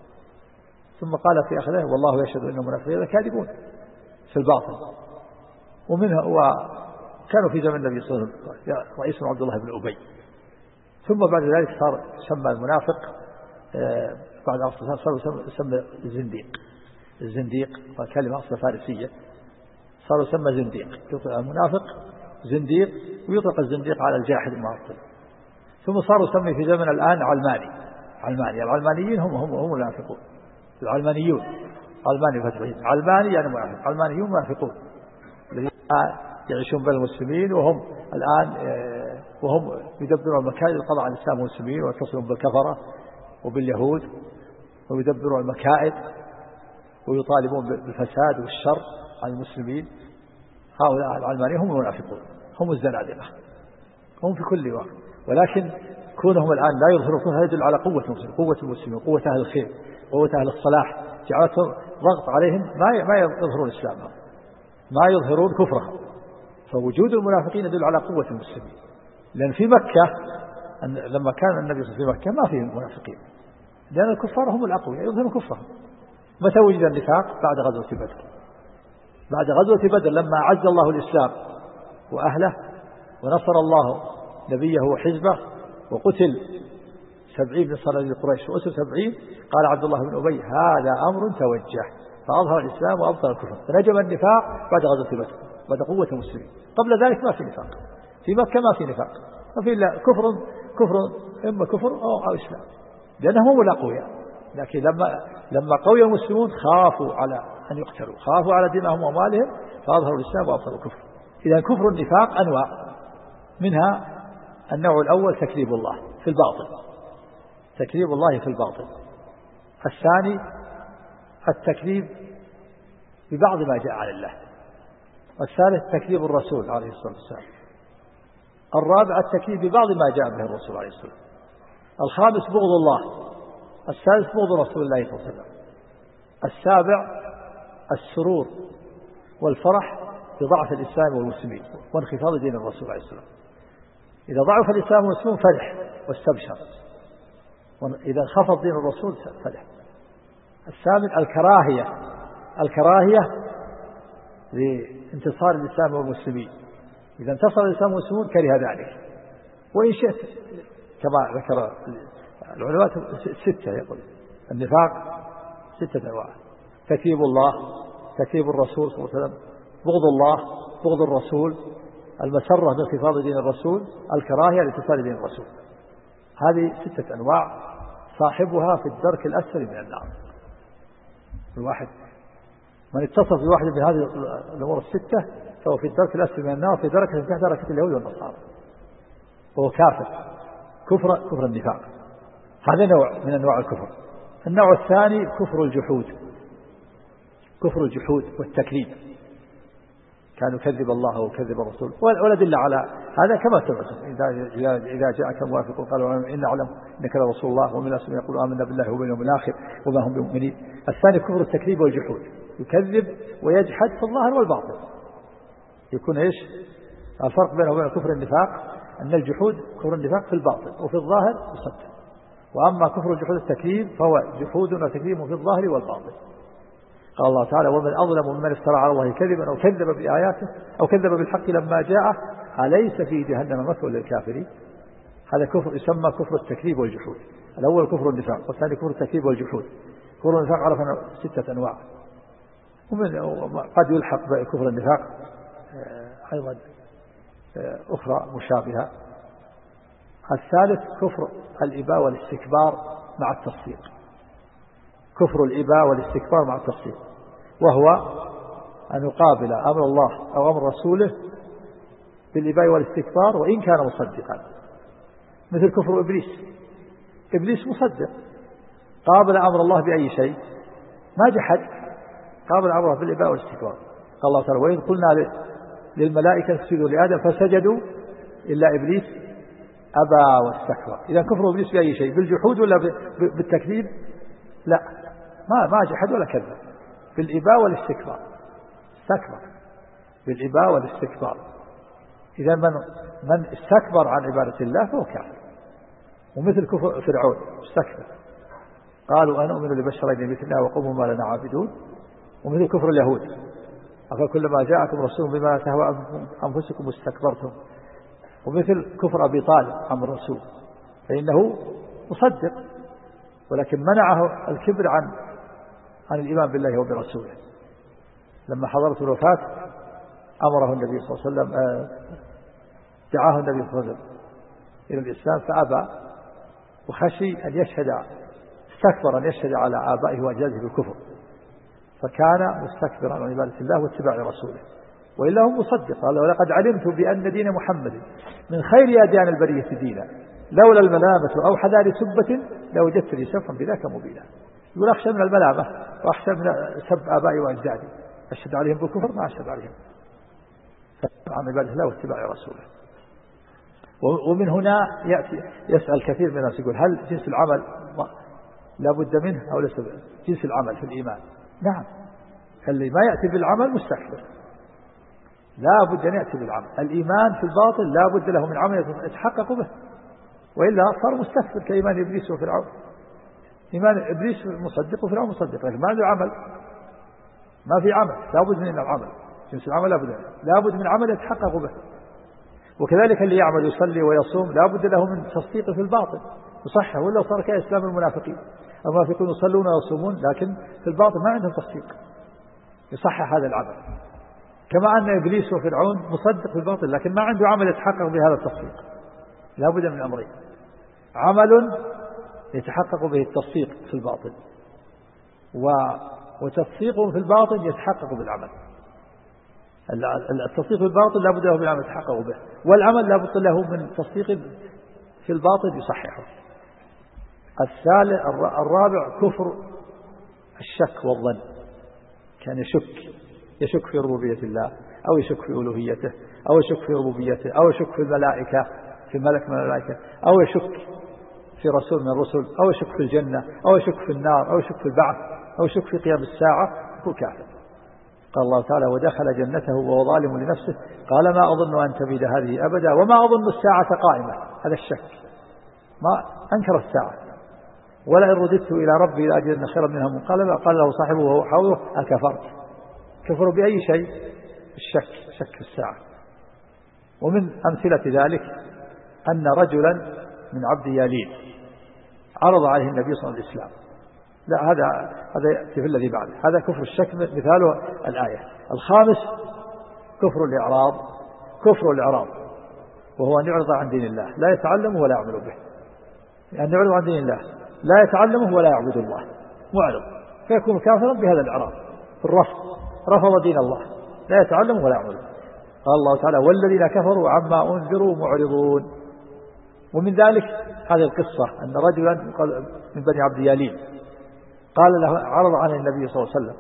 ثم قال في آخره: والله يشهد إن المنافقين كاذبون في الباطن. ومنها وكانوا في زمن النبي صلى الله عليه وسلم رئيس عبد الله بن أبي. ثم بعد ذلك صار يسمى المنافق بعد صار يسمى الزنديق، كلمة أصل فارسية، صار يسمى زنديق. يطلق المنافق زنديق، ويطلق الزنديق على الجاحد المعطل. ثم صاروا يسمي في زمن الآن علمانيين هم المنافقون، العلمانيون، علماني فتح علماني يعني منافق، علمانيون منافقون الذين يعيشون بين المسلمين وهم الآن وهم يدبرون المكائد للقضاء على الإسلام والمسلمين ويتصلون بالكفرة وباليهود ويدبرون المكائد ويطالبون بالفساد والشر على المسلمين. هؤلاء العلمانيين هم المنافقون، هم الزنادقة، هم في كل وقت. ولكن كونهم الآن لا يظهرون هذا يدل على قوة المسلمين، قوة المسلمين، قوة أهل الخير، قوة أهل الصلاح، جعلتهم ضغط عليهم ما يظهرون إسلامهم، ما يظهرون كفرهم. فوجود المنافقين يدل على قوة المسلمين. لأن في مكة لما كان النبي صلى الله عليه وسلم في مكة ما فيه منافقين، لأن الكفار هم الأقوياء يظهرون كفرهم. متى وجد النفاق؟ بعد غزوة بدر. بعد غزوة بدر لما أعز الله الإسلام وأهله ونصر الله نبيه وحزبه وقتل 70 من صناديد قريش وأسر 70، قال عبد الله بن أبي هذا أمر توجه، فأظهر الإسلام وأبطل الكفر، فنجم النفاق بعد غزوة بدر بعد قوة المسلمين. قبل ذلك ما في نفاق، في مكة ما في نفاق، ما في إلا كفر إما كفر أو إسلام، لأنهم هم الأقوياء. لكن لما قوي المسلمون خافوا على أن يقتلوا، خافوا على دينهم وأموالهم، فأظهروا الإسلام وأبطلوا الكفر. إذا كفر النفاق أنواع، منها النوع الأول تكذيب الله في الباطل، تكذيب الله في الباطل. الثاني التكذيب ببعض ما جاء عن الله. الثالث تكذيب الرسول عليه الصلاة والسلام. الرابع التكذيب ببعض ما جاء به الرسول عليه الصلاة والسلام. الخامس بغض الله. السادس بغض رسول الله صلى الله عليه وسلم. السابع السرور والفرح بضعف الإسلام والمسلمين وانخفاض دين الرسول عليه الصلاة والسلام. إذا ضعف الإسلام والمسلمين فرح واستبشر، وإذا انخفض دين الرسول فرح. الثامن الكراهية لانتصار الإسلام والمسلمين، إذا انتصر الإسلام والمسلمون كره ذلك. وإن شئت كما ذكر العلماء 6 يقول النفاق 6 أنواع: تكذيب الله، تكذيب الرسول صلى الله عليه وسلم، بغض الله، بغض الرسول، المسرة بانخفاض دين الرسول، الكراهية لانتصار دين الرسول. هذه 6 أنواع صاحبها في الدرك الأسفل من النار. الواحد من اتصف بواحد من هذه الأمور 6 فهو في الدرك الأسفل من النار، في دركة تحت دركة اليهود والنصارى، وهو كافر كفر النفاق. هذا نوع من أنواع الكفر. النوع الثاني كفر الجحود، كفر الجحود والتكذيب، كان يكذب الله وكذب الرسول. والأدلة على هذا كما سمعتم: إذا جاءك موافق قالوا إن نعلم إنك لرسول الله، ومن الناس من يقول آمنا بالله وباليوم الآخر وما هم بمؤمنين. الثاني كفر التكذيب والجحود، يكذب ويجحد في الظاهر والباطن. يكون إيش الفرق بينه وبين كفر النفاق؟ أن الجحود كفر النفاق في الباطن وفي الظاهر يصدق، وأما كفر الجحود التكذيب فهو جحود وتكذيب في الظاهر والباطن. قال الله تعالى: ومن أظلم ممن افترى على الله كذبا أو كذب بآياته أو كذب بالحق لما جاءه أليس في جهنم مثوى للكافرين. هذا كفر يسمى كفر التكذيب والجحود. الأول كفر النفاق، والثاني كفر التكذيب والجحود. كفر النفاق عرفنا 6 أنواع، قد يلحق بكفر النفاق أيضا أخرى مشابهة. الثالث كفر الإباء والاستكبار مع التصديق، كفر الإباء والاستكبار مع التصديق، وهو أن يقابل أمر الله أو أمر رسوله بالإباء والاستكبار وإن كان مصدقا، مثل كفر إبليس مصدق، قابل أمر الله بأي شيء ما جحد، قابل أمره بالإباء والاستكبار. قال الله تعالى: وإذ قلنا للملائكة اسجدوا لآدم فسجدوا إلا إبليس أبى واستكبر. إذا كفر إبليس بأي شيء؟ بالجحود ولا بالتكذيب؟ لا، ما جحد ولا كذب، بالإباء والاستكبار، استكبر بالإباء والاستكبار. إذا من استكبر عن عبادة الله فهو كافر. ومثل كفر فرعون استكبر، قالوا أنؤمن لبشرين مثلنا وقوموا ما لنا عابدون. ومثل كفر اليهود: أفكلما جاءكم رسول بما تهوى أنفسكم استكبرتم. ومثل كفر أبي طالب عن الرسول، فإنه مصدق ولكن منعه الكبر عن الإيمان بالله وبرسوله. لما حضرت الوفاة أمره النبي صلى الله عليه وسلم، دعاه النبي صلى الله عليه وسلم إلى الإسلام فأبى، وخشي أن يشهد استكبر أن يشهد على آبائه وأجداده بالكفر، فكان مستكبرا عن عبادة الله واتباع رسوله. وإلا هو مصدق، قال ولقد علمت بأن دين محمد من خير أديان البرية دينا لولا الملامة أو حذار سبة لوجدت لي سفا بذاك مبينا. يقول أخشى من الملامة وأخشى من سب آبائي وأجدادي، أشهد عليهم بالكفر ما أشهد عليهم عن عبادة الله واتباع رسوله. ومن هنا يأتي يسأل كثير من الناس يقول هل جنس العمل لا بد منه أو ليس جنس العمل في الإيمان؟ نعم، اللي ما يأتي بالعمل مستكبر، لا بد أن يأتي بالعمل. الإيمان في الباطن لا بد له من عمل يتحقق به، وإلا صار مستكبر كإيمان إبليس وفرعون. إيمان إبليس مصدق وفرعون مصدق، لكن ما عنده عمل، ما في عمل، لا بد من العمل. جنس العمل لا بد من عمل يتحقق به. وكذلك اللي يعمل يصلي ويصوم لا بد له من تصديق في الباطن يصحح، ولا صار كإسلام المنافقين. المنافقون يصلون ويصومون لكن في الباطن ما عندهم تصديق يصحح هذا العمل. كما أن إبليس وفرعون مصدق في الباطن لكن ما عنده عمل يتحقق بهذا التصديق. لا بد من أمرين: عمل يتحقق به التصديق في الباطن، وتصديق في الباطن يتحقق بالعمل. التصديق في الباطن لا بد له من عمل يتحقق به، والعمل لا بد له من تصديق في الباطن يصححه. الرابع كفر الشك والظن، كان يشك في ربوبية الله أو يشك في ألوهيته أو يشك في ربوبيته أو يشك في الملائكة، في ملك من الملائكة، أو يشك في رسول من الرسل، أو يشك في الجنة أو يشك في النار أو يشك في البعث أو يشك في قيام الساعة، هو كافر. قال الله تعالى: ودخل جنته وهو ظالم لنفسه قال ما أظن أن تبيد هذه أبدا وما أظن الساعة قائمة. هذا الشك، ما أنكر الساعة. ولئن رددت إلى ربي لأجدن خيرا منها منقلبا قال له صاحبه وهو حوله أكفرت. كفروا بأي شيء؟ الشك، شك في الساعة. ومن أمثلة ذلك أن رجلا من عبد يالين عرض عليه النبي صلى الله عليه وسلم. لا، هذا يأتي في الذي بعده. هذا كفر الشك مثاله الآية. الخامس كفر الإعراض، وهو أن يعرض عن دين الله، لا يتعلمه ولا يعمل به. أن يعرض عن دين الله لا يتعلمه ولا يعبد الله، معرض، فيكون كافرا بهذا الإعراض، رفض دين الله، لا يتعلمه ولا يعمل به. قال الله تعالى: والذين كفروا عما أنذروا معرضون. ومن ذلك هذه القصة أن رجلا من بني عبد يالين قال له، عرض عن النبي صلى الله عليه وسلم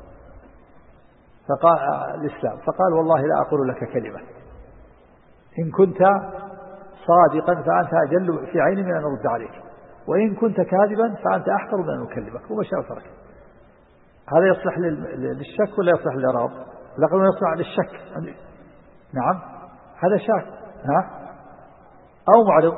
فقال الإسلام، فقال: والله لا أقول لك كلمة، إن كنت صادقا فأنت أجل في عيني من أن أرد عليك، وإن كنت كاذبا فأنت أحقر من أن أكلمك. ومشى وترك. هذا يصلح للشك ولا يصلح للإعراض؟ لقد يصلح للشك. نعم، هذا شاك أو معرض.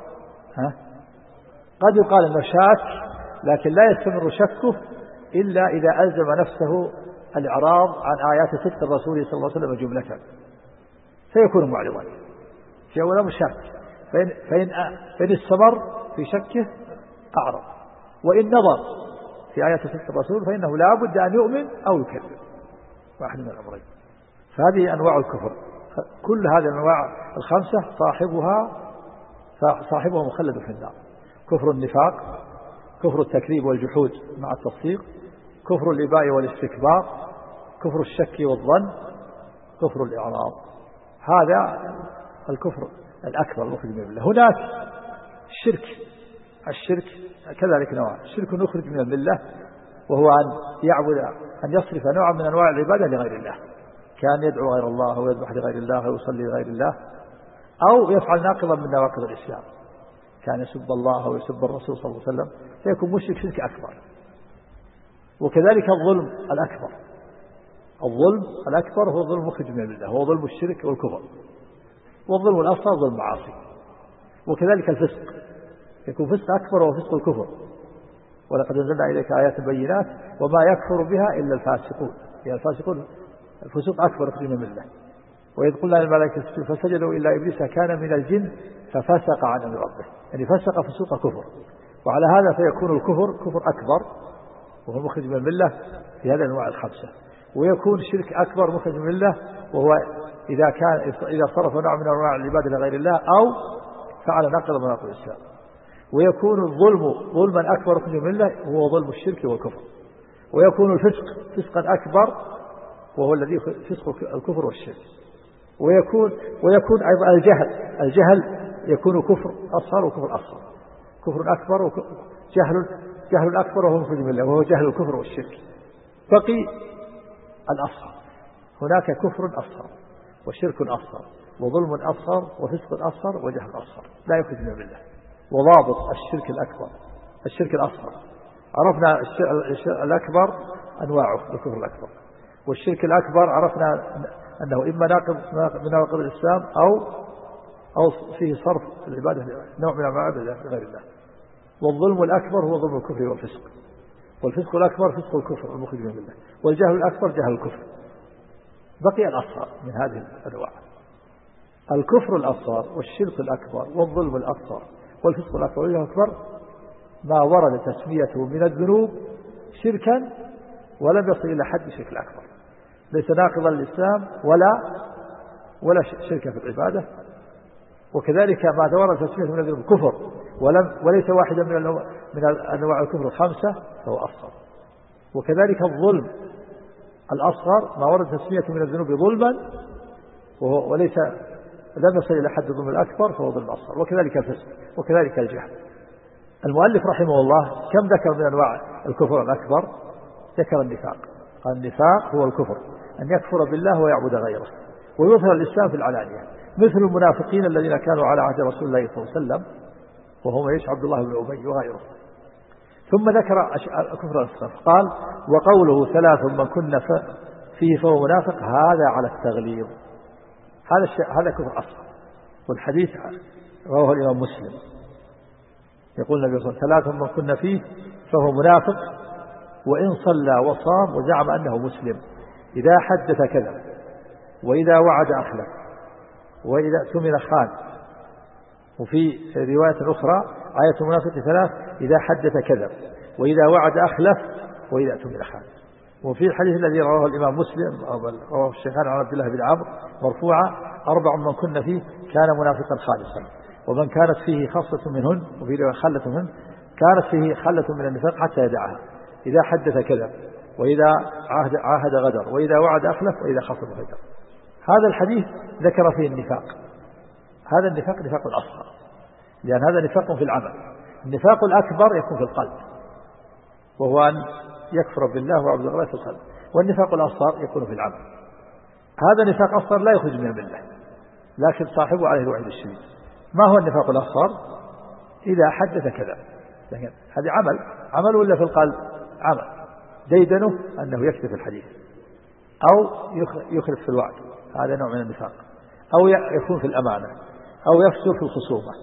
قد يقال أنه شاك لكن لا يستمر شكه إلا إذا ألزم نفسه الإعراض عن آيات صدق الرسول صلى الله عليه وسلم جملة، فيكون معرضا في أولا مشاك. فإن استمر في شكه أعرض، وإن نظر في آيات صدق الرسول فإنه لا بد أن يؤمن أو يكذب، واحد من الأمرين. فهذه أنواع الكفر، كل هذه الأنواع الخمسة صاحبها مخلد في النار. كفر النفاق، كفر التكذيب والجحود مع التصديق، كفر الإباء والاستكبار، كفر الشك والظن، كفر الإعراض. هذا الكفر الأكبر المخرج من الملة. هناك الشرك كذلك نوع. الشرك يخرج من الملة، وهو أن يصرف نوعا من أنواع العبادة لغير الله، كان يدعو غير الله ويذبح لغير الله ويصلي لغير الله، أو يفعل ناقضا من نواقض الإسلام، كان يسب الله ويسب الرسول صلى الله عليه وسلم، فيكون مشرك شرك أكبر. وكذلك الظلم الأكبر هو ظلم مخرج من الملة، هو ظلم الشرك والكفر. والظلم الأصغر ظلم معاصي. وكذلك الفسق، يكون فسق أكبر وهو فسق الكفر. ولقد أنزلنا إليك آيات بينات وما يكفر بها إلا الفاسقون. يعني الفاسقون الفسوق أكبر يخرج من الملة. وإذ قلنا للملائكة اسجدوا فسجدوا إلا إبليس كان من الجن ففسق عن أمر ربه، يعني فسق فسوق كفر. وعلى هذا فيكون الكفر كفر أكبر وهو مخرج من الملة في هذه الأنواع الخمسة. ويكون الشرك أكبر مخرج من الملة، وهو إذا صرف نوع من أنواع العبادة لغير الله أو فعل نقض من نقض الإسلام. ويكون الظلم ظلما أكبر من الملة هو ظلم الشرك والكفر، ويكون الفسق فسقا أكبر وهو الذي فسق الكفر والشرك، ويكون أيضا الجهل يكون كفر أصغر وكفر أصغر، كفر أكبر جهل أكبر وهو مخرج من الملة وهو جهل الكفر والشرك. بقي الأصغر، هناك كفر أصغر وشرك أصغر وظلم أصغر وفسق أصغر وجهل أصغر لا يخرج من الملة. وضابط الشرك الأكبر الشرك الأصغر، عرفنا الشرك الأكبر أنواعه الكفر الأكبر، والشرك الأكبر عرفنا أنه إما ناقض من نواقض الإسلام أو فيه صرف العبادة نوع من العبادة لغير الله. والظلم الأكبر هو ظلم الكفر والفسق، والفسق الأكبر فسق الكفر المخرج من الله، والجهل الأكبر جهل الكفر. بقي الأصغر من هذه الأنواع، الكفر الأصغر والشرك الأكبر والظلم الأصغر والفسق الأكبر والجهل الأكبر ما ورد تسميته من الذنوب شركا ولم يصل إلى حد الشرك الأكبر، ليس ناقضا للإسلام ولا شركا في العبادة. وكذلك ما ورد تسميته من الذنوب كفر وليس واحدا من أنواع الكفر الخمسة فهو أصغر. وكذلك الظلم الأصغر ما ورد تسميته من الذنوب ظلما وليس لم يصل إلى حد الظلم الأكبر فهو ظلم أصغر. وكذلك الفسق وكذلك الجهل. المؤلف رحمه الله كم ذكر من أنواع الكفر الأكبر؟ ذكر النفاق، قال النفاق هو الكفر أن يكفر بالله ويعبد غيره ويظهر الإسلام في العلانية، مثل المنافقين الذين كانوا على عهد رسول الله صلى الله عليه وسلم وهم عبد الله بن أبي وغيره. ثم ذكر الكفر الأصغر قال وقوله ثلاث من كن فيه فهو منافق هذا على التغليظ، هذا كفر أصغر. والحديث رواه الإمام مسلم يقول النبي صلى الله عليه وسلم ثلاث من كن فيه فهو منافق وإن صلى وصام وزعم أنه مسلم، إذا حدث كذب وإذا وعد أخلف وإذا اؤتمن خان. وفي رواية أخرى آية المنافق ثلاث إذا حدث كذب وإذا وعد أخلف وإذا اؤتمن خان. وفي الحديث الذي رواه الإمام مسلم رواه الشيخان عن عبد الله بن عمرو مرفوعا أربع من كن فيه كان منافقا خالصا، ومن كانت فيه خصلة منهن وفي رواية خلة منهن كانت فيه خلة من النفاق حتى يدعها، إذا حدث كذب وإذا عاهد غدر وإذا وعد أخلف وإذا خصم غدر. هذا الحديث ذكر فيه النفاق، هذا النفاق نفاق الأصغر لأن هذا نفاق في العمل. النفاق الأكبر يكون في القلب وهو أن يكفر بالله وعبد الله في القلب، والنفاق الأصغر يكون في العمل. هذا نفاق أصغر لا يخرج من الملة لكن صاحبه عليه الوعيد الشديد. ما هو النفاق الأصغر؟ إذا حدث كذب، لكن هذا عمل ولا في القلب؟ عمل، ديدنه أنه يكذب الحديث أو يخلف في الوعد، هذا نوع من النفاق، أو يكون في الأمانة أو يفسر في الخصومة،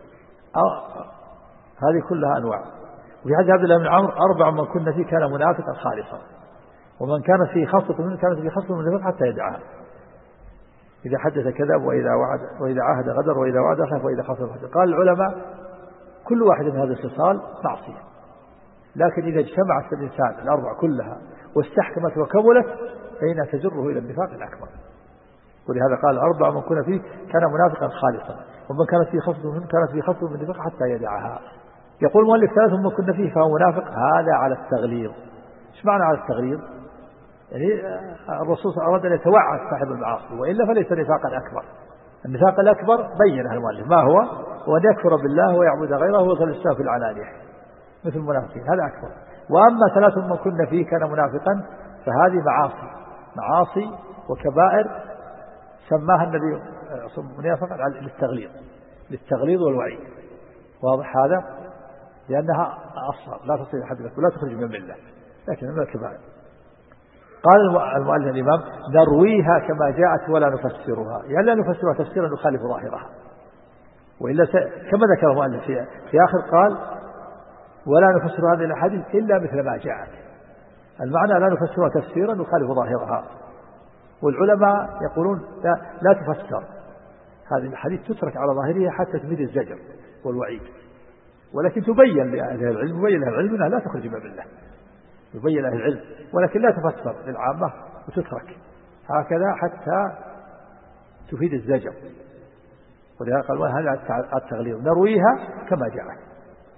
هذه كلها أنواع. وفي حديث عبد الله بن عمرو أربع من كن فيه كان منافقا خالصا، ومن كانت فيه خاصة منه كانت فيه خاصة من النفاق حتى يدعها، إذا حدث كذب وإذا عاهد غدر وإذا وعد أخلف وإذا خاصم غدر. قال العلماء كل واحد من هذه الخصال معصية، لكن إذا اجتمعت في الإنسان الأربع كلها واستحكمت وكملت فإنها تجره إلى النفاق الأكبر. ولهذا قال أربع من كن فيه كان منافقا خالصا، ومن كانت فيه خصلة منه كانت فيه خصلة من النفاق حتى يدعها. يقول المؤلف ثلاث من كن فيه فهو منافق هذا على التغليظ. ايش معنى على التغليظ؟ يعني الرسول أراد أن يتوعد صاحب المعاصي، وإلا فليس نفاقا أكبر. النفاق الأكبر بينه المؤلف ما هو أن يكفر بالله ويعبد غيره ويظهر الإسلام في العلانية مثل المنافقين، هذا أكبر. وأما ثلاث من كن فيه كان منافقا فهذه معاصي وكبائر سماها النبي منافقا للتغليظ والوعيد. واضح هذا؟ لأنها أصغر لا تصل إلى حد ولا تخرج من الملة لكن من الكبائر. قال المؤلف الإمام نرويها كما جاءت ولا نفسرها، يعني لا نفسرها تفسيرا نخالف ظاهرها، وإلا كما ذكر المؤلف في آخر قال ولا نفسر هذه الأحاديث إلا مثل ما جاءت. المعنى لا نفسرها تفسيرا نخالف ظاهرها. والعلماء يقولون لا تفسر هذه الحديث، تترك على ظاهرها حتى تفيد الزجر والوعيد، ولكن تبين لأهل العلم أنها لا تخرج من الملة، يبين أهل العلم، ولكن لا تفسر للعامة وتترك هكذا حتى تفيد الزجر. ولهذا قال هذا التغليظ نرويها كما جاءت،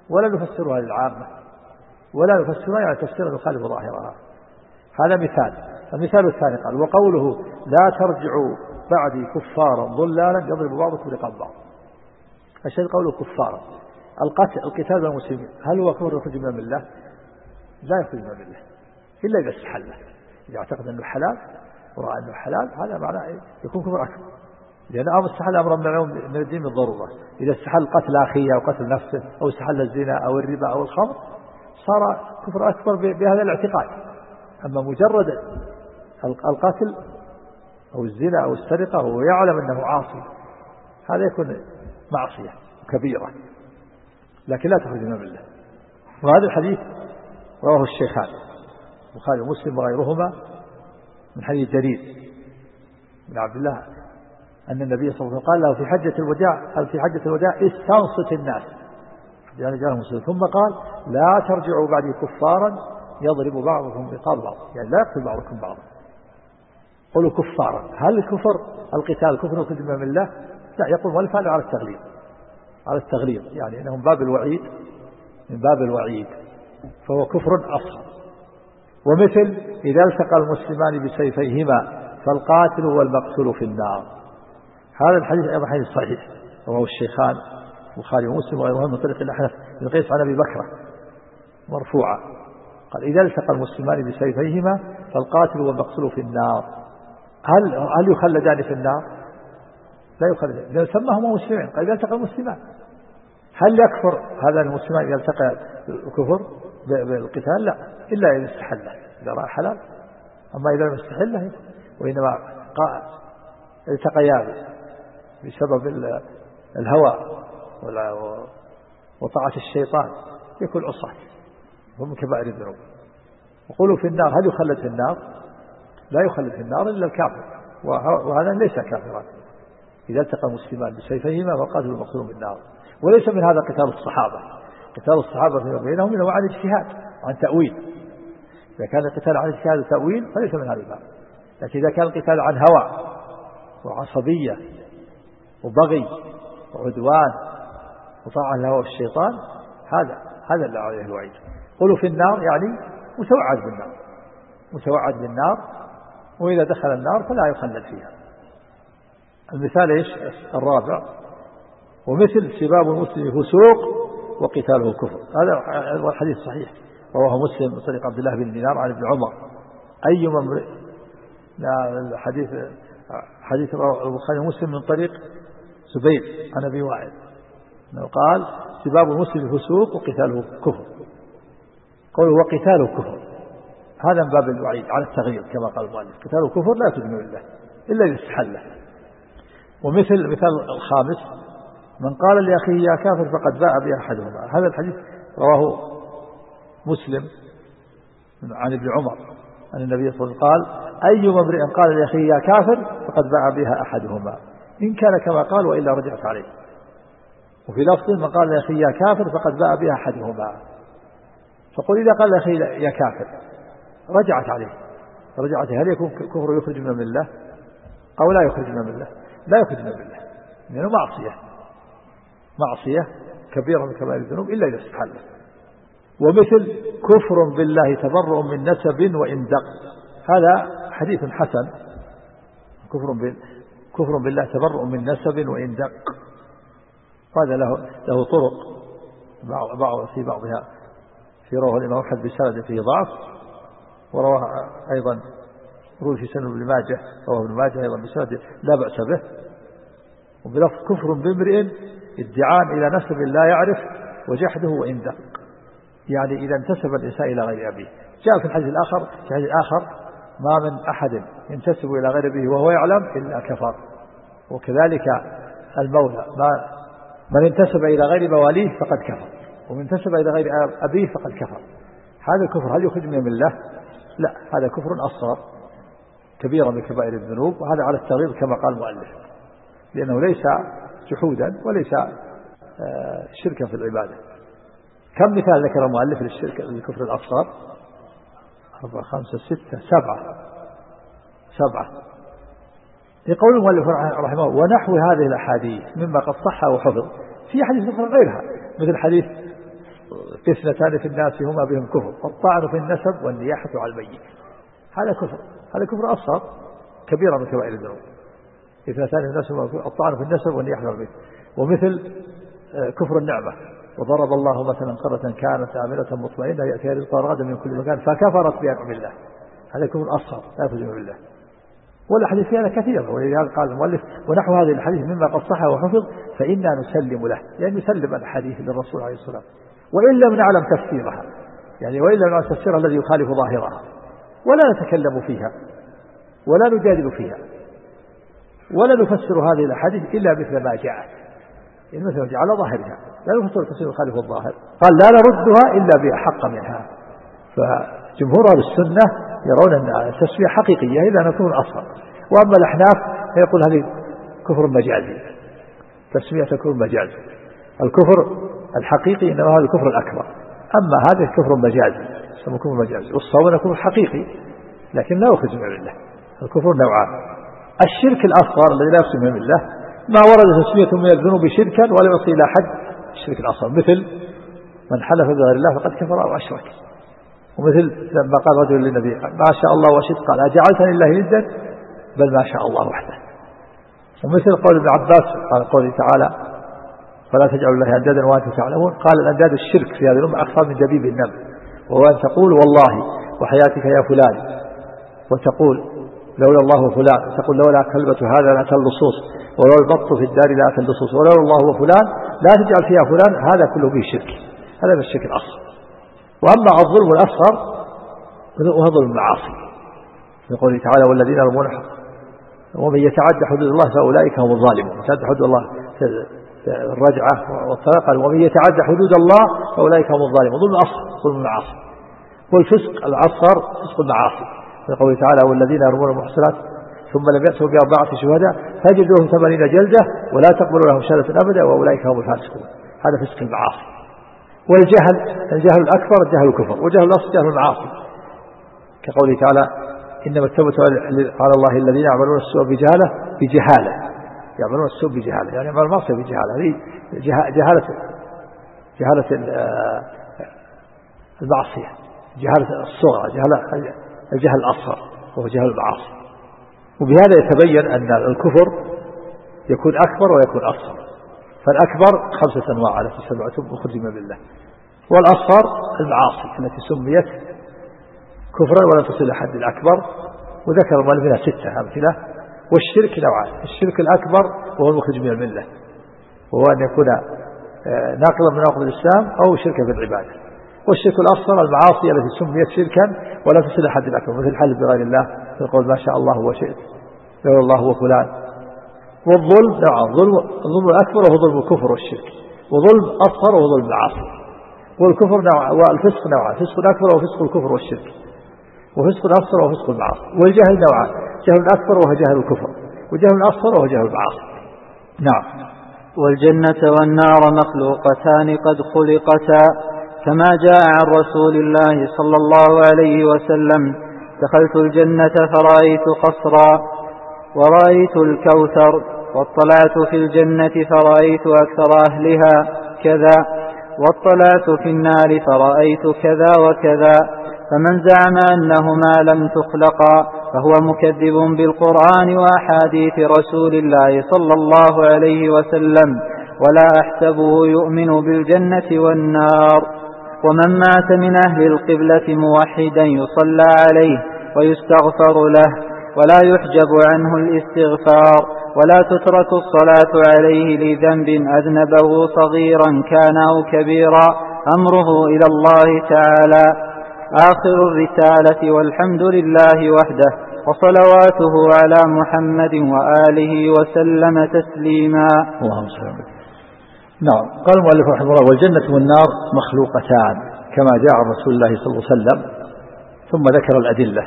ولا نفسرها للعامة، ولا نفسرها يعني تفسيرا يخالف ظاهرها. هذا مثال. المثال الثاني قال: وقوله لا ترجعوا بعدي كفارا ضلالا يضرب بعضكم رقاب بعض. الشيء قوله كفارا، القتال بين المسلمين هل هو كفر يخرج من الملة؟ لا يخرج من الملة إلا إذا استحله. إذا اعتقد أنه حلال ورأى أنه حلال هذا معناه يكون كفر أكبر، لأن أمر استحل أمرا من الدين بالضرورة. إذا استحل قتل أخيه أو قتل نفسه أو استحل الزنا أو الربا أو الخمر صار كفر أكبر بهذا الاعتقاد. أما مجرد القتل أو الزنا أو السرقة وهو يعلم أنه عاصي هذا يكون معصية كبيرة لكن لا تخرج من الملة. وهذا الحديث رواه الشيخان البخاري ومسلم وغيرهما من حديث جرير بن عبد الله أن النبي صلى الله عليه وسلم قال له في حجة الوداع استنصت الناس، يعني جاء مسلم، ثم قال لا ترجعوا بعدي كفارا يضرب بعضكم رقاب بعض، يعني لا يقتل بعضكم بعضا. قولوا كفارا، هل الكفر القتال كفر يخرج من الملة؟ لا، يقول مؤلف على التغليظ يعني انه من باب الوعيد فهو كفر اصغر. ومثل اذا التقى المسلمان بسيفيهما فالقاتل والمقتول في النار. هذا الحديث ايضا حديث صحيح رواه الشيخان البخاري ومسلم وغيرهم من طريق الاحنف بن قيس عن ابي بكر مرفوعا قال إذا التقى المسلمان بسيفيهما فالقاتل والمقتول في النار. هل يخلدان في النار؟ لا يخلدان، لأن سماهما مسلمين. قال إذا التقى المسلمان، هل يكفر هذا المسلمان إذا التقى الكفر بالقتال؟ لا، إلا إذا استحله، إذا رأى حلال. أما إذا لم يستحله وإنما التقيا بسبب الهوى وطاعة الشيطان يكون عصاة هم كبائر الذنوب. وقولوا في النار، هل يخلد في النار؟ لا يخلد في النار إلا الكافر، وهذا ليس كافرا. إذا التقى المسلمان بسيفيهما فالقاتل والمقتول بالنار. وليس من هذا قتال الصحابة. قتال الصحابة فيما بينهم إنه عن اجتهاد وعن تأويل. إذا كان القتال عن اجتهاد وتأويل فليس من هذا الباب. لكن إذا كان القتال عن هوى وعصبية وبغي وعدوان وطاعة الهوى والشيطان هذا اللي عليه الوعيد. قولوا في النار يعني متوعد بالنار، وإذا دخل النار فلا يخلد فيها. المثال إيش الرابع؟ ومثل سباب المسلم فسوق وقتاله كفر. هذا الحديث صحيح رواه مسلم من طريق عبد الله بن دينار عن ابن عمر. أيما امرئ، حديث البخاري ومسلم من طريق زبير عن أبي وائل قال سباب المسلم فسوق وقتاله كفر. قوله وقتاله كفر هذا من باب الوعيد على التغيير كما قال المؤلف. قتاله كفر لا تدمر الله إلا إذا استحله. ومثل الخامس من قال لأخيه يا كافر فقد باء بأحدهما. هذا الحديث رواه مسلم عن ابن عمر أن النبي صلى الله عليه وسلم قال أي امرئ قال لأخيه يا كافر فقد باء بها أحدهما إن كان كما قال وإلا رجعت عليه. وفي لفظ من قال لأخيه يا كافر فقد باء بها أحدهما. فقل إذا قال لأخيه يا كافر رجعت عليه، هل يكون كفر يخرج من الملة أو لا يخرج من الملة؟ لا يخرج من الملة لأنه معصية كبيرة من كبائر الذنوب إلا إذا استحل. ومثل كفر بالله تبرؤ من نسب وإن دق. هذا حديث حسن. كفر بالله تبرؤ من نسب وإن دق. هذا له طرق في بعضها في رواه الإمام أحمد بسند فيه ضعف، ورواه أيضا روي في سنن ابن ماجه، رواه ابن ماجه أيضا بسند لا بأس به. وبلفظ كفر بامرئ ادعاء إلى نسب لا يعرف وجحده وإن دق، يعني إذا انتسب الإنسان إلى غير أبيه. جاء في الحديث الآخر ما من أحد ينتسب إلى غير أبيه وهو يعلم إلا كفر. وكذلك المولى من انتسب إلى غير مواليه فقد كفر، ومن انتسب إلى غير أبيه فقد كفر. هذا الكفر هل يخرج من الملة؟ لا، هذا كفر أصغر كبيرا من كبائر الذنوب، وهذا على التغليظ كما قال المؤلف لأنه ليس جحودا وليس شركا في العبادة. كم مثال ذكر المؤلف للشرك الكفر الأصغر؟ 4 5 6 7. يقول المؤلف رحمه الله ونحو هذه الأحاديث مما قد صح وحفظ في حديث أخرى غيرها، مثل حديث اثنتان في الناس هما بهم كفر، الطعن في النسب والنياحة على الميت. هذا كفر، هذا كفر أصغر كبيرة من كبائر الذنوب. اثنتان في الناس هما الطعن في النسب والنياحة على الميت. ومثل كفر النعمة، وضرب الله مثلا قرية كانت آمنة مطمئنة يأتيها رزقها رغدا من كل مكان فكفرت بأنعم الله. هذا كفر أصغر لا تؤمن بالله. والأحاديث هذا كثيرة، ولذلك قال المؤلف ونحو هذه الحديث مما قد صح وحفظ فإنا نسلم له، يعني نسلم الحديث للرسول عليه الصلاة والسلام وإن لم نعلم تفسيرها، يعني وإن لم نعلم تفسيرها الذي يخالف ظاهرها، ولا نتكلم فيها ولا نجادل فيها ولا نفسر هذه الأحاديث إلا مثل ما جاءت، يعني مثل ما جاء على ظاهرها، لا نفسر تفسير يخالف الظاهر. قال لا نردها إلا بأحق منها. فجمهور أهل السنة يرون أن التسمية حقيقية إذا نكون أصلا، وأما الأحناف يقول هذه كفر مجازي، تسمية تكون مجازي. الكفر الحقيقي إنما هذا الكفر الأكبر، أما هذا كفر مجازي اسمه كفر مجازي، والصواب كفر حقيقي لكن لا يخرج من الله. الكفر نوعان: الشرك الأصغر الذي لا يخرج من الله، ما ورد تسمية من الذنوب شركا ولا يصل إلى حد الشرك الأصغر، مثل من حلف بغير الله فقد كفر أو أشرك. ومثل لما قال رجل للنبي ما شاء الله وشئت قال أجعلتني لله ندا بل ما شاء الله وحده. ومثل قول ابن عباس قال قوله تعالى فلا تجعلوا الله أندادا وأنتم تعلمون، قال الأنداد الشرك في هذه الأمة أكثر من دبيب النمل، وهو أن تقول والله وحياتك يا فلان، وتقول لولا الله وفلان، وتقول لولا كلبة هذا لا أتى اللصوص، ولولا البط في الدار لا أتى اللصوص، ولولا الله وفلان لا تجعل فيها فلان، هذا كله به شرك، هذا من الشرك الأصغر. وأما الظلم الأصغر وهو ظلم المعاصي، يقول تعالى والذين يرمون ومن يتعدى حدود الله فأولئك هم الظالمون. يتعدى حدود الله الرجعة والطلاق، ومن يتعدى حدود الله فأولئك هم الظالمون. ظلم الأصغر ظلم المعاصي. والفسق الأصغر فسق المعاصي، يقول تعالى والذين يرمون المحصنات ثم لم يأتوا بأربعة شهداء فجلدوهم 80 جلدة ولا تقبلوا لهم شهادة أبدا وأولئك هم الفاسقون. هذا فسق المعاصي. والجهل الجهل الأكبر الجهل الكفر، وجهل الأصغر جهل المعاصي، كقوله تعالى إنما التوبة على الله الذين يعملون السوء بجهالة يعملون السوء بجهالة، يعني يعملون المعصية بجهالة. هذه جهالة المعصية، جهالة الصغرى، الجهل الأصغر وهو جهل المعاصي. وبهذا يتبين أن الكفر يكون أكبر ويكون أصغر. فالأكبر 5 أنواع التي سمعتم وخرج من بالله، والأصغر المعاصي التي سميت كفرا ولا تصل إلى حد الأكبر، وذكر المؤلف 6 أمثلة. والشرك نوعان: الشرك الأكبر وهو المخرج من الملة، وهو أن يكون ناقضا من نواقض الإسلام أو شركا في العبادة. والشرك الأصغر المعاصي التي سميت شركا ولا تصل إلى حد الأكبر، مثل الحلف بغير الله، في القول ما شاء الله وشئت لولا الله وفلان. والظلم نوعان: الظلم الأكبر وهو ظلم الكفر والشرك، وظلم أصغر وهو ظلم العاصي. والكفر نوع، والفسق نوعان: فسق أكبر وفسق الكفر والشرك، وفسق أصغر وفسق المعاصي. والجهل نوعان: جهل أكبر وهو جهل الكفر، وجهل أصغر وهو جهل المعاصي. نعم. والجنة والنار مخلوقتان قد خلقتا، كما جاء عن رسول الله صلى الله عليه وسلم: دخلت الجنة فرأيت قصرا ورأيت الكوثر، واطلعت في الجنة فرأيت أكثر أهلها كذا، واطلعت في النار فرأيت كذا وكذا. فمن زعم أنهما لم تخلقا فهو مكذب بالقرآن وأحاديث رسول الله صلى الله عليه وسلم، ولا أحسبه يؤمن بالجنة والنار. ومن مات من أهل القبلة موحدا يصلى عليه ويستغفر له، ولا يحجب عنه الاستغفار، ولا تترك الصلاة عليه لذنب أذنبه صغيرا كان أو كبيرا، أمره إلى الله تعالى. آخر الرسالة، والحمد لله وحده، وصلواته على محمد وآله وسلم تسليما. اللهم صل على. نعم. قال المؤلف رحمه الله: والجنة والنار مخلوقتان كما جاء عن رسول الله صلى الله عليه وسلم. ثم ذكر الأدلة.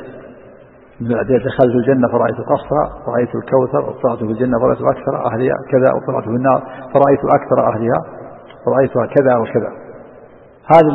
من الأدلة: دخلت الجنة فرأيت قصرا، رأيت الكوثر، وطلعت في الجنة فرأيت أكثر أهلها كذا، وطلعت في النار فرأيت أكثر أهلها فرأيتها كذا وكذا. هذا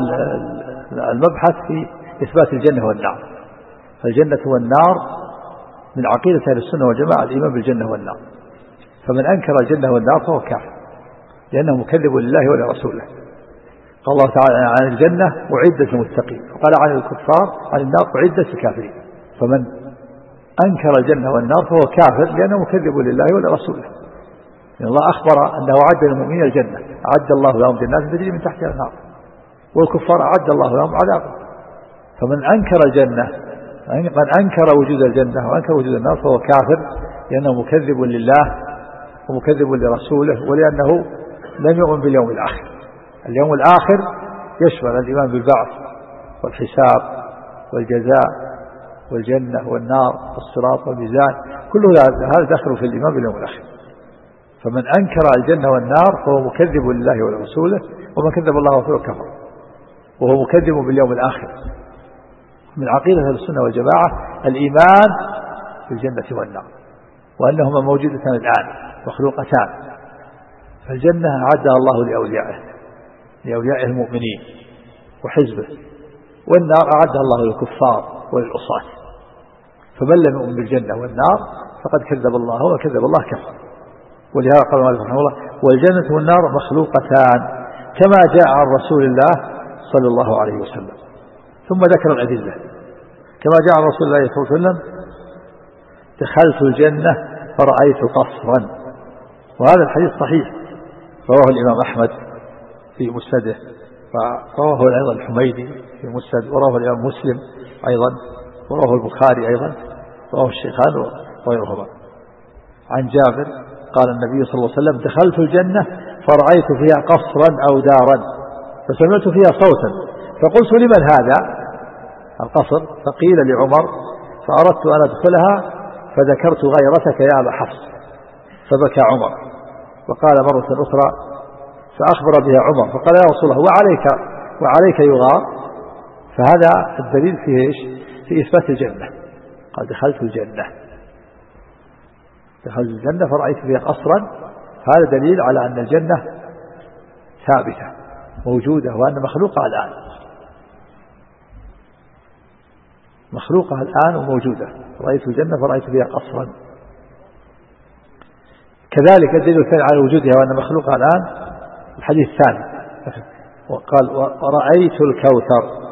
المبحث في إثبات الجنة والنار. فالجنة والنار من عقيدة أهل السنة والجماعة الإيمان بالجنة والنار. فمن أنكر الجنة والنار فهو كافر، لأنه مكذب لله ولرسوله. قال الله تعالى عن الجنة أعدت للمتقين، وقال عن الكفار عن النار أعدت للكافرين. فمن أنكر الجنة والنار فهو كافر لأنه مكذب لله ولرسوله. لأن الله أخبر أنه أعد للمؤمنين الجنة، أعد الله لهم جنات تجري من تحتها النار، والكفار أعد الله لهم عذابا. فمن أنكر الجنة، من أنكر وجود الجنة وأنكر وجود النار فهو كافر لأنه مكذب لله ومكذب لرسوله، ولأنه لم يؤمن باليوم الآخر. اليوم الآخر يشمل الإيمان بالبعث والحساب والجزاء والجنة والنار والصراط والميزان، كل هذا داخل في الإيمان باليوم الآخر. فمن أنكر الجنة والنار فهو مكذب لله ولرسوله، ومن كذب الله ورسوله كفر، وهو مكذب باليوم الآخر. من عقيدة السنة والجماعة الإيمان بالجنة والنار، وأنهما موجودتان الآن مخلوقتان. فالجنة أعدها الله لأوليائه المؤمنين وحزبه، والنار أعدها الله للكفار وللعصاة. فمن لم يؤمن بالجنة والنار فقد كذب الله وكذب الله كفر. ولهذا قال مالك رحمه الله: والجنة والنار مخلوقتان كما جاء عن رسول الله صلى الله عليه وسلم. ثم ذكر الأدلة كما جاء عن رسول الله صلى الله عليه وسلم: دخلت الجنة فرأيت قصرا. وهذا الحديث صحيح، رواه الإمام أحمد في مسنده، ورواه أيضا الحميدي في مسند، ورواه الإمام مسلم أيضا، ورواه البخاري أيضا، رواه الشيخان وغيرهما. عن جابر قال النبي صلى الله عليه وسلم: دخلت الجنة فرأيت فيها قصرا أو دارا فسمعت فيها صوتا فقلت: لمن هذا القصر؟ فقيل لعمر، فأردت أن أدخلها فذكرت غيرتك يا أبا حفص، فبكى عمر. وقال مرة أخرى فأخبر بها عمر فقال: يا رسول الله وعليك يغار. فهذا الدليل فيه إيش؟ في إثبات الجنة. قال: دخلت الجنة فرأيت فيها قصرا. هذا دليل على أن الجنة ثابتة موجودة، وأن مخلوقها الآن وموجودة. رأيت الجنة فرأيت فيها قصرا. كذلك الدليل الثاني على وجودها وأن مخلوقها الآن الحديث الثاني، وقال: ورأيت الكوثر.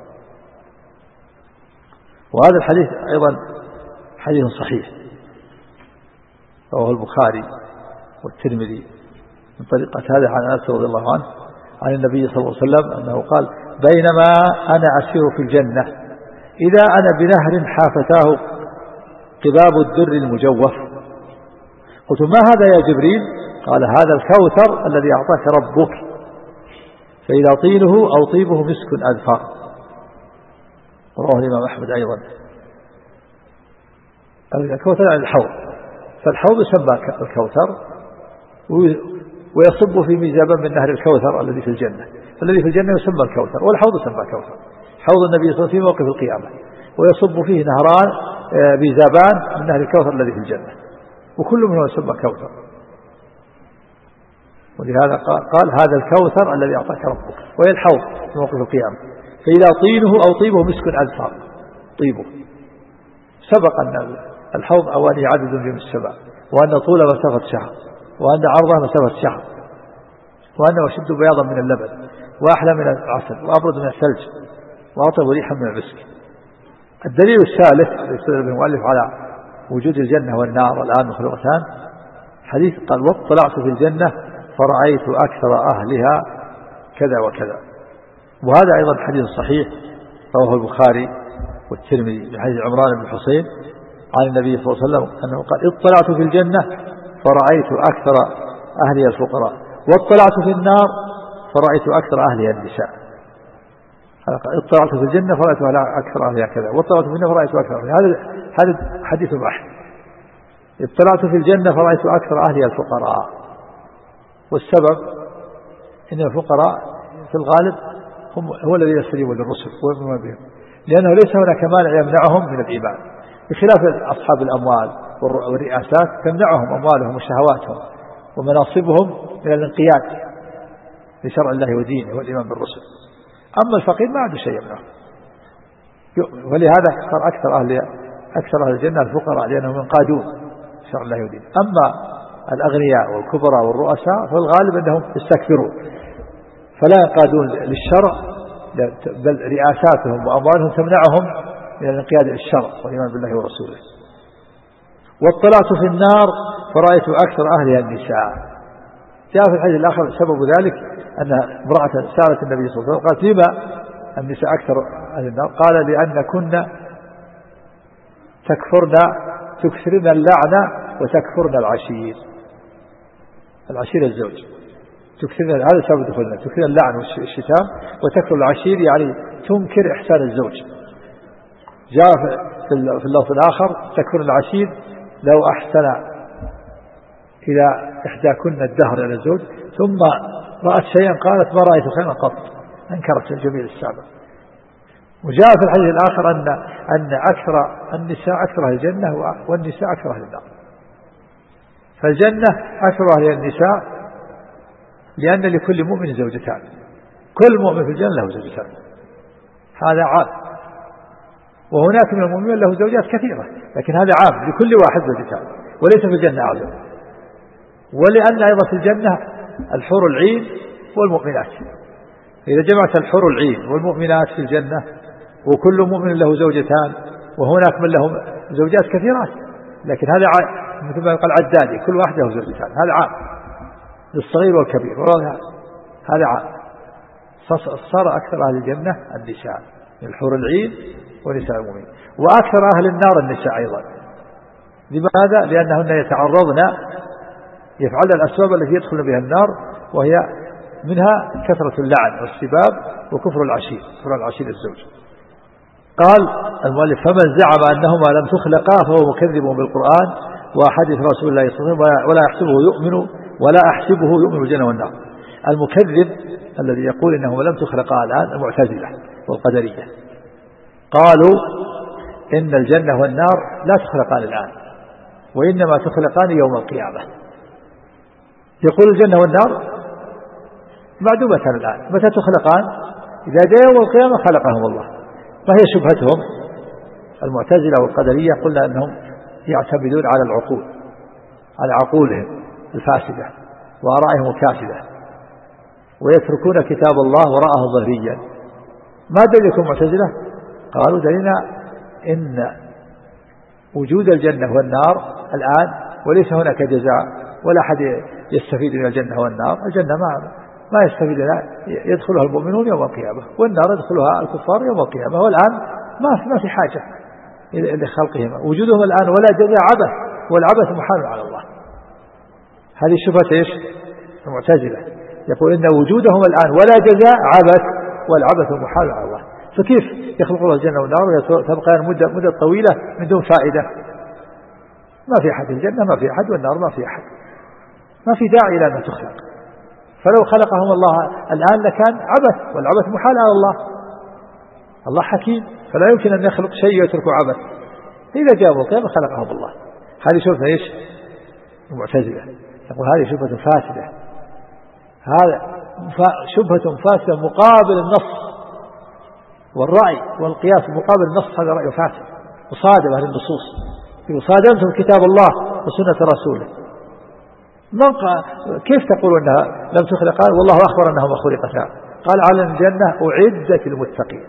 وهذا الحديث أيضا حديث صحيح، رواه البخاري والترمذي من طريقة هذا عن أنس رضي الله عنه عن النبي صلى الله عليه وسلم أنه قال: بينما أنا أسير في الجنة إذا أنا بنهر حافتاه قباب الدر المجوف. قلت: ما هذا يا جبريل؟ قال: هذا الكوثر الذي أعطاك ربك، فإذا طينه أو طيبه مسك أذفر. رواه الإمام أحمد أيضا. الكوثر عن الحوض، فالحوض يسمى الكوثر، ويصب في ميزابا من نهر الكوثر الذي في الجنة. الذي في الجنة يسمى الكوثر، والحوض يسمى كوثر. حوض النبي صلى الله عليه وسلم في موقف القيامة، ويصب فيه نهران ميزابان من نهر الكوثر الذي في الجنة، وكل منهم يسمى كوثر. ولهذا قال: هذا الكوثر الذي أعطاك ربك، وهي الحوض في موقف القيامة. فإذا طينه أو طيبه مسك أذفر. طيبه سبق أن الحوض أواني عدد من السبع، وأن طول مسافة شهر، وأن عرضها مسافة شهر، وأنه أشد بياضا من اللبن، وأحلى من العسل، وأبرد من الثلج، وأطيب ريحا من المسك. الدليل الثالث يستدل به المؤلف على وجود الجنة والنار الآن مخلوقتان حديث قال: واطلعت في الجنة فرأيت أكثر أهلها كذا وكذا. وهذا أيضا حديث صحيح، رواه البخاري والترمذي من حديث عمران بن حسين عن النبي صلى الله عليه وسلم أنه قال: اطلعت في الجنة فرأيت أكثر أهلها الفقراء، واطلعت في النار فرأيت أكثر أهلها النساء. اطلعت في الجنة فرأيت أكثر أهلها كذا، واطلعت في النار فرأيت أكثر أهلها. هذا حديث واحد. اطلعت في الجنة فرأيت أكثر أهلها الفقراء. والسبب أن الفقراء في الغالب هو الذي يستجيب للرسل ويؤمنون بهم، لأنه ليس هناك مانع يمنعهم من الإيمان، بخلاف أصحاب الأموال والرئاسات تمنعهم أموالهم وشهواتهم ومناصبهم من الانقياد لشرع الله ودينه والإيمان بالرسل. أما الفقير ما عنده شيء يمنعه. ولهذا صار أكثر أهل الجنة الفقراء، لأنهم ينقادون شرع الله ودينه. أما الأغنياء والكبراء والرؤساء فالغالب أنهم يستكثرون، فلا ينقادون للشرع، بل رئاساتهم وأموالهم تمنعهم من الانقياد للشرع والإيمان بالله ورسوله. واطلعت في النار فرأيت أكثر أهلها النساء. جاء في الحديث الآخر سبب ذلك أن امرأة سألت النبي صلى الله عليه وسلم قالت: لما النساء أكثر أهل النار؟ قال: لأن كنا تكثرن اللعنة وتكفرن العشير. العشير الزوج، تكثرن، هذا سبب دخولنا، تكثرن اللعن والشتام، وتكفر العشير يعني تنكر إحسان الزوج. جاء في اللفظ الآخر: تكفرن العشير لو أحسن إلى إحداكن الدهر إلى الزوج ثم رأت شيئا قالت: ما رأيت خيرا قط، أنكرت الجميل السابق. وجاء في الحديث الآخر أن أكثر النساء أكثر أهل الجنة والنساء أكثر أهل النار. فالجنة أكثر أهل النساء لأن لكل مؤمن زوجتان، كل مؤمن في الجنة له زوجتان، هذا عام. وهناك من المؤمنين له زوجات كثيرة، لكن هذا عام لكل واحد زوجتان، وليس في الجنة أعظم. ولأن أيضا في الجنة الحور العين والمؤمنات، إذا جمعت الحور العين والمؤمنات في الجنة وكل مؤمن له زوجتان، وهناك من لهم زوجات كثيرات، لكن هذا مثل ما يقال عدادي، كل واحد له زوجتان، هذا عام للصغير والكبير، هذا عام. صار أكثر أهل الجنة النساء من الحور العين ونساء المؤمنين، وأكثر أهل النار النساء أيضا. لماذا؟ لأنهن يفعلن الأسباب التي يدخلن بها النار، وهي منها كثرة اللعن والسباب وكفر العشير، كفر العشير الزوج. قال المؤلف: فمن زعم أنهما لم تخلقا فهو مكذب بالقرآن وحديث رسول الله صلى الله عليه وسلم ولا أحسبه يؤمن بالجنة والنار. المكذب الذي يقول إنهما لم تخلقا الآن المعتزلة والقدرية، قالوا إن الجنة والنار لا تخلقان الآن، وإنما تخلقان يوم القيامة. يقول الجنة والنار معدومة الآن، متى تخلقان؟ إذا جاء يوم القيامة خلقهم الله. ما هي شبهتهم؟ المعتزلة والقدرية قلنا أنهم يعتمدون على العقول، على عقولهم الفاسدة وآرائهم الكاسدة، ويتركون كتاب الله وراءه ظهريا. ما دليلكم معتزلة؟ قالوا دليلنا إن وجود الجنة والنار الآن، وليس هناك جزاء ولا أحد يستفيد من الجنة والنار. الجنة ما يستفيد، يدخلها المؤمنون يوم القيامة، والنار يدخلها الكفار يوم القيامة، والآن ما في حاجة لخلقهما. وجودهم الآن ولا جزاء عبث، والعبث محال على الله. هذه شبهة إيش؟ المعتزلة، يقول إن وجودهم الآن ولا جزاء عبث، والعبث محال على الله. فكيف يخلق الله الجنة والنار وتبقى مدة طويلة من دون فائدة؟ ما في أحد، الجنة ما في أحد والنار ما في أحد، ما في داعي إلى أن تخلق. فلو خلقهم الله الآن لكان عبث، والعبث محال على الله. الله حكيم، فلا يمكن أن يخلق شيء ويترك عبث. إذا جاءوا القيامة خلقهم الله. هذه شبهة إيش؟ المعتزلة. يقول هذه شبهة فاسدة، هذا شبهة فاسدة مقابل النص والرأي والقياس مقابل النص، هذا رأي فاسد مصادمة للنصوص، صادمتم كتاب الله وسنة رسوله. كيف تقول أنها لم تخلق؟ قال والله أخبر أنهما خلقتا، قال على الجنة أعدت للمتقين،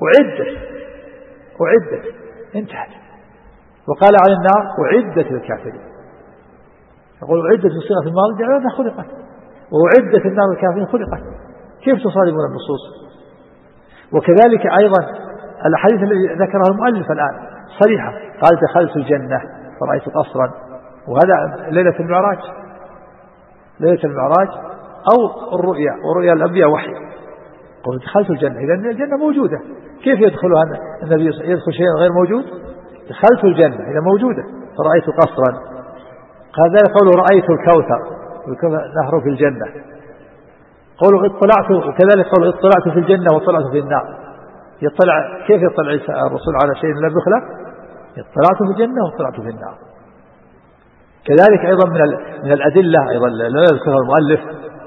أعدت انتهت. وقال على النار أعدت للكافرين. يقول أعدت بصيغة الماضي يعني أنها خلقت، وأعدت النار للكافرين خلقت. كيف تصادمون النصوص؟ وكذلك أيضا الحديث الذي ذكره المؤلف الآن صريحة، قال دخلت الجنة فرأيت قصرا، وهذا ليلة المعراج، ليلة المعراج أو الرؤيا، ورؤيا الأنبياء وحي. قال دخلت الجنة، إذا الجنة موجودة، كيف يدخلها النبي يدخل شيء غير موجود؟ دخلت الجنة إذا موجودة فرأيت قصرا. قال ذلك قوله رأيت الكوثر، نهر في الجنة. قوله اطلعت، وكذلك قوله اطلعت في الجنة واطلعت في النار. يطلع، كيف يطلع الرسول على شيء لم يخلق؟ اطلعت في الجنة واطلعت في النار. كذلك أيضا من الأدلة أيضا لا يذكرها المؤلف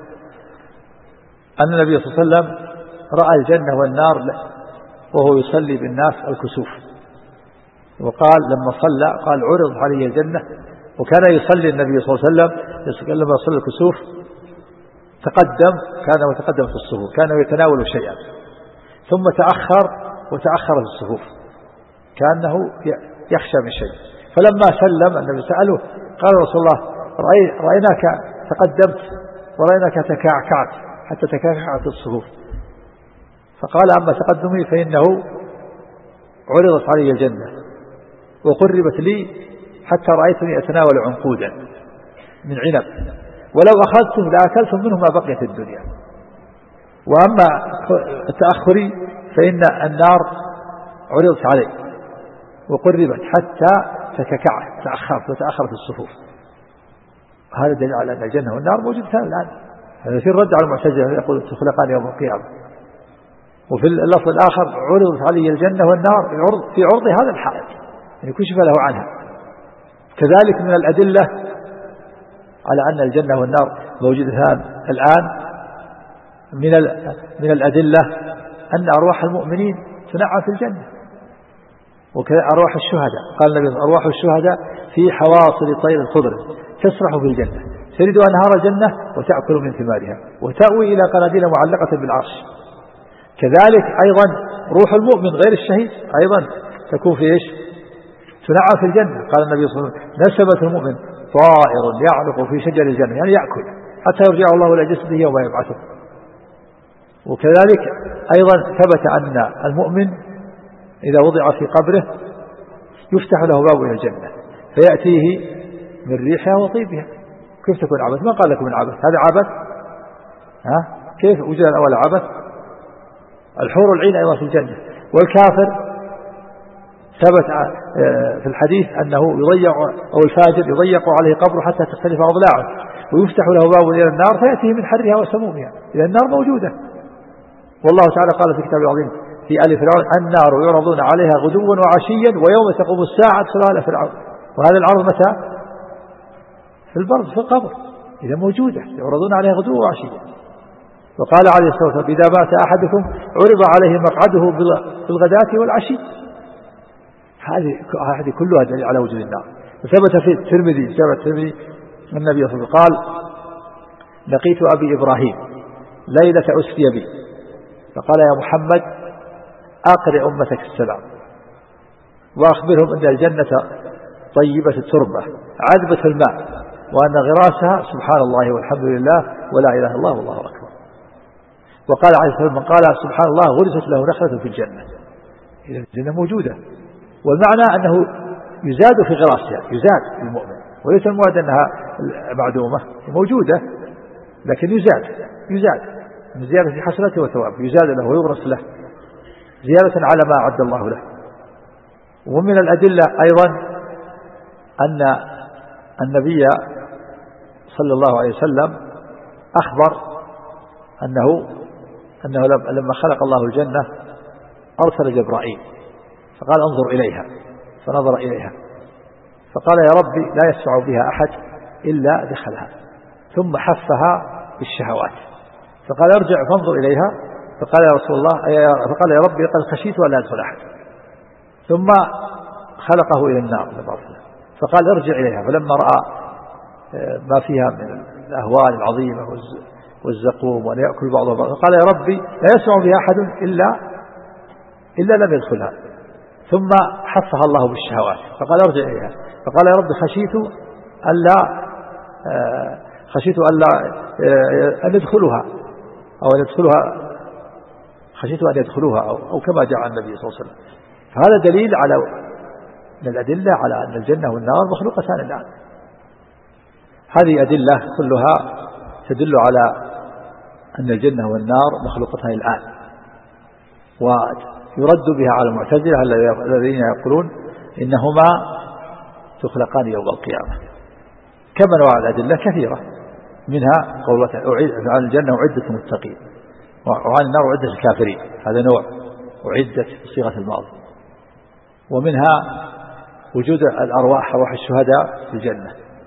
أن النبي صلى الله عليه وسلم رأى الجنة والنار وهو يصلي بالناس الكسوف، وقال لما صلى قال عرض علي الجنة، وكان يصلي النبي صلى الله عليه وسلم لما يصلي الكسوف تقدم كان متقدم في الصفوف، كان يتناول شيئا، ثم تأخر وتأخر في الصفوف كأنه يخشى من شيء. فلما سلم النبي سأله قال رسول الله رأيناك تقدمت ورأيناك تكعكعت حتى تكعكعت الصفوف. فقال أما تقدمي فإنه عرضت علي الجنة وقربت لي حتى رأيتني أتناول عنقودا من عنب، ولو أخذتم لأكلتم منه ما بقيت الدنيا. وأما التأخري فإن النار عرضت علي وقربت حتى تكعكعت تأخرت الصفوف. هذا دليل على أن الجنة والنار موجودتان الآن. هذا في الرد على المعتزلة يقول تخلقان يوم القيامة. وفي اللفظ الآخر عرضت علي الجنة والنار في عرض هذا الحائط، يعني كشف له عنها. كذلك من الأدلة على أن الجنة والنار موجودتان الآن من الأدلة أن أرواح المؤمنين تنعم في الجنة، وكذا أرواح الشهداء. قال النبي أرواح الشهداء في حواصل طير الخضر تسرح في الجنة تريد أنهار الجنة وتأكل من ثمارها وتأوي إلى قناديل معلقة بالعرش. كذلك أيضا روح المؤمن غير الشهيد أيضا تكون في إيش؟ تنعم في الجنة. قال النبي صلى الله عليه وسلم نسمة المؤمن طائر يعلق في شجر الجنة، يعني يأكل حتى يرجع الله إلى جسده يوم يبعثه. وكذلك أيضا ثبت أن المؤمن إذا وضع في قبره يفتح له باب إلى الجنة فيأتيه من ريحها وطيبها. كيف تكون عبث؟ ما قال لكم من عبث، هذا عبث؟ كيف وجد الأول عبث؟ الحور العين أيضا في الجنة. والكافر ثبت في الحديث أنه يضيق أو الفاجر يضيق عليه قبره حتى تختلف أضلاعه ويفتح له باب إلى النار فيأتيه من حرها وسمومها. إذا النار موجودة. والله تعالى قال في كتابه العظيم في آل فرعون النار يعرضون عليها غدوا وعشيا ويوم تقوم الساعة ادخلوا آل فرعون. وهذا العرض متى؟ في البرد في القبر. إذا موجودة يعرضون عليها غدوا وعشيا. وقال عليه الصلاة والسلام إذا مات أحدكم عرض عليه مقعده بالغداة والعشي. هذه كلها دليل على وجود النار. وثبت في الترمذي النبي صلى الله عليه وسلم قال لقيت أبي إبراهيم ليلة أسري بي فقال يا محمد أقرئ أمتك السلام وأخبرهم أن الجنة طيبة التربة عذبة الماء وأن غراسها سبحان الله والحمد لله ولا إله إلا الله والله أكبر. وقال عليه الصلاة والسلام من قال سبحان الله غرست له نخلة في الجنة. إذا الجنة موجودة، والمعنى أنه يزاد في غراسها، يزاد المؤمن، وليس المراد أنها معدومة، موجودة لكن يزاد من زيادة حسنته وثوابه، يزاد له ويغرس له زيادة على ما أعد الله له. ومن الأدلة أيضا أن النبي صلى الله عليه وسلم أخبر أنه لما خلق الله الجنة أرسل جبرائيل فقال انظر إليها، فنظر إليها فقال يا ربي لا يسمع بها أحد إلا دخلها، ثم حفها بالشهوات فقال ارجع فانظر إليها، فقال يا رسول الله فقال يا ربي قد خشيت أن لا يدخل أحد، ثم خلقه إلى النار فقال ارجع إليها، فلما رأى ما فيها من الأهوال العظيمة والزقوم وأن يأكل بعضها بعضا فقال يا ربي لا يسمع بها أحد إلا لم يدخلها، ثم حفها الله بالشهوات فقال ارجع إليها، فقال يا ربي خشيت أن يدخلها خشيت أن يدخلوها أو كما جاء النبي صلى الله عليه وسلم. فهذا دليل من الأدلة على أن الجنة والنار مخلوقتان الآن. هذه أدلة كلها تدل على أن الجنة والنار مخلوقتان الآن، ويرد بها على المعتزلة الذين يقولون إنهما تخلقان يوم القيامة. كما نوع الأدلة كثيرة، منها قولة عن الجنة أعدت للمتقين وعن النار أعدت للكافرين، هذا نوع أعدت بصيغة الماضي. ومنها وجود الأرواح، أرواح الشهداء في الجنة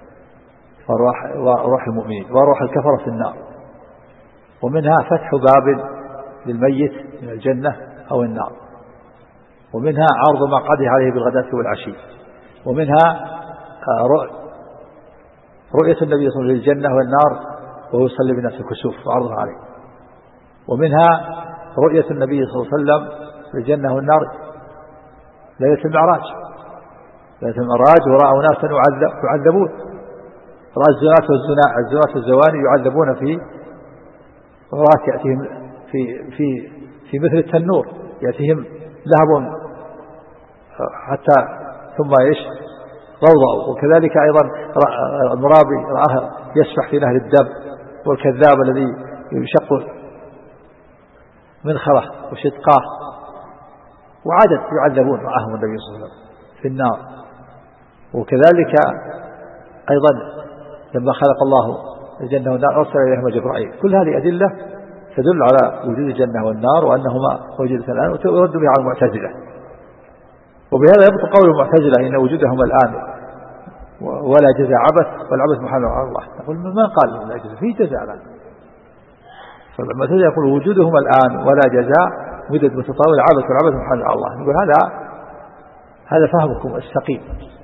وأرواح المؤمنين وأرواح الكفرة في النار. ومنها فتح باب للميت من الجنة أو النار. ومنها عرض مقعده عليه بالغداة والعشي. ومنها رؤية النبي صلى الله عليه وسلم للجنة والنار وهو يصلي بالناس الكسوف وعرضها عليه. ومنها رؤية النبي صلى الله عليه وسلم في الجنة والنار ليلة المعراج. ليلة المعراج ورأوا ناسا يعذبون، رأى الزنات والزواني يعذبون في غرات يأتيهم في مثل التنور، يأتيهم لهب حتى ثم روضة. وكذلك أيضا المرابي رآه يسبح في نهر الدم، والكذاب الذي يشق منخره وشدقاه، وعدد يعذبون معهم النبي صلى الله عليه وسلم في النار. وكذلك أيضا لما خلق الله الجنة والنار أرسل إليهما جبرائيل. كل هذه أدلة تدل على وجود الجنة والنار وأنهما موجودة الآن، ويرد بها على المعتزلة. وبهذا يبطل قول المعتزلة إن وجودهما الآن ولا جزاء عبث، والعبث محال على الله. نقول ما قال لا جزاء، في جزاء الآن. فالمعتزلة يقول وجودهما الآن ولا جزاء مدد متطاول عبث، والعبث محال على الله. نقول هذا فهمكم السقيم،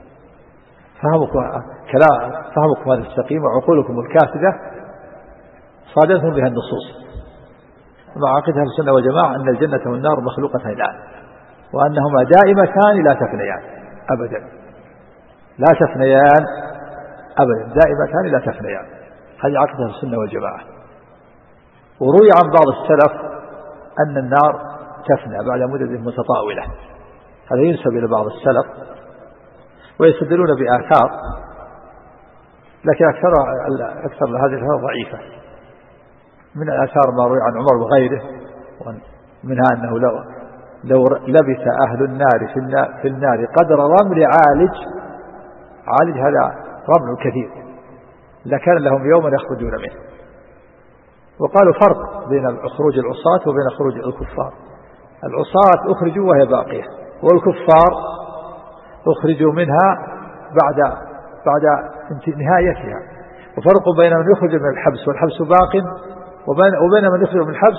فهمكم هذا السقيم، وعقولكم الكاسدة صادتهم بها النصوص. مع عقيدة السنة والجماعة أن الجنة والنار مخلوقتان الآن، وأنهما دائمتان لا تفنيان أبدا، لا تفنيان أبدا، دائمتان لا تفنيان. هذه عقيدة السنة والجماعة. وروي عن بعض السلف أن النار تفنى بعد مدة متطاولة، هذا ينسب إلى بعض السلف، ويستدلون بآثار، لكن أكثر هذه الآثار ضعيفة. من الآثار ما روي عن عمر وغيره، ومنها أنه لو لبث أهل النار في النار قدر رمل عالج هذا رمل كثير لكان لهم يوما يخرجون منه. وقالوا فرق بين خروج العصاة وبين خروج الكفار. العصاة أخرجوا وهي باقية، والكفار أخرجوا منها بعد نهايتها. وفرق بين من يخرج من الحبس والحبس باق، وبين من يخرج من الحبس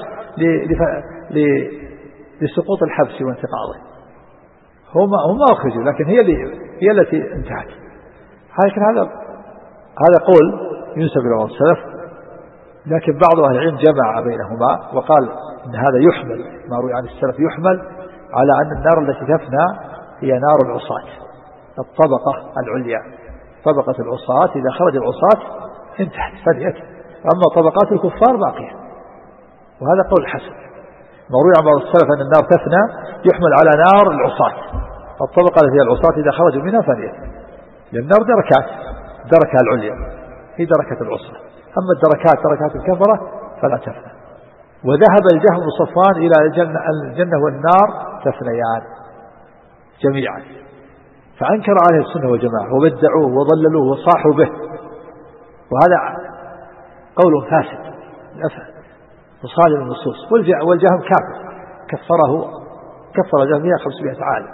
لسقوط الحبس وانتقاضه. هم أخرجوا، لكن هي التي انتهت. هذا قول ينسب إلى بعض السلف، لكن بعض أهل العلم جمع بينهما وقال إن هذا يحمل، ما روي عن السلف يحمل على أن النار التي تفنى هي نار العصاة، الطبقة العليا، طبقة العصاة إذا خرج العصاة انتهت فنيت، أما طبقات الكفار باقية. وهذا قول حسن. ما روي عن بعض السلف أن النار تفنى يحمل على نار العصاة، الطبقة التي هي العصاة إذا خرجوا منها فنيت، لأن النار دركة العليا هي دركة العصاة، أما دركات الكفرة فلا تفنى. وذهب الجهم بن صفوان إلى الجنة والنار تفنيان جميعا، فأنكر عليه السنة والجماعة وبدعوه وضللوه وصاحوا به، وهذا قول فاسد وصادم النصوص. والجهم كافر، كفر الجهم فيها 500 عالم.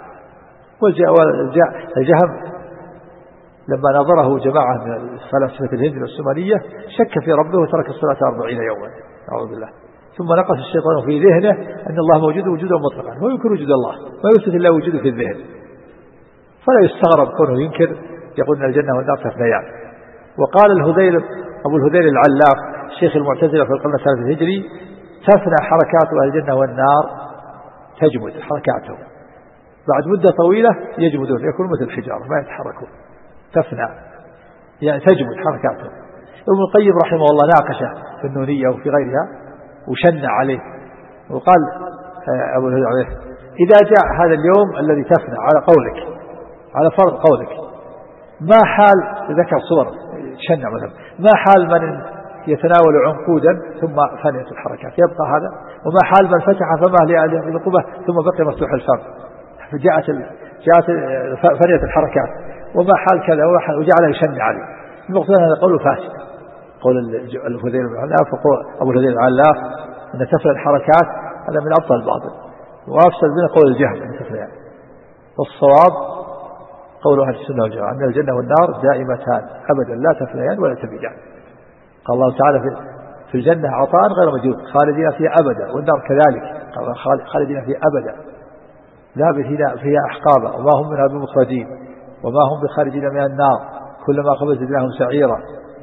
والجهم لما نظره جماعة من فلاسفة الهند والسومرية شك في ربه وترك الصلاة 40 يوما، أعوذ بالله. ثم نقص الشيطان في ذهنه أن الله موجود وجودا مطلقا، وينكر وجود الله، ما يثبت الله وجوده في الذهن. فلا يستغرب كونه ينكر، يقول أن الجنة والنار تفنيان. وقال أبو الهذيل العلاف شيخ المعتزلة في القرن الثالث الهجري: تفنى حركات أهل الجنة والنار، تجمد حركاتهم بعد مدة طويلة، يجمدون، يكون مثل الحجارة ما يتحركون. تفنى يعني تجمد حركاتهم. ابن القيم رحمه الله ناقشه في النونية وفي غيرها وشنع عليه، وقال أبو الهذيل عليه: إذا جاء هذا اليوم الذي تفنى على قولك، على فرض قولك، ما حال، ذكر صور شنع مثلا، ما حال من يتناول عنقودا ثم فنيت الحركات، يبقى هذا؟ وما حال من فتح فمه لأهل العقوبة ثم بقي مفتوح الفم فجاءت فنيت الحركات، وما حال كذا، وجعل يشنع عليه. المقصود هذا قول فاسد، قول الهذيل العلاف، وقول أبو الهذيل العلاف أن تفنى الحركات هذا من أبطل الباطل، وأفسد من قول الجهم أن تفنى. والصواب قول أهل السنة والجماعة أن الجنة والنار دائمتان أبدا لا تفنيان ولا تبيدان. قال الله تعالى في الجنة عطاء غير مجدود خالدين فيها أبدا، والنار كذلك خالدين فيها أبدا لابثين فيها أحقابا وما هم منها بمخرجين وما هم بخارجين من النار كلما خبز زدناهم سعيرا.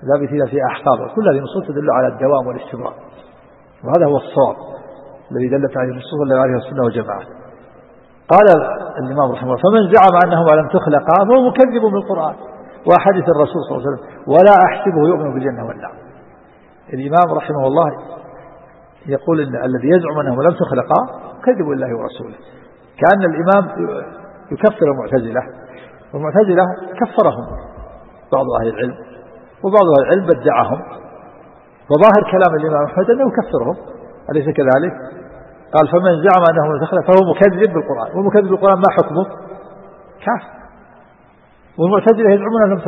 لابثين في أحقابها. كل هذه النصوص تدل على الدوام والاستمرار، وهذا هو الصواب الذي دلت عليه النصوص التي عليها السنة والجماعة. قال الإمام رحمه الله: فمن زعم أنهما لم تخلقا فهو مكذب بالقرآن وأحاديث الرسول صلى الله عليه وسلم ولا أحسبه يؤمن بالجنة والنار. الإمام رحمه الله يقول إن الذي يزعم أنهما لم تخلقا كذب الله ورسوله، كأن الإمام يكفر المعتزلة، والمعتزلة كفرهم بعض أهل العلم، وبعض أهل العلم بدعهم، وظاهر كلام الإمام أحمد أنه يكفرهم، أليس كذلك؟ قال: فمن زعم أنه لم تخلق فهو مكذب بالقرآن. ومكذب بالقرآن ما حكمه؟ كافر. والمعتزلة يزعمون أنهم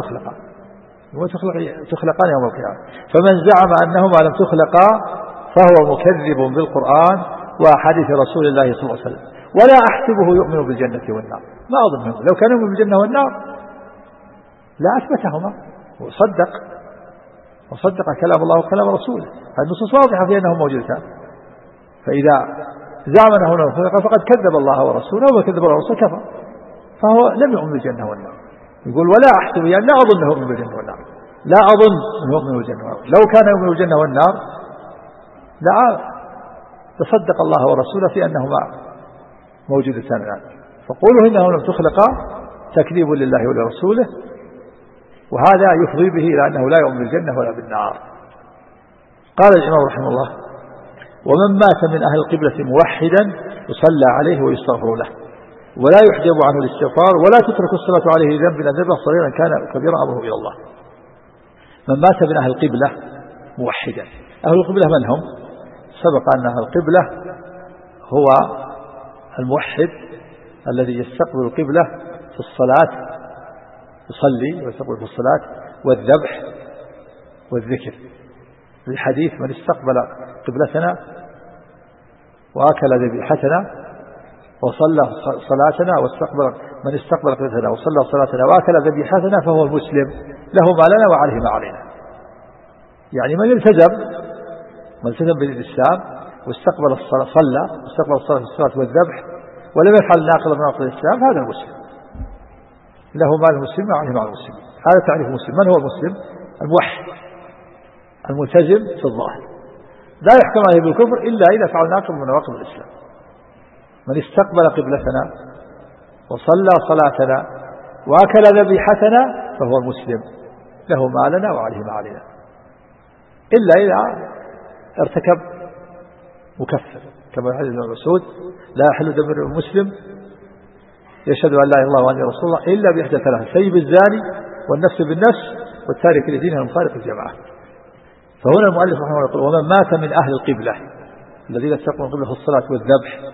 تخلقان يوم القيامة. فمن زعم أنهما لم تخلقا فهو مكذب بالقرآن وأحاديث رسول الله صلى الله عليه وسلم ولا أحسبه يؤمن بالجنة والنار. ما أظنه لو كان يؤمن بالجنة والنار لا أثبتهما وصدق كلام الله وكلام رسوله. النصوص واضحة في أنه موجودان. فإذا زعم أنه لم يخلق فقد كذب الله ورسوله، وكذب الله ورسوله كفر، فهو لم يؤمن بالجنة والنار. يقول: ولا أحسب، يعني لا أظن أنه يؤمن بالجنة والنار، لا أظن أنه يؤمن بالجنة والنار. لو كان يؤمن بالجنة والنار لا تصدق الله ورسوله في أنهما موجودتان الآن. فقوله إنه لم تخلقا تكذيب لله ولرسوله، وهذا يفضي به إلى أنه لا يؤمن بالجنة ولا بالنار. قال الإمام رحمه الله: ومن مات من أهل القبلة موحدا يصلى عليه ويستغفر له ولا يحجب عنه الاستغفار ولا تترك الصلاة عليه ذنب ذنبا صغيرا كان كبيرا أمره إلى الله. من مات من أهل القبلة موحدا. أهل القبلة من هم؟ سبق أن أهل القبلة هو الموحد الذي يستقبل القبلة في الصلاة، يصلي ويستقبل في الصلاة والذبح والذكر. الحديث: من استقبل قبلتنا وأكل ذبيحتنا وصلى صلاتنا من استقبل قبلتنا وصلى صلاتنا وأكل ذبيحتنا فهو المسلم، له ما لنا وعليه ما علينا. يعني من التزم بالإسلام واستقبل الصلاة، صلى واستقبل الصلاة في الصلاة والذبح ولم يفعل ناقضا من نواقض الإسلام، هذا المسلم، له مال المسلم وعليه مال المسلم. هذا تعريف المسلم. من هو المسلم؟ الموحد الملتزم في الظاهر، لا يحكم عليه بالكفر إلا إذا فعل ناقض من نواقض الإسلام. من استقبل قبلتنا وصلى صلاتنا وأكل ذبيحتنا فهو المسلم، له ما لنا وعليه ما علينا، إلا إذا ارتكب مكفر، كما في حديث ابن مسعود: لا يحل دم المسلم يشهد أن لا إله إلا الله وأني رسول الله إلا بإحدى ثلاث: سيب الزاني والنفس بالنفس والتارك لدينه المفارق الجماعة. فهنا المؤلف رحمه الله يقول: ومن مات من أهل القبلة الذين استقبلوا القبلة في الصلاة والذبح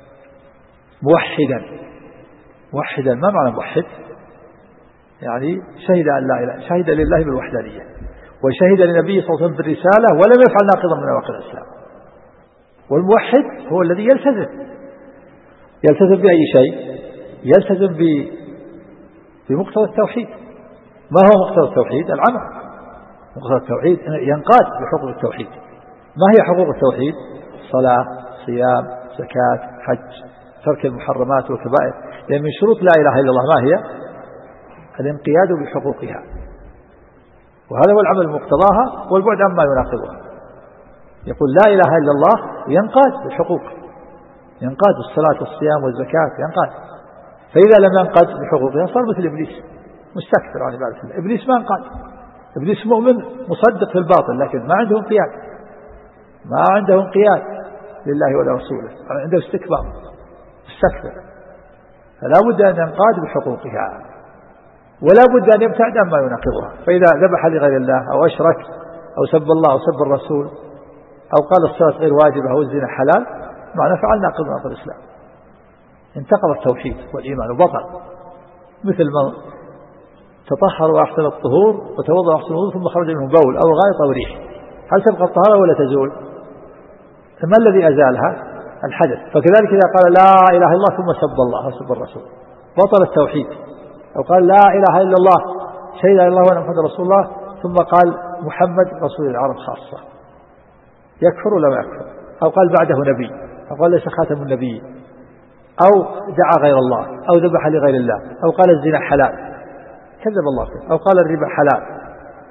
موحدا. ما معنى موحد؟ يعني شهد أن لا إله، شهد لله بالوحدانية، وشهد للنبي صلى الله عليه وسلم بالرسالة ولم يفعل ناقضا من نواقض الإسلام. والموحد هو الذي يلتزم بأي شيء؟ يلتزم بمقتضى التوحيد. ما هو مقتضى التوحيد؟ العمل. مقتضى التوحيد ينقاد بحقوق التوحيد. ما هي حقوق التوحيد؟ صلاة، صيام، زكاة، حج، ترك المحرمات والكبائر. لأن من شروط لا إله إلا الله ما هي؟ الانقياد بحقوقها، وهذا هو العمل بمقتضاها والبعد عما يناقضها. يقول لا إله إلا الله ينقاد بالحقوق، ينقاد الصلاة والصيام والزكاة ينقاد. فإذا لم ينقاد بحقوقها صار مثل إبليس مستكبر عن عبادة الله. إبليس ما انقاد، إبليس مؤمن مصدق في الباطل لكن ما عنده انقياد لله ولا رسوله، عنده استكبار مستكبر. فلا بد أن ينقاد بحقوقها ولا بد أن يبتعد عما يناقضها. فإذا ذبح لغير الله أو أشرك أو سب الله أو سب الرسول أو قال الصلاة غير واجبة أو الزنا حلال، معنى فعل ناقض ناقض الإسلام، انتقض التوحيد والإيمان وبطل. مثل من تطهر وأحسن الطهور وتوضأ وأحسن الوضوء ثم خرج منه بول أو غائط أو ريح، هل تبقى الطهارة ولا تزول؟ ما الذي أزالها؟ الحدث. فكذلك إذا قال لا إله إلا الله ثم سب الله وسب الرسول بطل التوحيد. أو قال لا إله إلا الله شهد أن الله وأن محمد رسول الله ثم قال محمد رسول العرب خاصة، يكفر ولا ما يكفر؟ أو قال بعده نبي، أو قال ليس خاتم النبي، أو دعا غير الله، أو ذبح لغير الله، أو قال الزنا حلال كذب الله فيه، أو قال الربا حلال،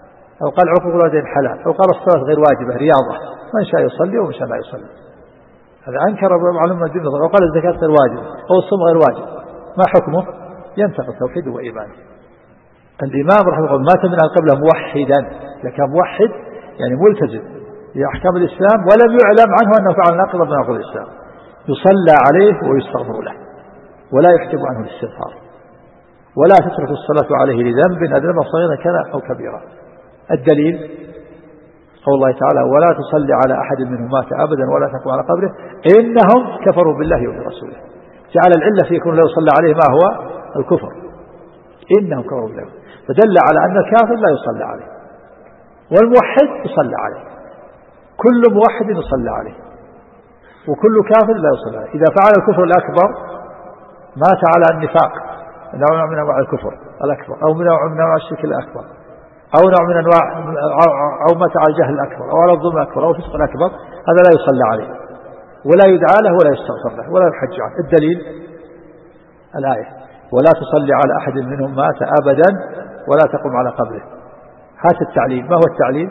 أو قال عقوق الوالدين حلال، أو قال الصلاة غير واجبة رياضة، من شاء يصلي ومن شاء لا يصلي. هذا أنكر معلومة الدين، أو قال الزكاة غير واجبة أو الصوم غير واجب، ما حكمه؟ ينتقل توحيده وإيمانه. الإمام رحمه الله مات من القبلة موحدا، لكن موحد يعني ملتزم بأحكام الإسلام ولم يعلم عنه أنه فعل ناقضا من نواقض الإسلام، يصلى عليه ويستغفر له ولا يحجب عنه الاستغفار، ولا تترك الصلاة عليه لذنب أذنب صغيرا كان أو كبيرا. الدليل قول الله تعالى ولا تصلي على أحد منهم مات أبدا ولا تقم على قبره إنهم كفروا بالله وبرسوله. جعل العلة في يكون لا يصلى عليه ما هو الكفر، إنهم كفروا بالله، فدل على أن الكافر لا يصلى عليه، والموحد يصلى عليه، كل موحد يصلى عليه، وكل كافر لا يصلى عليه. إذا فعل الكفر الأكبر مات على النفاق، نوع من أنواع الكفر الأكبر، أو نوع من أنواع الشرك الأكبر، أو نوع من أنواع أو مات على الجهل الأكبر أو على الظلم الأكبر أو الفسق الأكبر، هذا لا يصلى عليه ولا يدعى له ولا يستغفر له ولا يحج عنه. الدليل الآية ولا تصلي على أحد منهم مات أبدا ولا تقم على قبره. هذا التعليل. ما هو التعليل؟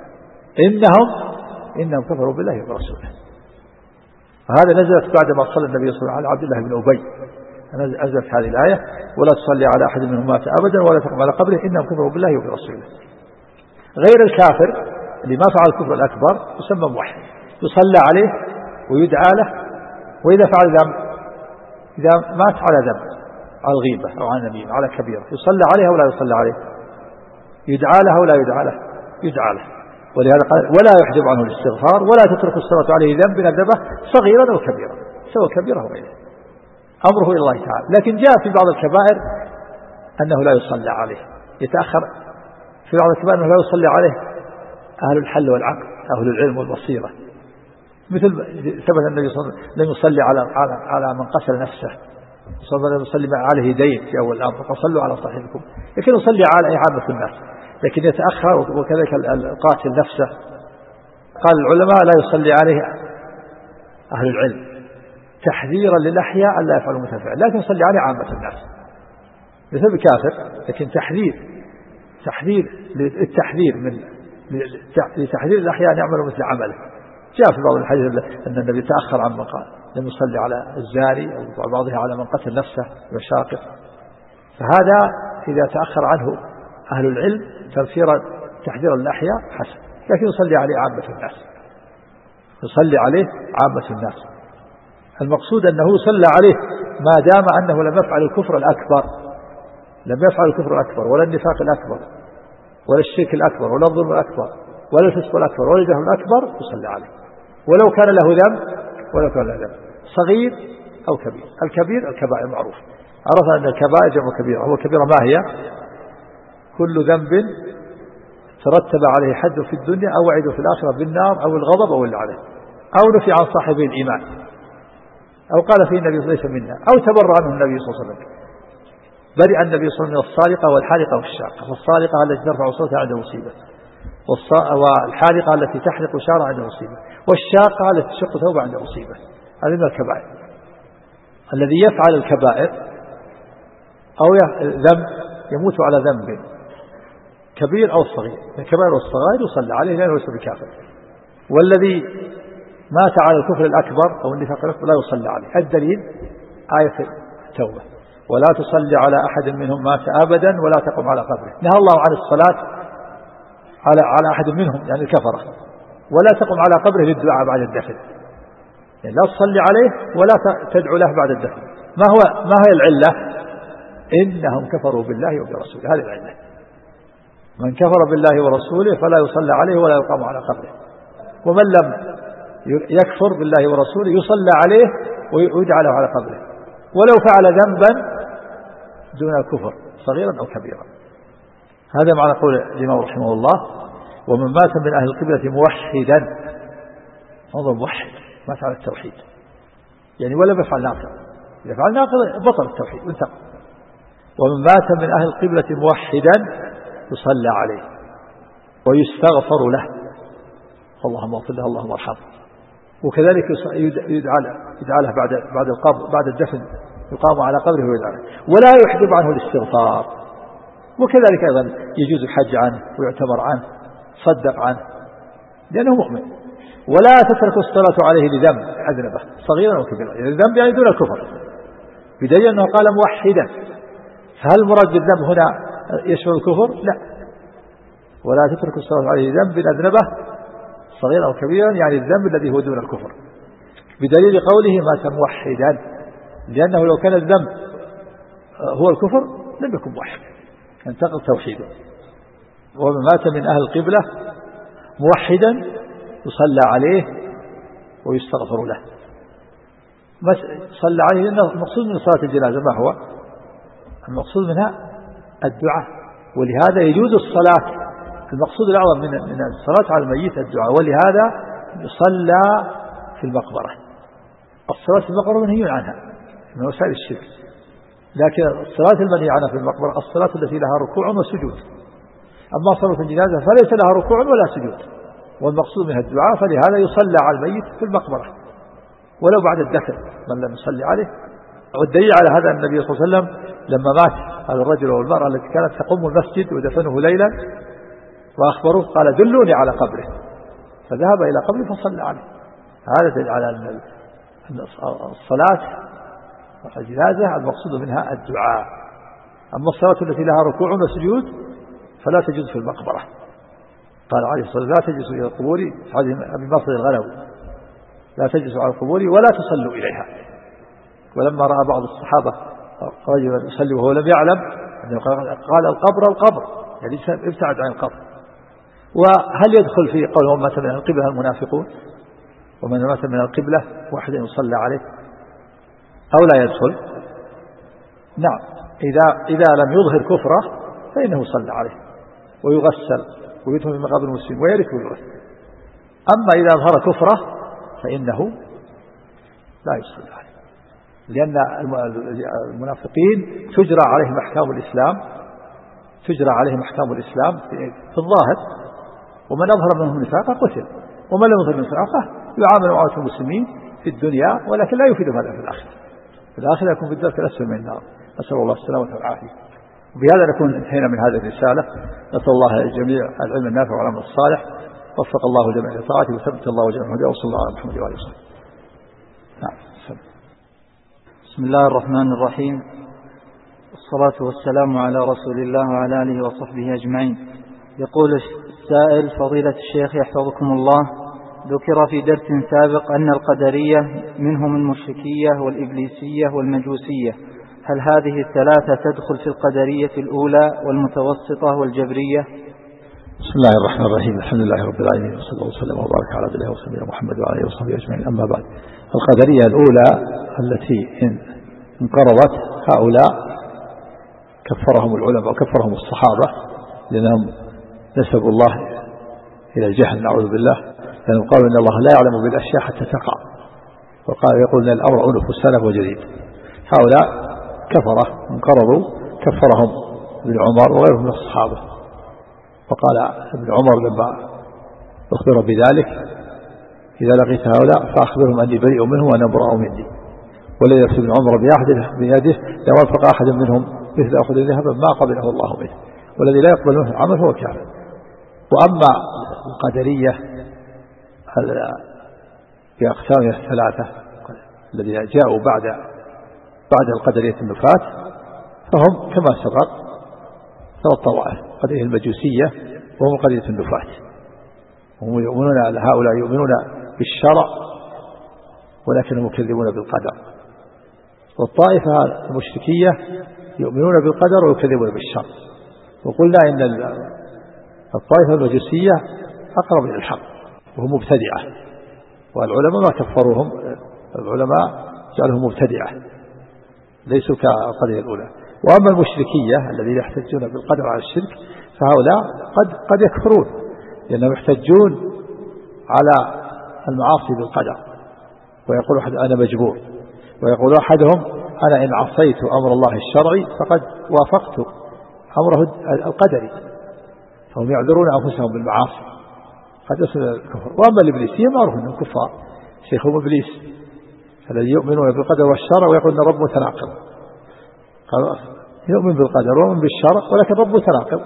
إنهم كفروا بالله ورسوله. فهذا نزلت بعدما صلى النبي صلى الله عليه وسلم على عبد الله بن أبي، نزلت هذه الآية ولا تصلي على أحد منهم مات أبدا ولا تقم على قبره إنهم كفروا بالله وبرسوله. غير الكافر اللي ما فعل الكفر الأكبر يسمى موحد، يصلى عليه ويدعى له، وإذا فعل ذنب، إذا مات على ذنب، على الغيبة أو على النميمة على كبيرة، يصلى عليه ولا يصلى عليه، يدعى له ولا يدعى له، يدعى له. ولهذا قال ولا يحجب عنه الاستغفار ولا تترك الصلاة عليه ذنب أذنبه صغيرا أو كبيرا، سواء كبيرة أو غيره، أمره إلى الله تعالى. لكن جاء في بعض الكبائر أنه لا يصلى عليه، يتأخر في بعض الكبائر أنه لا يصلي عليه أهل الحل والعقل، أهل العلم والبصيرة، مثل ثبت النبي صلى الله عليه وسلم لم يصلي على من قتل نفسه، صلى الله عليه وسلم عليه دين في أول الأمر فصلوا على صاحبكم، لكن يصلي على عامة الناس، لكن يتأخر. وكذلك القاتل نفسه قال العلماء لا يصلي عليه أهل العلم تحذيرا للأحياء ألا يفعلوا مثل فعل، لكن يصلي عليه عامة الناس مثل بكافر، لكن التحذير من لتحذير الأحياء أن يعملوا مثل عمله. جاء في بعض الحديث أن النبي تأخر عن من قال لم يصلي على الزاني أو بعضها على من قتل نفسه وشاقق، فهذا إذا تأخر عنه أهل العلم تحذيرا للأحياء حسن، لكن يصلي عليه عامة الناس، يصلي عليه عامة الناس. المقصود أنه صلى عليه ما دام أنه لم يفعل الكفر الأكبر، لم يفعل الكفر الأكبر ولا النفاق الأكبر ولا الشرك الأكبر ولا الظلم الأكبر ولا الفسق الأكبر ولا الجهل الأكبر، يصلي عليه ولو كان له ذنب صغير أو كبير. الكبير الكبائر معروف، عرفنا أن الكبائر جمع كبيرة، هو كبيرة ما هي؟ كل ذنب ترتب عليه حد في الدنيا أو وعد في الآخرة بالنار أو الغضب أو اللعنة أو نفي عن صاحبه الإيمان أو قال فيه النبي ليس منا أو تبرأ عنه النبي صلى الله عليه وسلم. برئ النبي صلى الله عليه وسلم من الصالقة والحالقة والشاقة، فالصالقة التي ترفع صوتها عند مصيبة، والحالقة التي تحلق شعرها عند مصيبة، والشاقة التي تشق ثوبها عند مصيبة. هذه من الكبائر. الذي يفعل الكبائر أو ذنب يموت على ذنب كبير أو صغير، الكبائر والصغائر يصلى عليه لأنه ليس بكافر. والذي مات على الكفر الأكبر أو النفاق الأكبر لا يصلى عليه. الدليل آية التوبة ولا تصلي على أحد منهم مات أبدا ولا تقم على قبره. نهى الله عن الصلاة على أحد منهم يعني الكفرة، ولا تقم على قبره للدعاء بعد الدفن، يعني لا تصلي عليه ولا تدعو له بعد الدفن. ما هي العلة؟ إنهم كفروا بالله وبرسوله، هذه العلة. من كفر بالله ورسوله فلا يصلى عليه ولا يقام على قبره، ومن لم يكفر بالله ورسوله يصلى عليه ويدعى له على قبره ولو فعل ذنبا دون الكفر صغيرا أو كبيرا. هذا معنى قول الإمام رحمه الله ومن مات من أهل القبلة موحدا، هذا موحد مات على التوحيد يعني ولا بفعل ناقض، إذا فعل ناقض بطل التوحيد وانتقل. ومن مات من أهل القبلة موحدا يصلى عليه ويستغفر له، اللهم اغفر له اللهم ارحمه. وكذلك يدعى له بعد الدفن، يقام على قبره ويدعى له ولا يحجب عنه الاستغفار. وكذلك أيضا يجوز الحج عنه ويعتمر عنه صدق عنه لأنه مؤمن. ولا تترك الصلاة عليه لذنب أذنبه صغيرا وكبيرا، يعني الذنب يعني دون الكفر، بدليل أنه قال موحدا. فهل المراد بالذنب هنا يشمل الكفر؟ لا. ولا تترك الصلاة عليه لذنب أذنبه صغيرا وكبيرا، يعني الذنب الذي هو دون الكفر، بدليل قوله مات موحدا، لأنه لو كان الذنب هو الكفر لم يكن موحد، ينتقل توحيده. ومن مات من أهل القبلة موحدا يصلى عليه ويستغفر له. صلى عليه لأنه المقصود من صلاة الجنازة ما هو؟ المقصود منها الدعاء، ولهذا يجوز الصلاة، المقصود الأعظم من الصلاة على الميت الدعاء، ولهذا يصلى في المقبرة. الصلاة في المقبرة منهي عنها من وسائل الشرك، لكن الصلاة المنهي عنها في المقبرة الصلاة التي لها ركوع وسجود. أما صلاة الجنازة فليس لها ركوع ولا سجود، والمقصود منها الدعاء، فلهذا يصلى على الميت في المقبرة ولو بعد الدفن من لم يصلي عليه. والدليل على هذا النبي صلى الله عليه وسلم لما مات هذا الرجل والمرأة التي كانت تقوم المسجد ودفنه ليلا وأخبروه قال دلوني على قبره، فذهب إلى قبره فصلى عليه. هذا دليل على أن الصلاة الجنازة المقصود منها الدعاء. أما الصلاة التي لها ركوع وسجود فلا تجوز في المقبرة. قال عليه الصلاة والسلام لا تجلسوا إلى القبور، هذه أبي مصر الغنوي، لا تجلسوا على القبور ولا تصلوا إليها. ولما رأى بعض الصحابة رجلا يصلي وهو لم يعلم قال القبر يعني ابتعد عن القبر. وهل يدخل في قول ومن مات من القبلة المنافقون، ومن مات من القبلة واحد يصلى عليه، أو لا يدخل؟ نعم، إذا لم يظهر كفره فإنه يصلى عليه ويغسل ويدخل في مقابر المسلمين ويرث ويورث. أما إذا أظهر كفره فإنه لا يصلى عليه، لأن المنافقين تجرى عليهم أحكام الإسلام في الظاهر، ومن أظهر منهم نفاقا قتل، ومن لم يظهر نفاقه يعامل معاملة المسلمين في الدنيا ولكن لا يفيد هذا في الآخرة يكون في الدرك الأسفل من النار، نسأل الله السلامة والعافية. وبهذا نكون انتهينا من هذه الرسالة. نسأل الله الجميع العلم النافع والعمل الصالح، وفق الله جميع لطاعته وثبت الله جميع هداه، وصلى الله على محمد وآله وسلم. بسم الله الرحمن الرحيم، والصلاة والسلام على رسول الله وعلى آله وصحبه أجمعين. يقول السائل: فضيلة الشيخ يحفظكم الله، ذكر في درس سابق أن القدرية منهم المشركية والإبليسية والمجوسية، هل هذه الثلاثة تدخل في القدرية الأولى والمتوسطة والجبرية؟ بسم الله الرحمن الرحيم، الحمد لله رب العالمين، وصلى الله وسلم وبارك على عبده ورسوله محمد وعلى آله وصحبه أجمعين. أما بعد، القدرية الأولى التي انقرضت هؤلاء كفرهم العلماء وكفرهم الصحابة، لأنهم نسبوا الله إلى الجهل نعوذ بالله، لأنهم قالوا إن الله لا يعلم بالأشياء حتى تقع، وقال يقول إن الأمر عنف السلف وجديد. هؤلاء كفرة انقرضوا، كفرهم ابن عمر وغيره من الصحابة. وقال ابن عمر لما أخبر بذلك: إذا لقيت هؤلاء فأخبرهم أني بريء منهم وأنا براء مني، والذي يقصد ابن عمر بيده لو وافق أحد منهم مثل أخذ ذهبا ما قبله الله منه، والذي لا يقبل منه العمل هو كافر. وأما القدرية بأقسامها الثلاثة الذين جاءوا بعد القدرية النفاة، فهم كما سبق ثلاث طوائف: قدرية المجوسية، وهم قدرية النفاة، هم يؤمنون، هؤلاء يؤمنون بالشرع ولكنهم يكذبون بالقدر. والطائفة المشركية يؤمنون بالقدر ويكذبون بالشرع. وقلنا إن الطائفة المجوسية أقرب إلى الحق وهم مبتدعة، والعلماء ما كفروهم، العلماء جعلهم مبتدعة ليسوا كالقضية الأولى. وأما المشركية الذين يحتجون بالقدر على الشرك فهؤلاء قد يكفرون، لأنهم يحتجون على المعاصي بالقدر، ويقول أحد أنا مجبور، ويقول أحدهم أنا إن عصيت أمر الله الشرعي فقد وافقت أمره القدري، فهم يعذرون أنفسهم بالمعاصي قد يصل إلى الكفر. وأما الإبليسية معروف أنهم كفار، شيخهم إبليس الذي يؤمنون بالقدر والشرع ويقول أن رب متناقض، يؤمن بالقدر ويؤمن بالشرع ولكن رب متناقض،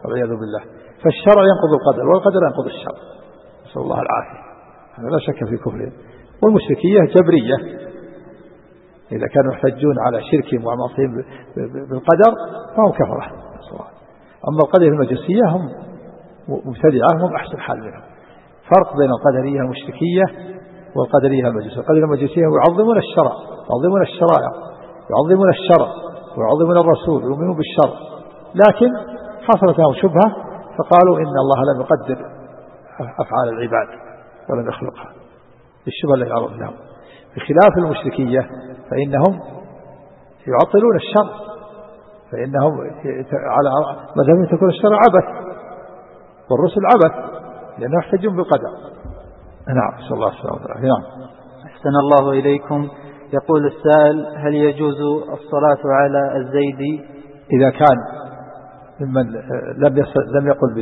والعياذ بالله. فالشرع ينقض القدر والقدر ينقض الشرع، نسأل الله العافية. هذا لا شك في كفرهم. والمشركية جبرية، إذا كانوا يحتجون على شركهم ومعصيهم بالقدر فهم كفرة. أما القدرية المجوسية هم مبتدعة، هم أحسن حال منهم. فرق بين القدرية المشركية والقدرية المجوسية. القدرية المجوسية يعظمون الشرع، يعظمون الشرائع، يعظمون الشرع ويعظمون الرسول ويؤمنون بالشرع، لكن حصلت لهم شبهة فقالوا إن الله لم يقدر أفعال العباد ولم يخلقها، الشبهة التي عرض لهم. بخلاف المشركية فإنهم يعطلون الشرع، فإنهم على مذهب تكون الشرع عبث والرسل عبث، لأنهم يحتجون بالقدر. نعم، صلى الله عليه وسلم. نعم. أحسن الله إليكم. يقول السائل: هل يجوز الصلاة على الزيدي إذا كان ممن لم يقل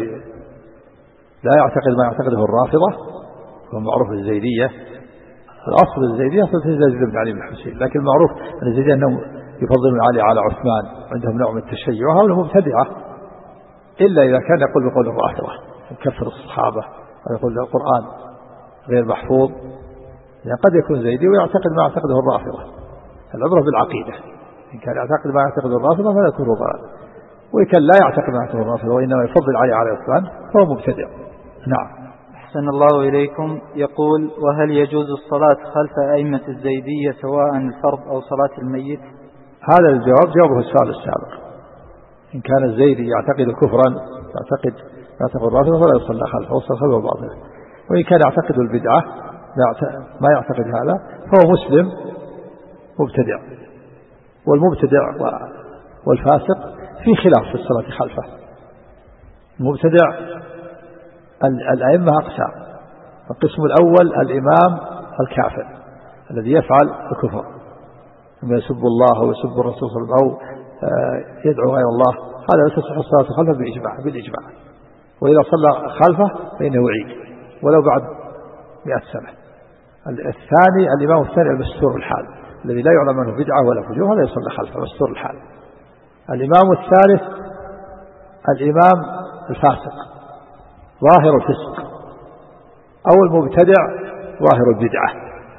لا يعتقد ما يعتقده الرافضة، هو معروف الزيدية. الأصل الزيدية في زيد بن علي بن الحسين، لكن المعروف أن الزيدية أنهم يفضلون علي على عثمان، عندهم نوع من التشيع، وهؤلاء مبتدعة، إلا إذا كان يقول بقول الرافضة يكفر الصحابة ويقول القرآن غير محفوظ، يعني قد يكون زيدي ويعتقد ما يعتقده الرافضة. العبرة بالعقيدة، إن كان يعتقد ما يعتقده الرافضة فلا يكون ضلالا، وإن كان لا يعتقد ما يعتقده الرافضة وإنما يفضل علي على عثمان فهو مبتدع. نعم. أحسن الله إليكم. يقول: وهل يجوز الصلاة خلف أئمة الزيدية سواء الفرض أو صلاة الميت؟ هذا الجواب جوابه السؤال السابق. إن كان الزيدي يعتقد كفرا، يعتقد الرافضة فلا يصلى خلفه، وصل خلفه باطلا. وإن كان يعتقد البدعة ما يعتقد هذا فهو مسلم مبتدع. والمبتدع والفاسق في خلاف في الصلاة خلفه. المبتدع الأئمة أقسام. القسم الأول الإمام الكافر الذي يفعل الكفر، ثم يسب الله ويسب الرسول صلى الله عليه وسلم أو يدعو غير الله، هذا لا تصح الصلاة خلفه بالإجماع. وإذا صلى خلفه فإنه يعيد ولو بعد 100 سنة. الثاني الإمام الثاني المستور الحال الذي لا يعلم منه بدعة ولا فجور، هذا يصلى خلفه مستور الحال. الإمام الثالث الإمام الفاسق ظاهر الفسق، أو المبتدع ظاهر البدعة،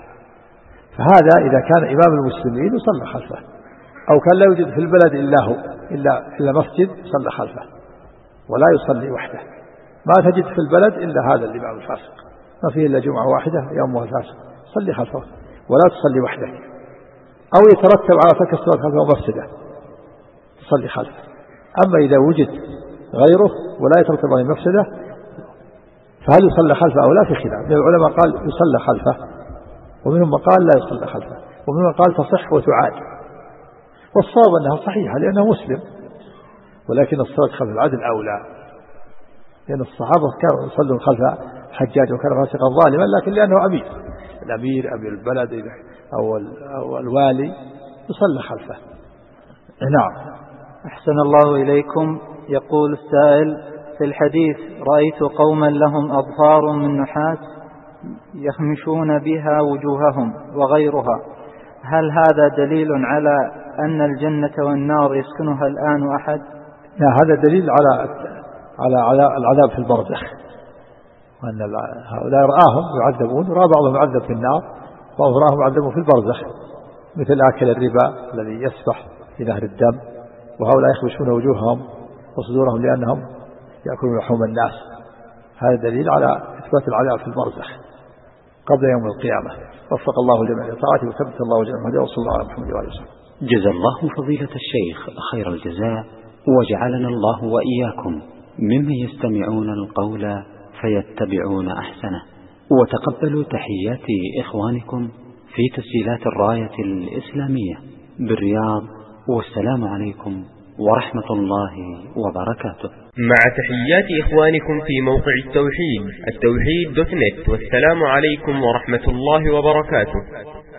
فهذا إذا كان إمام المسلمين يصلى خلفه، أو كان لا يوجد في البلد إلا هو إلا مسجد صلى خلفه ولا يصلي وحده. ما تجد في البلد إلا هذا الإمام الفاسق، ما فيه إلا جمعة واحدة يومها الفاسق، صلي خلفه ولا تصلي وحدك. أو يترتب على ترك الصلاة خلفه مفسدة، تصلي خلفه. أما إذا وجد غيره ولا يترتب عليه مفسدة فهل يصلى خلفه أو لا في خلاف. من العلماء قال يصلى خلفه، ومنهم من قال لا يصلى خلفه، ومنهم من قال تصح وتعاد. والصواب أنها صحيحة لأنه مسلم، ولكن الصلاة خلف العدل أولى، لأن الصحابة كانوا يصلون خلف حجاج وكان فاسقا ظالما، لكن لأنه أمير البلد أو الوالي يصلى خلفه. نعم. أحسن الله إليكم. يقول السائل: في الحديث رأيت قوما لهم أظفار من نحاس يخمشون بها وجوههم وغيرها، هل هذا دليل على أن الجنة والنار يسكنها الآن أحد؟ لا، هذا دليل على العذاب في البرزخ، وأن هؤلاء رآهم يعذبون، ورأى بعضهم يعذب في النار وأخراهم يعذبون في البرزخ، مثل آكل الربا الذي يسبح في نهر الدم، وهؤلاء يخمشون وجوههم وصدورهم لأنهم يأكلون لحوم الناس. هذا دليل على إثبات العذاب في البرزخ قبل يوم القيامة. وفق الله جميع طاعته وثبت الله جميع هديه، وصلى الله على محمد وآله وسلم. جزا الله فضيلة الشيخ خير الجزاء، وجعلنا الله وإياكم ممن يستمعون القول فيتبعون أحسنه. وتقبلوا تحيات إخوانكم في تسجيلات الراية الإسلامية بالرياض، والسلام عليكم ورحمة الله وبركاته. مع تحيات إخوانكم في موقع التوحيد التوحيد.net، والسلام عليكم ورحمة الله وبركاته.